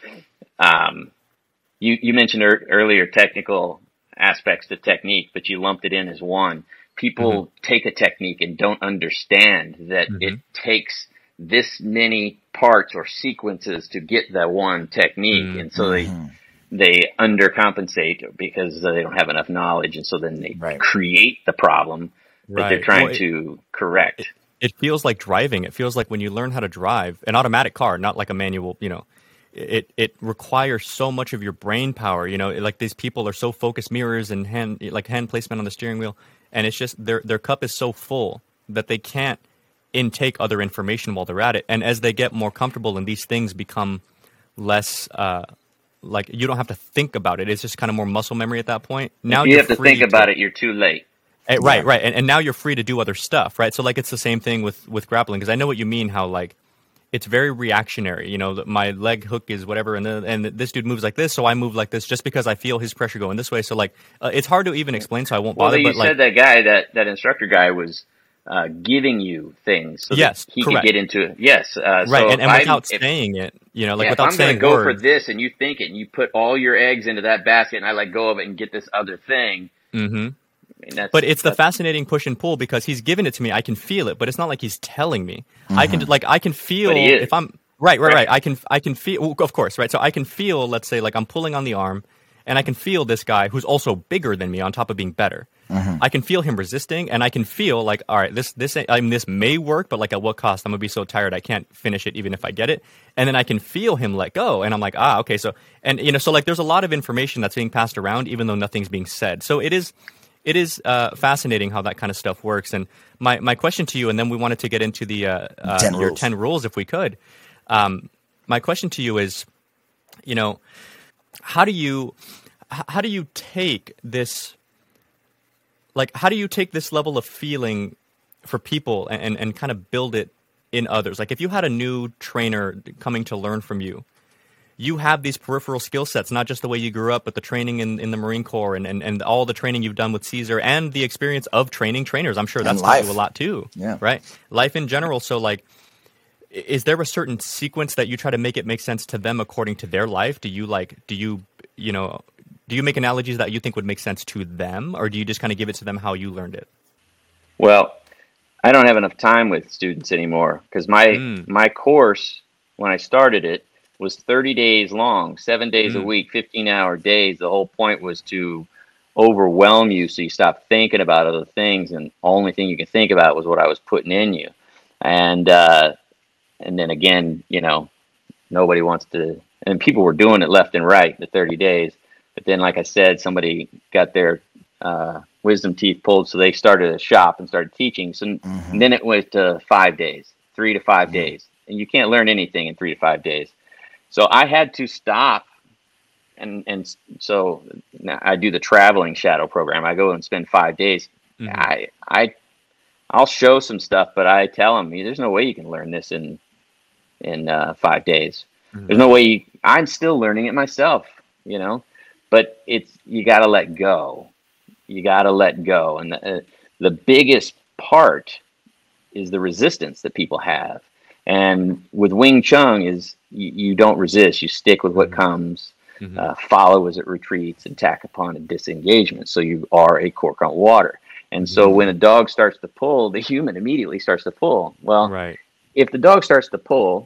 um, you, you mentioned er- earlier technical aspects to technique, but you lumped it in as one. People mm-hmm. take a technique and don't understand that mm-hmm. it takes this many parts or sequences to get that one technique. Mm-hmm. And so they, they undercompensate because they don't have enough knowledge, and so then they right. create the problem that right. they're trying well, it, to correct. It, it feels like driving. It feels like when you learn how to drive an automatic car, not like a manual, you know, it, it requires so much of your brain power, you know, like these people are so focused, mirrors and hand, like hand placement on the steering wheel. And it's just their, their cup is so full that they can't intake other information while they're at it. And as they get more comfortable and these things become less, uh, like you don't have to think about it. It's just kind of more muscle memory at that point. Now if you you're have to free think about to, it, you're too late. And, right, right. And, and now you're free to do other stuff, right? So like it's the same thing with, with grappling, because I know what you mean, how like it's very reactionary. You know, my leg hook is whatever, and the, and this dude moves like this, so I move like this just because I feel his pressure going this way. So like uh, it's hard to even explain, so I won't bother. Well, you but, said like, that guy, that, that instructor guy was uh, giving you things so yes, that he correct. could get into it. Yes. Uh, right, so and, and without if, saying it, you know, like yeah, without if I'm saying going to go words. for this and you think it and you put all your eggs into that basket and I let go of it and get this other thing. Mm-hmm. I mean, that's, but it's the that's, fascinating push and pull because he's giving it to me. I can feel it, but it's not like he's telling me. Mm-hmm. I can like I can feel if I'm right, right, right. I can I can feel, of course, right. So I can feel, let's say, like I'm pulling on the arm, and I can feel this guy who's also bigger than me on top of being better. Mm-hmm. I can feel him resisting, and I can feel like, all right, this this I mean, this may work, but like at what cost? I'm gonna be so tired I can't finish it even if I get it. And then I can feel him let go, and I'm like, ah, okay. So and you know, so like there's a lot of information that's being passed around, even though nothing's being said. So it is. It is uh, fascinating how that kind of stuff works. And my, my question to you, and then we wanted to get into the uh, uh, ten your rules. ten rules if we could. Um, my question to you is, you know, how do you how do you take this, like, how do you take this level of feeling for people and, and kind of build it in others? Like if you had a new trainer coming to learn from you, you have these peripheral skill sets, not just the way you grew up, but the training in, in the Marine Corps and, and, and all the training you've done with Caesar and the experience of training trainers. I'm sure that's taught you a lot too. Yeah. Right? Life in general. So like, is there a certain sequence that you try to make it make sense to them according to their life? Do you like, do you, you know, do you make analogies that you think would make sense to them, or do you just kind of give it to them how you learned it? Well, I don't have enough time with students anymore because my, mm. my course, when I started it, was thirty days long, seven days mm. a week, fifteen hour days. The whole point was to overwhelm you so you stop thinking about other things, and the only thing you can think about was what I was putting in you. And uh, and then again, you know, nobody wants to, and people were doing it left and right, the thirty days. But then, like I said, somebody got their uh, wisdom teeth pulled, so they started a shop and started teaching. So mm-hmm. and then it went to five days, three to five mm-hmm. days. And you can't learn anything in three to five days. So I had to stop, and and so now I do the traveling shadow program. I go and spend five days. Mm-hmm. I I I'll show some stuff, but I tell them, there's no way you can learn this in in uh, five days. Mm-hmm. There's no way. You, I'm still learning it myself, you know. But it's you got to let go. You got to let go, and the, uh, the biggest part is the resistance that people have. And with Wing Chun is you, you don't resist. You stick with what comes, mm-hmm. uh, follow as it retreats, and tack upon a disengagement. So you are a cork on water. And so mm-hmm. when a dog starts to pull, the human immediately starts to pull. Well, right. if the dog starts to pull,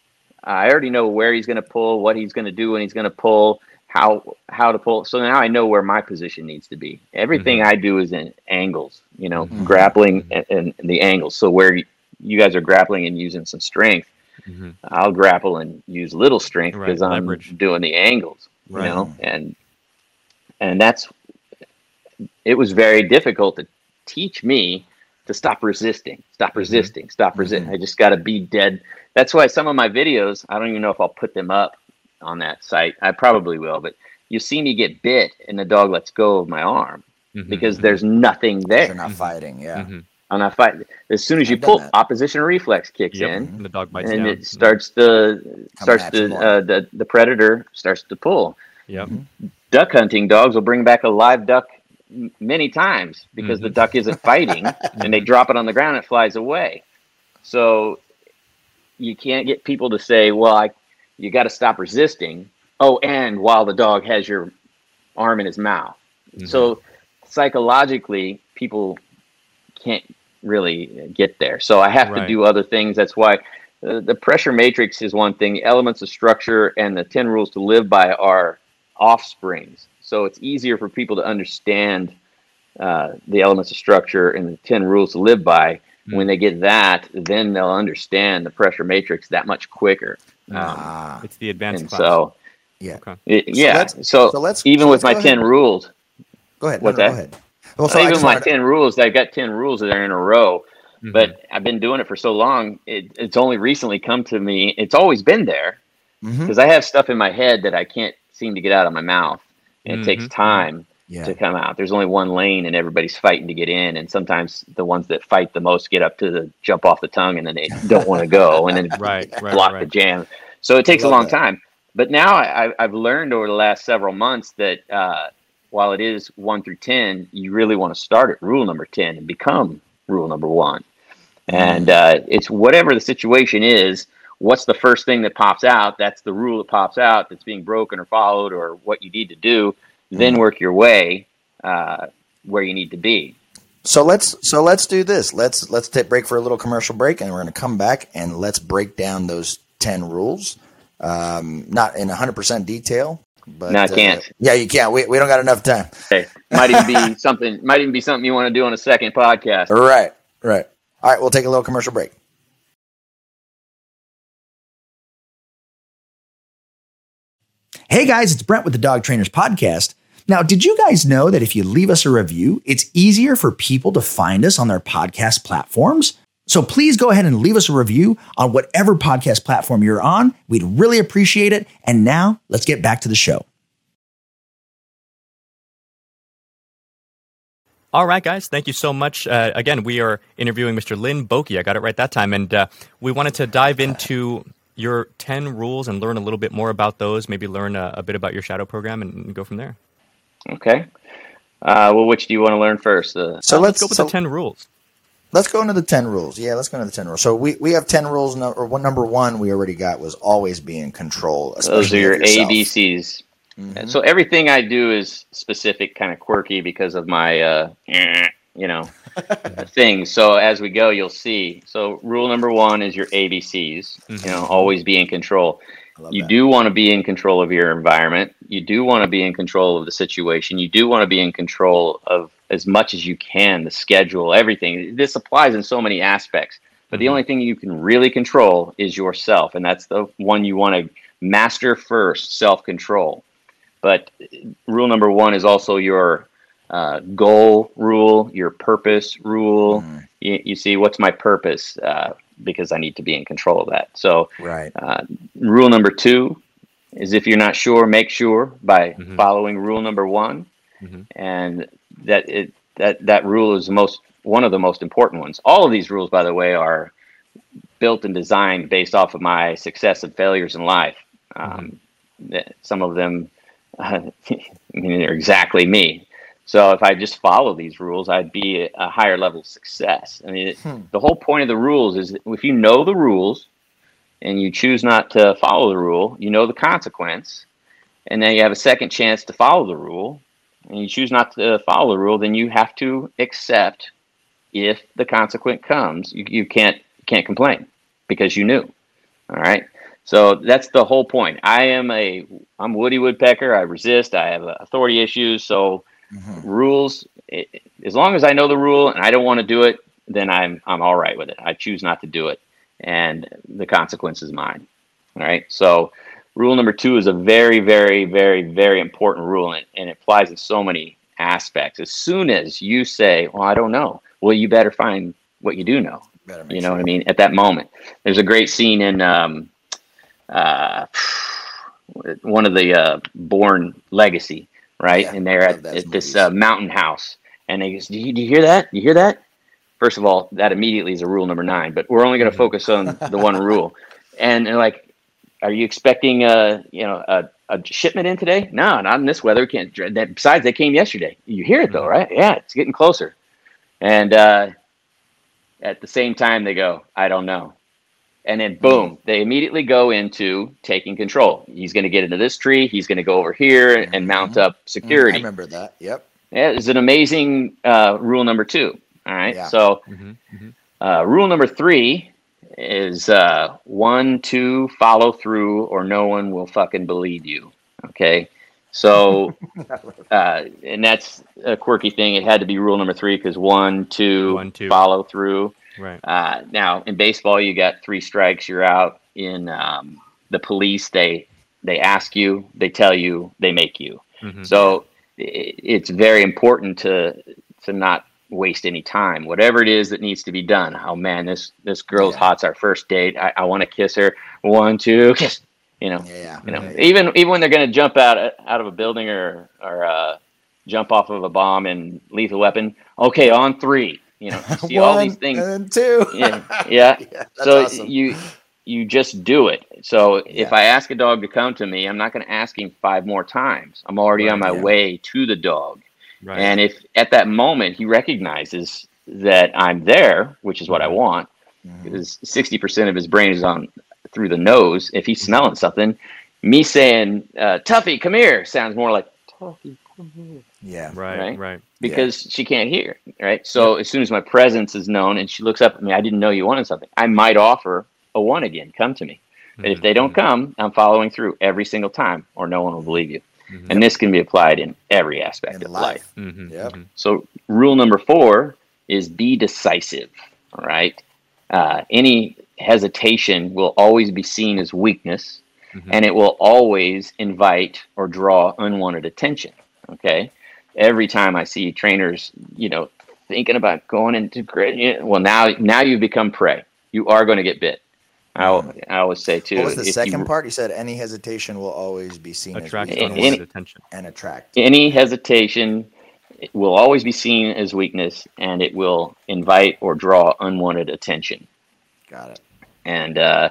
I already know where he's going to pull, what he's going to do when he's going to pull, how how to pull. So now I know where my position needs to be. Everything mm-hmm. I do is in angles, you know, mm-hmm. grappling and, and the angles. So where you, you guys are grappling and using some strength, mm-hmm. I'll grapple and use little strength because right. I'm Leverage. doing the angles, right. you know, and and that's, it was very difficult to teach me to stop resisting, stop mm-hmm. resisting, stop resisting. Mm-hmm. I just got to be dead. That's why some of my videos, I don't even know if I'll put them up on that site. I probably will, but you see me get bit and the dog lets go of my arm mm-hmm. because mm-hmm. there's nothing there. You're not fighting, yeah. Mm-hmm. I'm not fighting. As soon as you pull, opposition reflex kicks yep. in, and the dog bites and down. it starts to starts to uh, the the predator starts to pull. Yep. Mm-hmm. Duck hunting dogs will bring back a live duck m- many times because mm-hmm. the duck isn't fighting, and they drop it on the ground and it flies away. So you can't get people to say, "Well, I you got to stop resisting." Oh, and while the dog has your arm in his mouth, mm-hmm. so psychologically, people can't really get there. So I have right. to do other things. That's why uh, the pressure matrix is one thing. The elements of structure and the ten rules to live by are offsprings. So it's easier for people to understand uh, the elements of structure and the ten rules to live by. Mm-hmm. When they get that, then they'll understand the pressure matrix that much quicker. Ah, um, it's the advanced and class. So, yeah. Okay. It, yeah. So, let's, so, so let's, even so with let's my ten ahead. rules. Go ahead. What's no, no, that? Go ahead. Well, so even my wanted... ten rules, I've got ten rules that are in a row, mm-hmm. but I've been doing it for so long. It, it's only recently come to me. It's always been there because mm-hmm. I have stuff in my head that I can't seem to get out of my mouth. And mm-hmm. it takes time yeah. to come out. There's only one lane and everybody's fighting to get in. And sometimes the ones that fight the most get up to the jump off the tongue and then they don't want to go and then right, right, block right. the jam. So it takes a long that. time. But now I, I've learned over the last several months that, uh, while it is one through ten, you really want to start at rule number ten and become rule number one. Mm. And uh, it's whatever the situation is, what's the first thing that pops out? That's the rule that pops out that's being broken or followed or what you need to do. Then mm. work your way uh, where you need to be. So let's so let's do this. Let's let's take break for a little commercial break, and we're going to come back and let's break down those ten rules. Um, not in one hundred percent detail. But, no, I can't. Uh, yeah, you can't. We we don't got enough time. Okay. Might even be something. Might even be something you want to do on a second podcast. Right, right. All right, we'll take a little commercial break. Hey guys, it's Brent with the Dog Trainers Podcast. Now, did you guys know that if you leave us a review, it's easier for people to find us on their podcast platforms? So please go ahead and leave us a review on whatever podcast platform you're on. We'd really appreciate it. And now let's get back to the show. All right, guys. Thank you so much. Uh, again, we are interviewing Mister Lynn Boakey. I got it right that time. And uh, we wanted to dive into your ten rules and learn a little bit more about those, maybe learn a, a bit about your shadow program and go from there. Okay. Uh, well, which do you want to learn first? Uh, so uh, let's, let's go with so, the ten rules. Let's go into the ten rules. Yeah, let's go into the ten rules. So we, we have ten rules. No, or one, number one we already got was always be in control. Those are your of yourself. A B Cs. Mm-hmm. So everything I do is specific, kind of quirky because of my, uh, you know, thing. So as we go, you'll see. So rule number one is your A B Cs. Mm-hmm. You know, always be in control. You that. do want to be in control of your environment. You do want to be in control of the situation. You do want to be in control of as much as you can, the schedule, everything. This applies in so many aspects. But mm-hmm. the only thing you can really control is yourself. And that's the one you want to master first, self-control. But rule number one is also your uh, goal rule, your purpose rule. Mm-hmm. You, you see, what's my purpose? Uh, because I need to be in control of that. So right. uh, rule number two is if you're not sure, make sure by mm-hmm. following rule number one. Mm-hmm. And that it that that rule is the most one of the most important ones. All of these rules, by the way, are built and designed based off of my success and failures in life. Um, mm-hmm. Some of them, uh, I mean, they're exactly me. So if I just follow these rules, I'd be a, a higher level of success. I mean, it, hmm. the whole point of the rules is that if you know the rules and you choose not to follow the rule, you know the consequence, and then you have a second chance to follow the rule, and you choose not to follow the rule, then you have to accept if the consequence comes. You, you can't you can't complain because you knew. All right. So that's the whole point. I am a I'm Woody Woodpecker. I resist. I have authority issues. So mm-hmm. rules. It, as long as I know the rule and I don't want to do it, then I'm I'm all right with it. I choose not to do it, and the consequence is mine. All right. So rule number two is a very, very, very, very important rule, and, and it applies in so many aspects. As soon as you say, well, I don't know, well, you better find what you do know. You know sure. what I mean? At that moment. There's a great scene in um, uh, one of the uh, Bourne Legacy, right? Yeah, and they're at, at this uh, mountain house. And they goes, do you, do you hear that? Do you hear that? First of all, that immediately is a rule number nine, but we're only going to focus on the one rule. And they're like, are you expecting uh you know a, a shipment in today? No, not in this weather. We can't. That, besides, they came yesterday. You hear it though, right? Yeah, it's getting closer. And uh, at the same time, they go, I don't know. And then boom, they immediately go into taking control. He's going to get into this tree. He's going to go over here and mount up security. I remember that. Yep. Yeah, it's an amazing uh, rule number two. All right. Yeah. So mm-hmm, mm-hmm. Uh, rule number three is uh, one, two, follow through, or no one will fucking believe you. Okay. So, uh, and that's a quirky thing. It had to be rule number three because one, two, one, two, follow through. Right. Uh, now in baseball, you got three strikes, you're out. In um, the police, they they ask you, they tell you, they make you. Mm-hmm. So it, it's very important to to not waste any time. Whatever it is that needs to be done. Oh man, this this girl's yeah. hot. It's our first date. I, I want to kiss her. One, two, kiss. You know. Yeah. You know. Yeah. Even even when they're going to jump out out of a building or or uh, jump off of a bomb and lethal weapon. Okay, on three. You know. You see One all these things. And two. Yeah. Yeah. yeah so awesome. you you just do it. So yeah. if I ask a dog to come to me, I'm not going to ask him five more times. I'm already right, on my yeah. way to the dog. Right. And if at that moment he recognizes that I'm there, which is what I want, mm-hmm. because sixty percent of his brain is on through the nose. If he's smelling something, me saying, uh, Tuffy, come here, sounds more like Tuffy, come here. Yeah. Right, right. right. Because yeah. she can't hear, right? So yeah. as soon as my presence is known and she looks up at me, I didn't know you wanted something. I might offer a one again, come to me. Mm-hmm. But if they don't come, I'm following through every single time or no one will believe you. Mm-hmm. And this can be applied in every aspect in of life. life. Mm-hmm. Yep. So rule number four is be decisive. All right. Uh, any hesitation will always be seen as weakness, mm-hmm. and it will always invite or draw unwanted attention. Okay. Every time I see trainers, you know, thinking about going into grit, well, now, now you've become prey. You are going to get bit. I, I always say too. What was the second you, part? You said any hesitation will always be seen attract as weakness any, attention and attract. Any hesitation will always be seen as weakness, and it will invite or draw unwanted attention. Got it. And uh,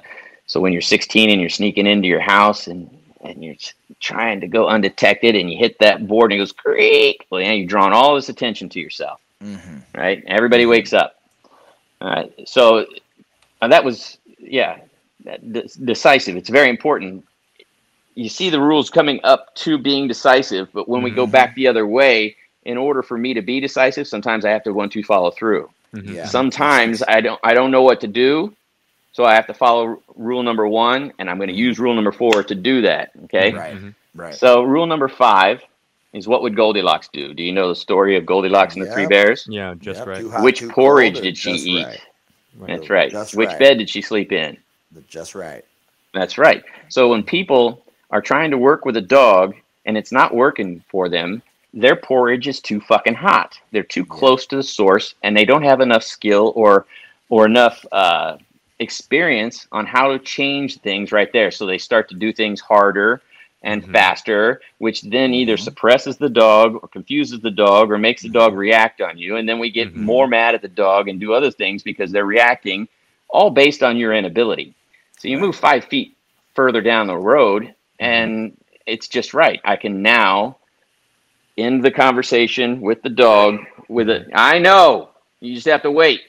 So when you're sixteen and you're sneaking into your house and, and you're trying to go undetected and you hit that board and it goes creak, well, yeah, you're drawing all this attention to yourself, mm-hmm. right? Everybody mm-hmm. wakes up. All right. So uh, that was, yeah, that, d- decisive. It's very important. You see the rules coming up to being decisive, but when mm-hmm. we go back the other way, in order for me to be decisive, sometimes I have to one, two, follow through. Mm-hmm. Yeah. Sometimes I don't, I don't know what to do. So I have to follow rule number one, and I'm going to use rule number four to do that. Okay. Right. Mm-hmm. Right. So rule number five is, what would Goldilocks do? Do you know the story of Goldilocks and yep. the Three Bears? Yeah, just yep. right. Hot, Which porridge cold, did she eat? Right. That's right. Just Which right. bed did she sleep in? Just right. That's right. So when people are trying to work with a dog and it's not working for them, their porridge is too fucking hot. They're too yeah. close to the source, and they don't have enough skill or or enough uh, experience on how to change things right there. So they start to do things harder and mm-hmm. faster, which then either mm-hmm. suppresses the dog or confuses the dog or makes the dog react on you. And then we get mm-hmm. more mad at the dog and do other things because they're reacting, all based on your inability. So you right. move five feet further down the road and mm-hmm. it's just right. I can now end the conversation with the dog with a, I know, you just have to wait.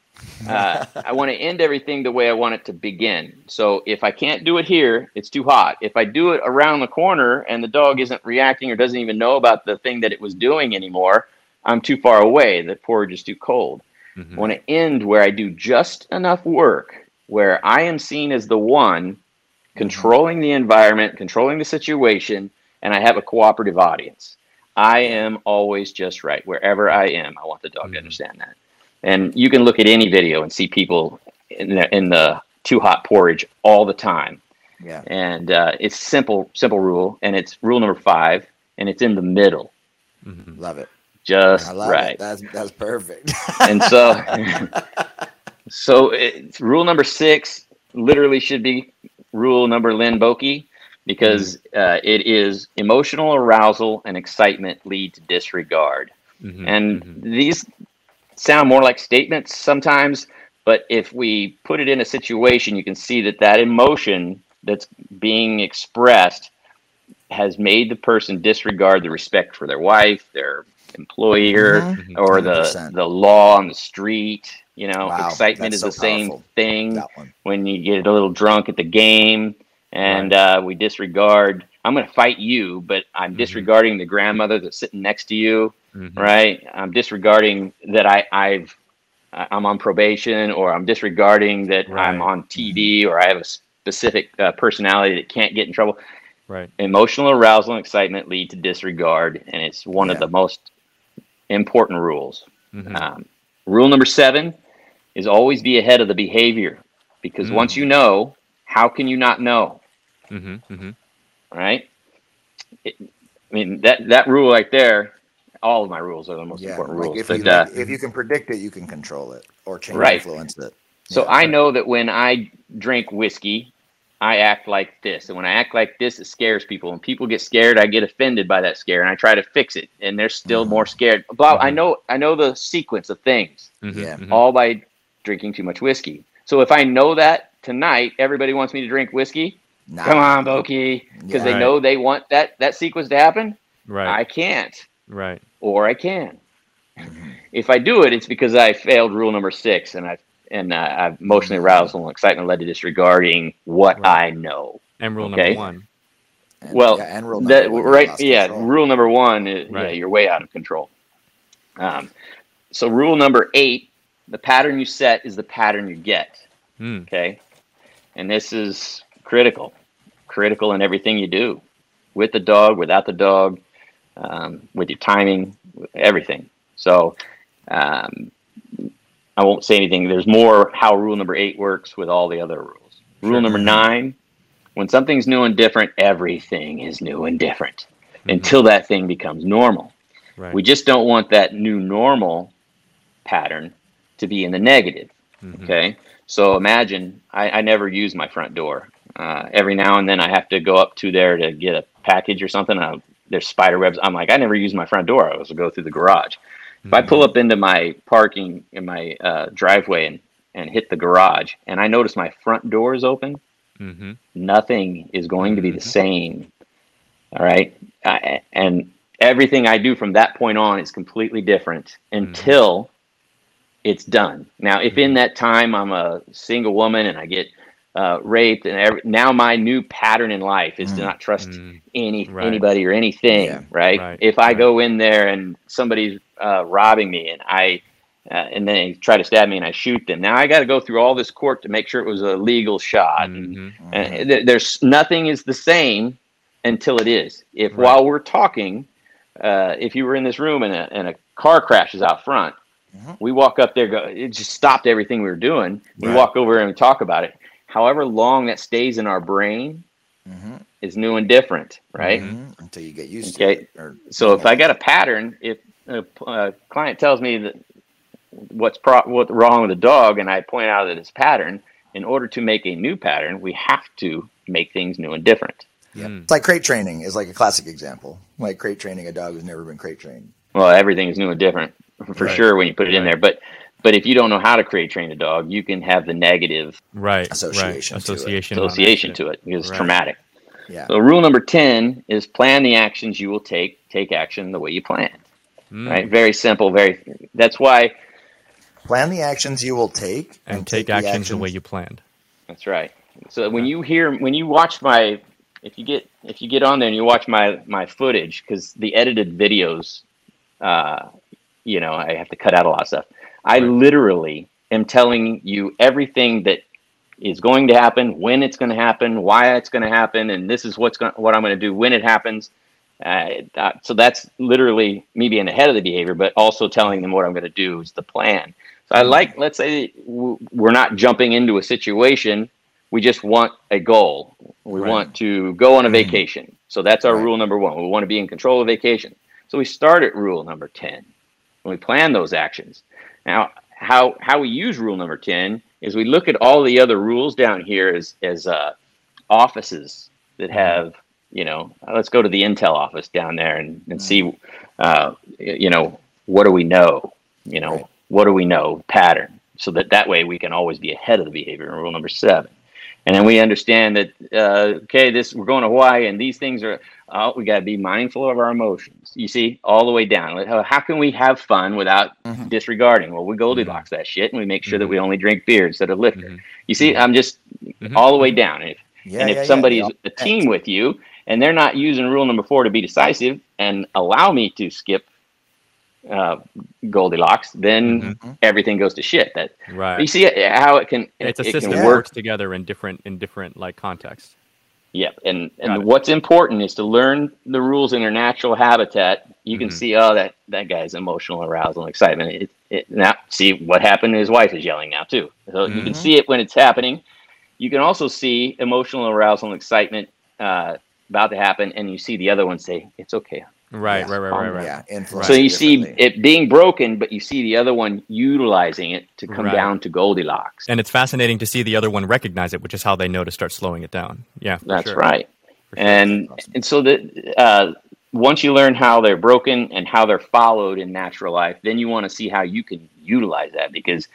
Uh, I want to end everything the way I want it to begin. So if I can't do it here, it's too hot. If I do it around the corner and the dog isn't reacting or doesn't even know about the thing that it was doing anymore, I'm too far away. The porridge is too cold. Mm-hmm. I want to end where I do just enough work where I am seen as the one controlling the environment, controlling the situation, and I have a cooperative audience. I am always just right wherever I am. I want the dog mm-hmm. to understand that. And you can look at any video and see people in the, in the too hot porridge all the time. Yeah. And uh, it's simple, simple rule. And it's rule number five. And it's in the middle. Mm-hmm. Love it. Just I love right. It. That's, that's perfect. And so, so it's rule number six literally should be rule number Lynn Boke, because mm-hmm. uh, it is emotional arousal and excitement lead to disregard. Mm-hmm. And mm-hmm. these sound more like statements sometimes, but if we put it in a situation, you can see that that emotion that's being expressed has made the person disregard the respect for their wife, their employer, mm-hmm. or one hundred percent. the the law on the street. You know, wow, excitement is so the powerful. Same thing when you get a little drunk at the game and right. uh, we disregard, I'm going to fight you, but I'm mm-hmm. disregarding the grandmother that's sitting next to you. Mm-hmm. Right. I'm disregarding that I, I've I'm on probation, or I'm disregarding that right. I'm on T V, mm-hmm. or I have a specific uh, personality that can't get in trouble. Right. Emotional arousal and excitement lead to disregard, and it's one yeah. of the most important rules. Mm-hmm. Um, rule number seven is always be ahead of the behavior, because mm-hmm. once you know, how can you not know? Mm-hmm. Mm-hmm. Right. It, I mean that that rule right there. All of my rules are the most yeah, important like rules. If, but, you, uh, like, if you can predict it, you can control it or change right. influence it. So yeah. I know that when I drink whiskey, I act like this. And when I act like this, it scares people. When people get scared, I get offended by that scare, and I try to fix it. And they're still mm-hmm. more scared. Blah, mm-hmm. I know I know the sequence of things, mm-hmm. yeah. all by drinking too much whiskey. So if I know that tonight, everybody wants me to drink whiskey, nah. come on, Boke, because yeah. they right. know they want that, that sequence to happen. Right. I can't. Right. Or I can. Mm-hmm. If I do it, it's because I failed rule number six, and I and uh, I've emotionally arousal and excitement led to disregarding what right. I know. And rule okay? number one. And, well, yeah, and rule number that, one, right? Yeah, control. Rule number one is right. yeah, you're way out of control. Um, so rule number eight: the pattern you set is the pattern you get. Mm. Okay, and this is critical, critical in everything you do, with the dog, without the dog. Um, with your timing, everything. So um, I won't say anything. There's more how rule number eight works with all the other rules. Rule sure. number nine, when something's new and different, everything is new and different mm-hmm. until that thing becomes normal. Right. We just don't want that new normal pattern to be in the negative. Mm-hmm. Okay. So imagine I, I never use my front door. Uh, every now and then I have to go up to there to get a package or something. I'll, There's spider webs. I'm like, I never use my front door. I always go through the garage. Mm-hmm. If I pull up into my parking in my uh, driveway and, and hit the garage, and I notice my front door is open, Mm-hmm. Nothing is going to be the same. All right. I, and everything I do from that point on is completely different until mm-hmm. it's done. Now, if mm-hmm. in that time I'm a single woman and I get uh, raped, and every, now my new pattern in life is mm-hmm. to not trust mm-hmm. any right. anybody or anything. Yeah. Right? right? If I right. go in there and somebody's uh, robbing me and I uh, and then they try to stab me and I shoot them, now I got to go through all this court to make sure it was a legal shot. Mm-hmm. And, and th- there's nothing is the same until it is. If right. while we're talking, uh, if you were in this room and a, and a car crashes out front, mm-hmm. we walk up there, go, it just stopped everything we were doing. We right. walk over and we talk about it. However long that stays in our brain mm-hmm. is new and different, right? Mm-hmm. Until you get used okay. to it. Or, so if know. I got a pattern, if a, a client tells me that what's pro- what's wrong with the dog, and I point out that it's pattern, in order to make a new pattern, we have to make things new and different. Yeah. Mm. It's like crate training is like a classic example. Like crate training a dog who's never been crate trained. Well, everything is new and different for right. sure when you put it right. in there. But but if you don't know how to crate train a dog, you can have the negative right. association, right. to association, it. association to it because right. it's traumatic. Yeah. So rule number ten is plan the actions you will take. Take action the way you planned. Mm. Right. Very simple. Very. That's why. Plan the actions you will take and, and take, take actions, actions the way you planned. That's right. So when you hear when you watch my If you get if you get on there and you watch my, my footage, because the edited videos, uh, you know, I have to cut out a lot of stuff. I right. literally am telling you everything that is going to happen, when it's going to happen, why it's going to happen, and this is what's going what I'm going to do when it happens. Uh, that, so that's literally me being ahead of the behavior, but also telling them what I'm going to do is the plan. So I like, let's say we're not jumping into a situation. We just want a goal. We right. want to go on a vacation. So that's our right. rule number one. We want to be in control of vacation. So we start at rule number ten. And we plan those actions. Now, how how we use rule number ten is we look at all the other rules down here as, as uh, offices that have, you know, let's go to the Intel office down there and, and see, uh, you know, what do we know? You know, right. what do we know? Pattern. So that that way we can always be ahead of the behavior in rule number seven. And then we understand that, uh, okay, this we're going to Hawaii, and these things are, uh, we got to be mindful of our emotions. You see, all the way down. How, how can we have fun without mm-hmm. disregarding? Well, we Goldilocks mm-hmm. that shit, and we make sure mm-hmm. that we only drink beer instead of liquor. Mm-hmm. You see, mm-hmm. I'm just mm-hmm. all the way down. If, yeah, and if yeah, somebody's yeah. a team with you, and they're not using rule number four to be decisive and allow me to skip uh, Goldilocks, then mm-hmm. everything goes to shit. That right. You see how it can. It's a it system can that work works together in different in different like contexts. Yeah, and and what's important is to learn the rules in their natural habitat. You can mm-hmm. see, oh, that that guy's emotional arousal and excitement. It, it, now, see what happened. His wife is yelling now too. So mm-hmm. you can see it when it's happening. You can also see emotional arousal and excitement uh, about to happen, and you see the other one say, "It's okay." Right, yeah. right, right, right, right. Yeah, so you see it being broken, but you see the other one utilizing it to come right. down to Goldilocks. And it's fascinating to see the other one recognize it, which is how they know to start slowing it down. Yeah, that's sure. right. For sure. And awesome. and so that uh, once you learn how they're broken and how they're followed in natural life, then you want to see how you can utilize that, because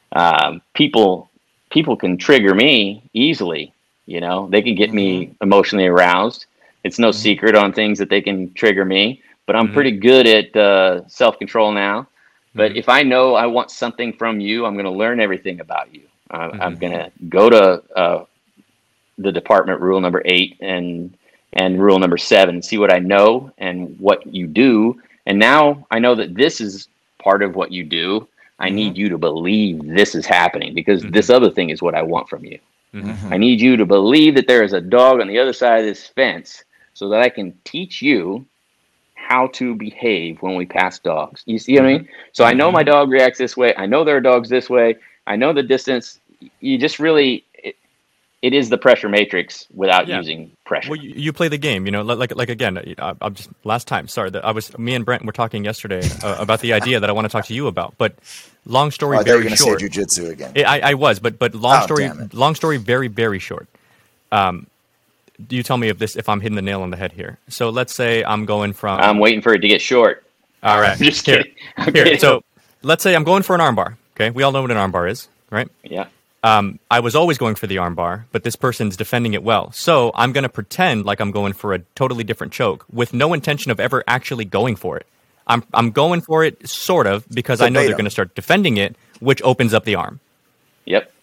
um, people people can trigger me easily. You know, they can get mm-hmm. me emotionally aroused. It's no mm-hmm. secret on things that they can trigger me, but I'm mm-hmm. pretty good at uh, self-control now. But mm-hmm. if I know I want something from you, I'm going to learn everything about you. Uh, mm-hmm. I'm going to go to uh, the department rule number eight and and rule number seven, and see what I know and what you do. And now I know that this is part of what you do. I mm-hmm. need you to believe this is happening, because mm-hmm. this other thing is what I want from you. Mm-hmm. I need you to believe that there is a dog on the other side of this fence, so that I can teach you how to behave when we pass dogs. You see what I mean? So I know my dog reacts this way. I know there are dogs this way. I know the distance. You just really, it, it is the pressure matrix without yeah. using pressure. Well, you, you play the game, you know, like, like again, I, I'm just, last time, sorry, that I was, me and Brent were talking yesterday uh, about the idea that I want to talk to you about, but long story, oh, very short. short. Say jujitsu again. I, I was, but, but long oh, story, long story, very, very short. Um, You tell me if this if I'm hitting the nail on the head here. So let's say I'm going from. I'm waiting for it to get short. All right, I'm just kidding. I'm here. kidding. So let's say I'm going for an armbar. Okay, we all know what an armbar is, right? Yeah. Um, I was always going for the armbar, but this person's defending it well. So I'm going to pretend like I'm going for a totally different choke with no intention of ever actually going for it. I'm I'm going for it sort of because So I know they're beta. going to start defending it, which opens up the arm Yep.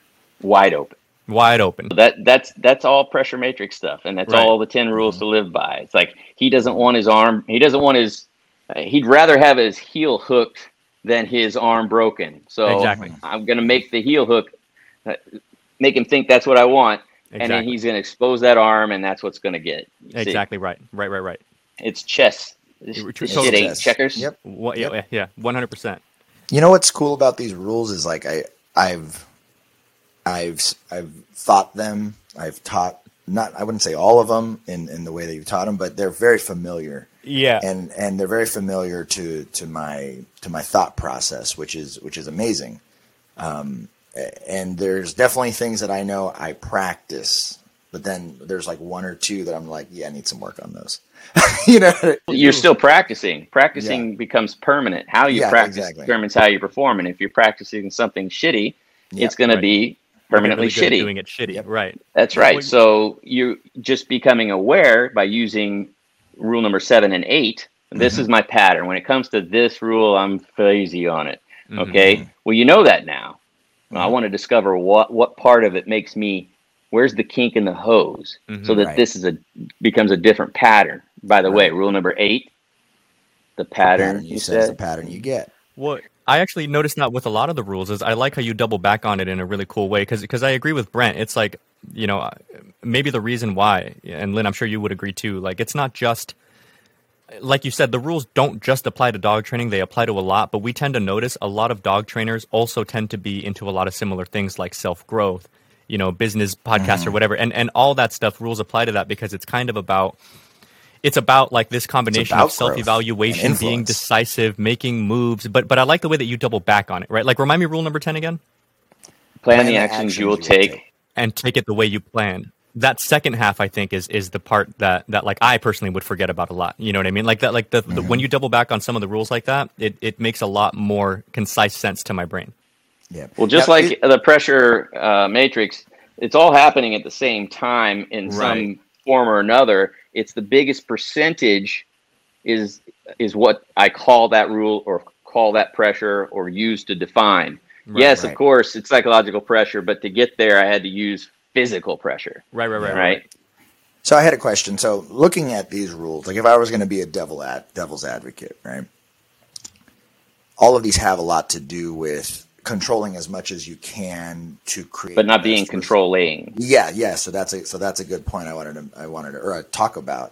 Wide open. wide open. That that's that's all pressure matrix stuff, and that's Right. all the ten rules to live by. It's like he doesn't want his arm. He doesn't want his. Uh, he'd rather have his heel hooked than his arm broken. So Exactly. I'm going to make the heel hook, uh, make him think that's what I want, and then Exactly. he's going to expose that arm, and that's what's going to get. You see? Exactly right. Right, right, right. It's chess. This, True- this total shit ain't chess. checkers. Yep. What, yeah, yeah, yeah, one hundred percent. You know what's cool about these rules is like I, I've, I've, I've thought them. I've taught not. I wouldn't say all of them in, in the way that you taught them, but they're very familiar, Yeah. and and they're very familiar to to my to my thought process, which is which is amazing. Um, a- and there's definitely things that I know I practice, but then there's like one or two that I'm like, yeah, I need some work on those. you know, You're still practicing. Practicing becomes permanent. How you Yeah, practice exactly. determines how you perform. And if you're practicing something shitty, Yep. it's going to Right. be permanently Really good at shitty. doing it shitty. Yep. Right. That's Well, right. you- So you just becoming aware by using rule number seven and eight. This is my pattern. When it comes to this rule, I'm crazy on it. Mhm. Okay. Well, you know that now. Well, I want to discover what what part of it makes me. Where's the kink in the hose, Mhm. so that Right. this is a becomes a different pattern. By the way, rule number eight, the pattern, pattern you you said is the said. pattern you get. What I actually noticed that with a lot of the rules is I like how you double back on it in a really cool way because I agree with Brent. It's like, you know, maybe the reason why, and Lynn, I'm sure you would agree too. Like, it's not just like you said, the rules don't just apply to dog training; they apply to a lot. But we tend to notice a lot of dog trainers also tend to be into a lot of similar things like self growth, you know, business podcasts or whatever, and and all that stuff. Rules apply to that because it's kind of about. It's about like this combination about of self-evaluation, growth and being influence. decisive, making moves. But but I like the way that you double back on it, right? Like remind me rule number ten again, Plan the actions you will take. and take it the way you planned. That second half, I think, is is the part that that like I personally would forget about a lot. You know what I mean? Like that, like the, the when you double back on some of the rules like that, it it makes a lot more concise sense to my brain. Yeah. Well, just Now, like it- the pressure uh, matrix, it's all happening at the same time in Right. some form or another. It's the biggest percentage is is what I call that rule or call that pressure or use to define. yes, right. of course, it's psychological pressure, but to get there, I had to use physical pressure. Right, right, right, right. Right? So I had a question. So looking at these rules, like if I was going to be a devil ad, devil's advocate, right? All of these have a lot to do with controlling as much as you can to create, But not the being best result. controlling. Yeah, yeah. So that's a so that's a good point. I wanted to I wanted to or uh, talk about.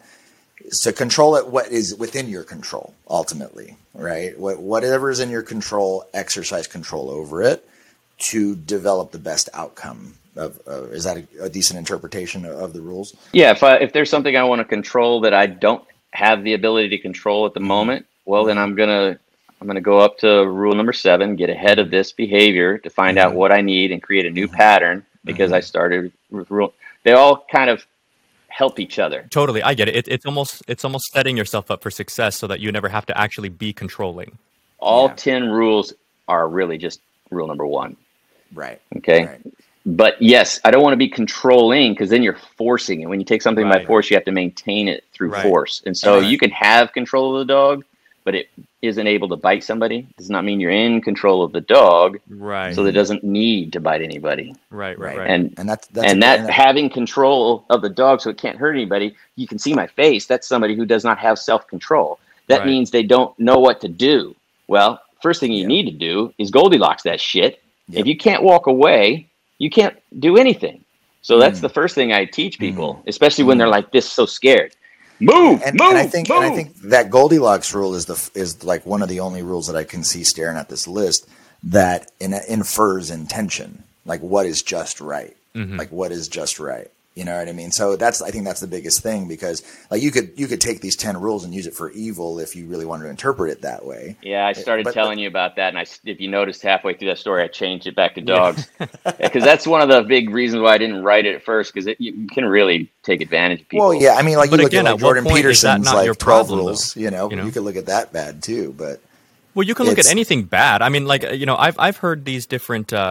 So control it. What is within your control ultimately, right? What whatever is in your control, exercise control over it to develop the best outcome. Of uh, is that a, a decent interpretation of, of the rules? Yeah, if I, if there's something I want to control that I don't have the ability to control at the moment, well, then I'm gonna I'm gonna go up to rule number seven, get ahead of this behavior to find out what I need and create a new pattern because I started with rule. They all kind of help each other. Totally, I get it. it. It's almost it's almost setting yourself up for success so that you never have to actually be controlling. All Yeah. ten rules are really just rule number one. Right. Okay. Right. But yes, I don't want to be controlling because then you're forcing it. When you take something by Right. force, you have to maintain it through Right. force. And so Right. you can have control of the dog, but it isn't able to bite somebody. Does not mean you're in control of the dog, Right, so that it doesn't need to bite anybody. right, right, Right. right. And And that's that's and a- that having control of the dog so it can't hurt anybody, you can see my face. That's somebody who does not have self-control. That Right. means they don't know what to do. Well, first thing you Yeah. need to do is Goldilocks that shit. Yep. If you can't walk away, you can't do anything. So that's Mm. the first thing I teach people, especially when they're like this, so scared. Move, and, move, and I think move. and I think that Goldilocks rule is the is like one of the only rules that I can see staring at this list that in, infers intention, like what is just right, Mhm. like what is just right. You know what I mean? So that's I think that's the biggest thing because like you could you could take these ten rules and use it for evil if you really wanted to interpret it that way. Yeah, I started But- telling you about that, and I, if you noticed halfway through that story, I changed it back to dogs because that's one of the big reasons why I didn't write it at first because you can really take advantage of people. Well, yeah, I mean, like But you look again, at at like what Jordan point is that Peterson's not your like twelve problem, rules. though? You know, You know? you could look at that bad too, but Well, you can look at It's- anything bad. I mean, like you know, I've I've heard these different uh,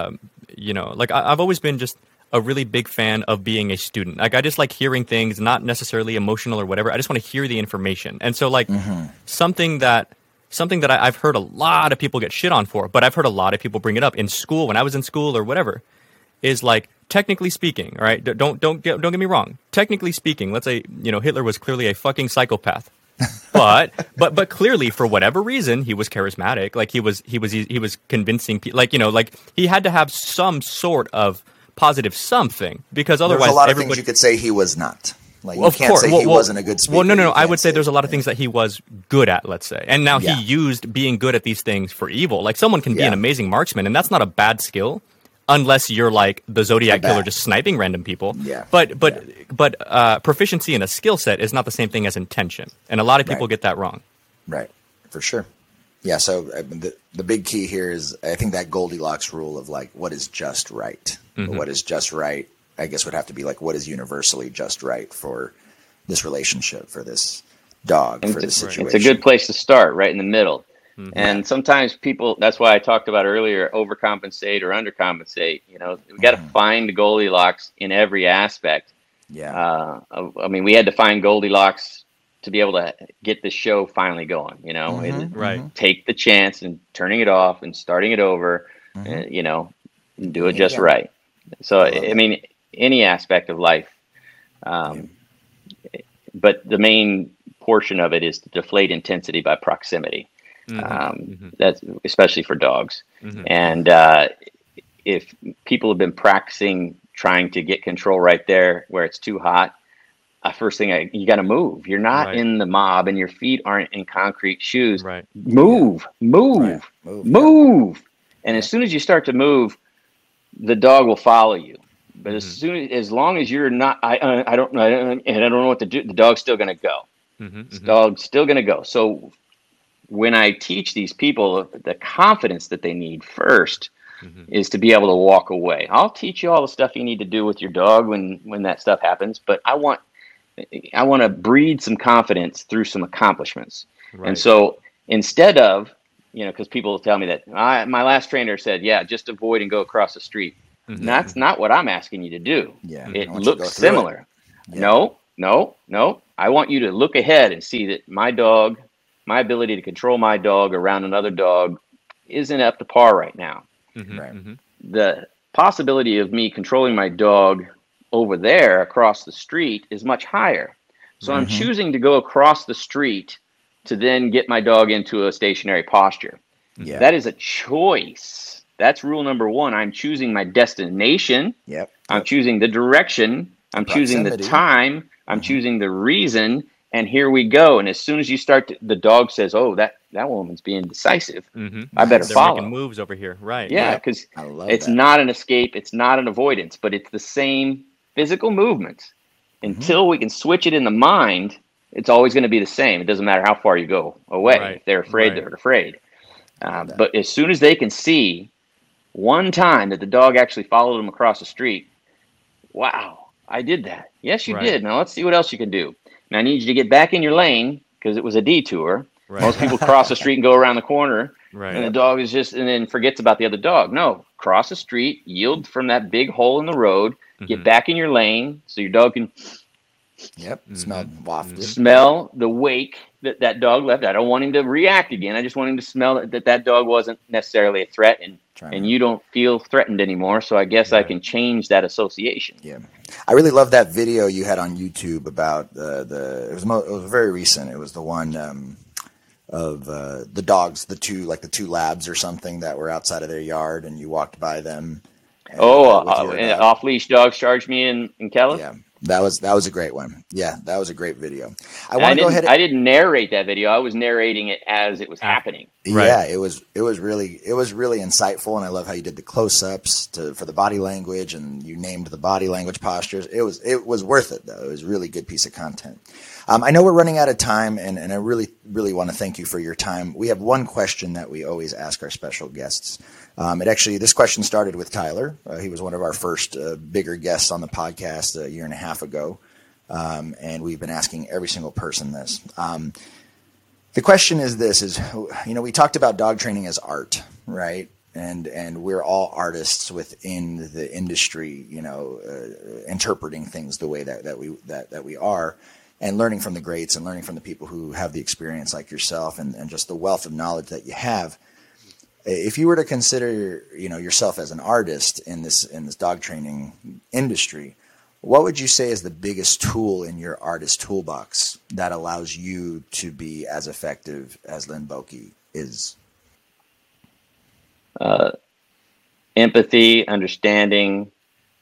you know, like I, I've always been just a really big fan of being a student. Like I just like hearing things, not necessarily emotional or whatever. I just want to hear the information. And so like mm-hmm. something that something that I, I've heard a lot of people get shit on for, but I've heard a lot of people bring it up in school when I was in school or whatever, is like, technically speaking, all right? Don't don't get don't get me wrong. Technically speaking, let's say, you know, Hitler was clearly a fucking psychopath. but but but clearly for whatever reason he was charismatic. Like he was he was he was convincing people. Like, you know, like he had to have some sort of positive something, because otherwise there's a lot of everybody, things you could say he was not. Like you of can't course. say well, he well, wasn't a good speaker. Well, no, no, no. You I would say say, there's a lot of yeah. things that he was good at, let's say. And now Yeah. he used being good at these things for evil. Like someone can be Yeah. an amazing marksman, and that's not a bad skill. Unless you're like the Zodiac Bad. killer just sniping random people. Yeah. But but Yeah. but uh, proficiency in a skill set is not the same thing as intention. And a lot of people Right. get that wrong. Right, for sure. Yeah, so uh, the the big key here is I think that Goldilocks rule of like what is just right. Mm-hmm. What is just right, I guess, would have to be like what is universally just right for this relationship, for this dog, And for this it's, situation. it's a good place to start, right in the middle. Mm-hmm. And sometimes people, that's why I talked about earlier, overcompensate or undercompensate. You know, we got to mm-hmm. find the Goldilocks in every aspect. Yeah. Uh, I mean, we had to find Goldilocks to be able to get this show finally going, you know, Mm-hmm. and Right. take the chance and turning it off and starting it over, Mm-hmm. and, you know, and do it Yeah, just yeah. right. So, I I, love I that. mean, any aspect of life. Um, But the main portion of it is to deflate intensity by proximity. Mm-hmm. Um, mm-hmm. That's especially for dogs. Mm-hmm. And uh, if people have been practicing trying to get control right there where it's too hot, uh, first thing I, you got to move. You're not Right. in the mob, and your feet aren't in concrete shoes. Right. Move, move, Right. Move, move. And as soon as you start to move, the dog will follow you. But as Mhm. soon as long as you're not, I I, I don't know, I don't, and I don't know what to do. The dog's still going to go. Mm-hmm. The Mm-hmm. dog's still going to go. So when I teach these people the confidence that they need first Mm-hmm. is to be able to walk away. I'll teach you all the stuff you need to do with your dog when when that stuff happens, but I want I want to breed some confidence through some accomplishments. Right. And so instead of, you know, because people tell me that I, my last trainer said, yeah, just avoid and go across the street. Mm-hmm. That's not what I'm asking you to do. Yeah, I It want you to go looks through it. similar. Yeah. No, no, no. I want you to look ahead and see that my dog, my ability to control my dog around another dog isn't up to par right now. Mm-hmm. Right. Mm-hmm. The possibility of me controlling my dog over there across the street is much higher. So I'm Mhm. choosing to go across the street to then get my dog into a stationary posture. Yeah. That is a choice. That's rule number one. I'm choosing my destination. Yep. I'm Yep. choosing the direction. I'm choosing the Proximity. time. I'm Mhm. choosing the reason. And here we go. And as soon as you start to, the dog says, oh, that, that woman's being decisive. Mm-hmm. I better They're follow. making moves over here. Right. Yeah, Yep. because I love it's that. not an escape. It's not an avoidance, but it's the same physical movements. Mm-hmm. Until we can switch it in the mind, it's always going to be the same. It doesn't matter how far you go away. Right, If they're afraid, right. they're afraid. Um, that. but as soon as they can see one time that the dog actually followed them across the street, wow, I did that. Yes, you Right. did. Now let's see what else you can do. Now I need you to get back in your lane because it was a detour. Right. Most people cross the street and go around the corner. Right. And the dog is just, and then forgets about the other dog. No, cross the street, yield from that big hole in the road, get Mhm. back in your lane so your dog can Yep. Mm-hmm. Smell wafted. smell the wake that that dog left. I don't want him to react again. I just want him to smell that that, that dog wasn't necessarily a threat, and, Trying and to- you don't feel threatened anymore. So I guess I Right. can change that association. Yeah, I really love that video you had on YouTube about the the. It was mo- it was very recent. It was the one um, of uh, the dogs, the two like the two labs or something that were outside of their yard, and you walked by them. and, Oh, uh, with uh, your uh, dog. off leash dogs charged me in in Kellis. Yeah, that was that was a great one. Yeah, that was a great video. I And want I to go didn't, ahead. I didn't narrate that video. I was narrating it as it was happening. Right. Yeah, it was it was really it was really insightful, and I love how you did the close ups to for the body language, and you named the body language postures. It was it was worth it though. It was a really good piece of content. Um, I know we're running out of time, and, and I really really want to thank you for your time. We have one question that we always ask our special guests. Um, it actually this question started with Tyler. Uh, he was one of our first uh, bigger guests on the podcast a year and a half ago, um, and we've been asking every single person this. Um, The question is this, is, you know, we talked about dog training as art, right? and and we're all artists within the industry, you know, uh, interpreting things the way that, that we that, that we are, and learning from the greats and learning from the people who have the experience like yourself, and, and just the wealth of knowledge that you have. If you were to consider, you know, yourself as an artist in this in this dog training industry, what would you say is the biggest tool in your artist toolbox that allows you to be as effective as Lynn Boeke is? Uh, empathy, understanding,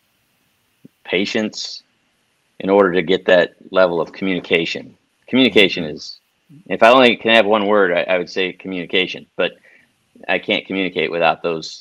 patience, in order to get that level of communication. Communication is, if I only can have one word, I, I would say communication, but I can't communicate without those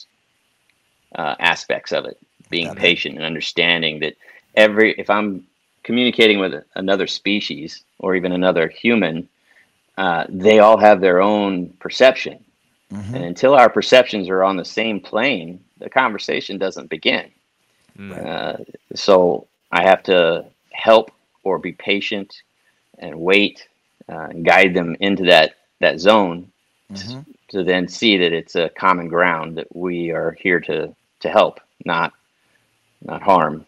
uh, aspects of it. Being Got it. patient and understanding that every, if I'm communicating with another species or even another human, uh, they all have their own perception. Mm-hmm. And until our perceptions are on the same plane, the conversation doesn't begin. Mm. Uh, so I have to help or be patient and wait uh, and guide them into that, that zone. Mm-hmm. to, to then see that it's a common ground, that we are here to, to help, not not harm.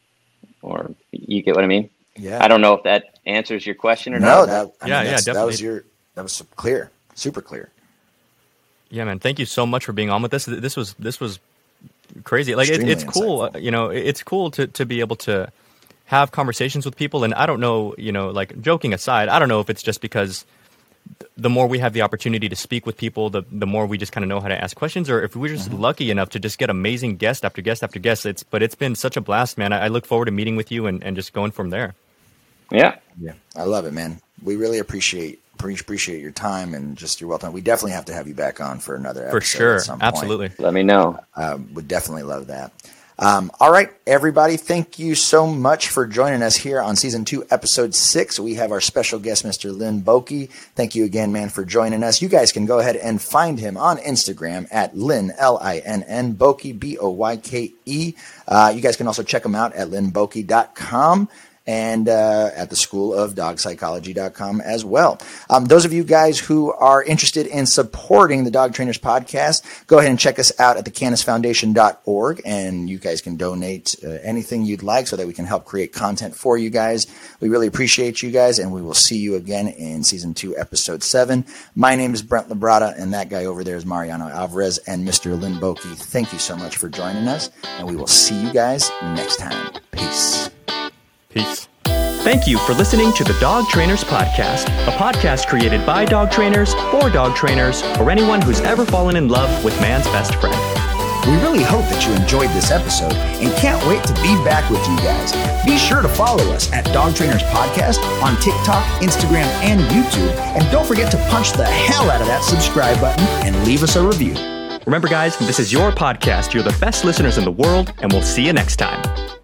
Or you get what I mean? Yeah. I don't know if that answers your question or no, not. That, I yeah, mean, yeah, definitely. That was your that was clear, super clear. Yeah, man. Thank you so much for being on with us. This was this was crazy. Like it, it's cool, insightful. You know. It's cool to to be able to have conversations with people. And I don't know, you know, like joking aside, I don't know if it's just because the more we have the opportunity to speak with people, the the more we just kind of know how to ask questions, or if we're just mm-hmm. lucky enough to just get amazing guest after guest after guest. It's but it's been such a blast, man. I, I look forward to meeting with you and, and just going from there. Yeah, yeah, I love it, man. We really appreciate appreciate your time and just your well time. We definitely have to have you back on for another episode. For sure, at some absolutely. point. Let me know. Um, would definitely love that. Um, all right, everybody, thank you so much for joining us here on season two, episode six. We have our special guest, Mister Lynn Boeke. Thank you again, man, for joining us. You guys can go ahead and find him on Instagram at Lynn, L I N N, Boeke, B O Y K E. Uh, you guys can also check him out at lynn boeke dot com. And uh, at the school of dog psychology dot com as well. Um, those of you guys who are interested in supporting the Dog Trainers Podcast, go ahead and check us out at the canis foundation dot org, and you guys can donate uh, anything you'd like so that we can help create content for you guys. We really appreciate you guys, and we will see you again in season two, episode seven. My name is Brent Labrada, and that guy over there is Mariano Alvarez and Mister Lynn Boeke. Thank you so much for joining us, and we will see you guys next time. Peace. Peace. Thank you for listening to the Dog Trainers Podcast, a podcast created by dog trainers, for dog trainers, or anyone who's ever fallen in love with man's best friend. We really hope that you enjoyed this episode and can't wait to be back with you guys. Be sure to follow us at Dog Trainers Podcast on TikTok, Instagram, and YouTube. And don't forget to punch the hell out of that subscribe button and leave us a review. Remember, guys, this is your podcast. You're the best listeners in the world, and we'll see you next time.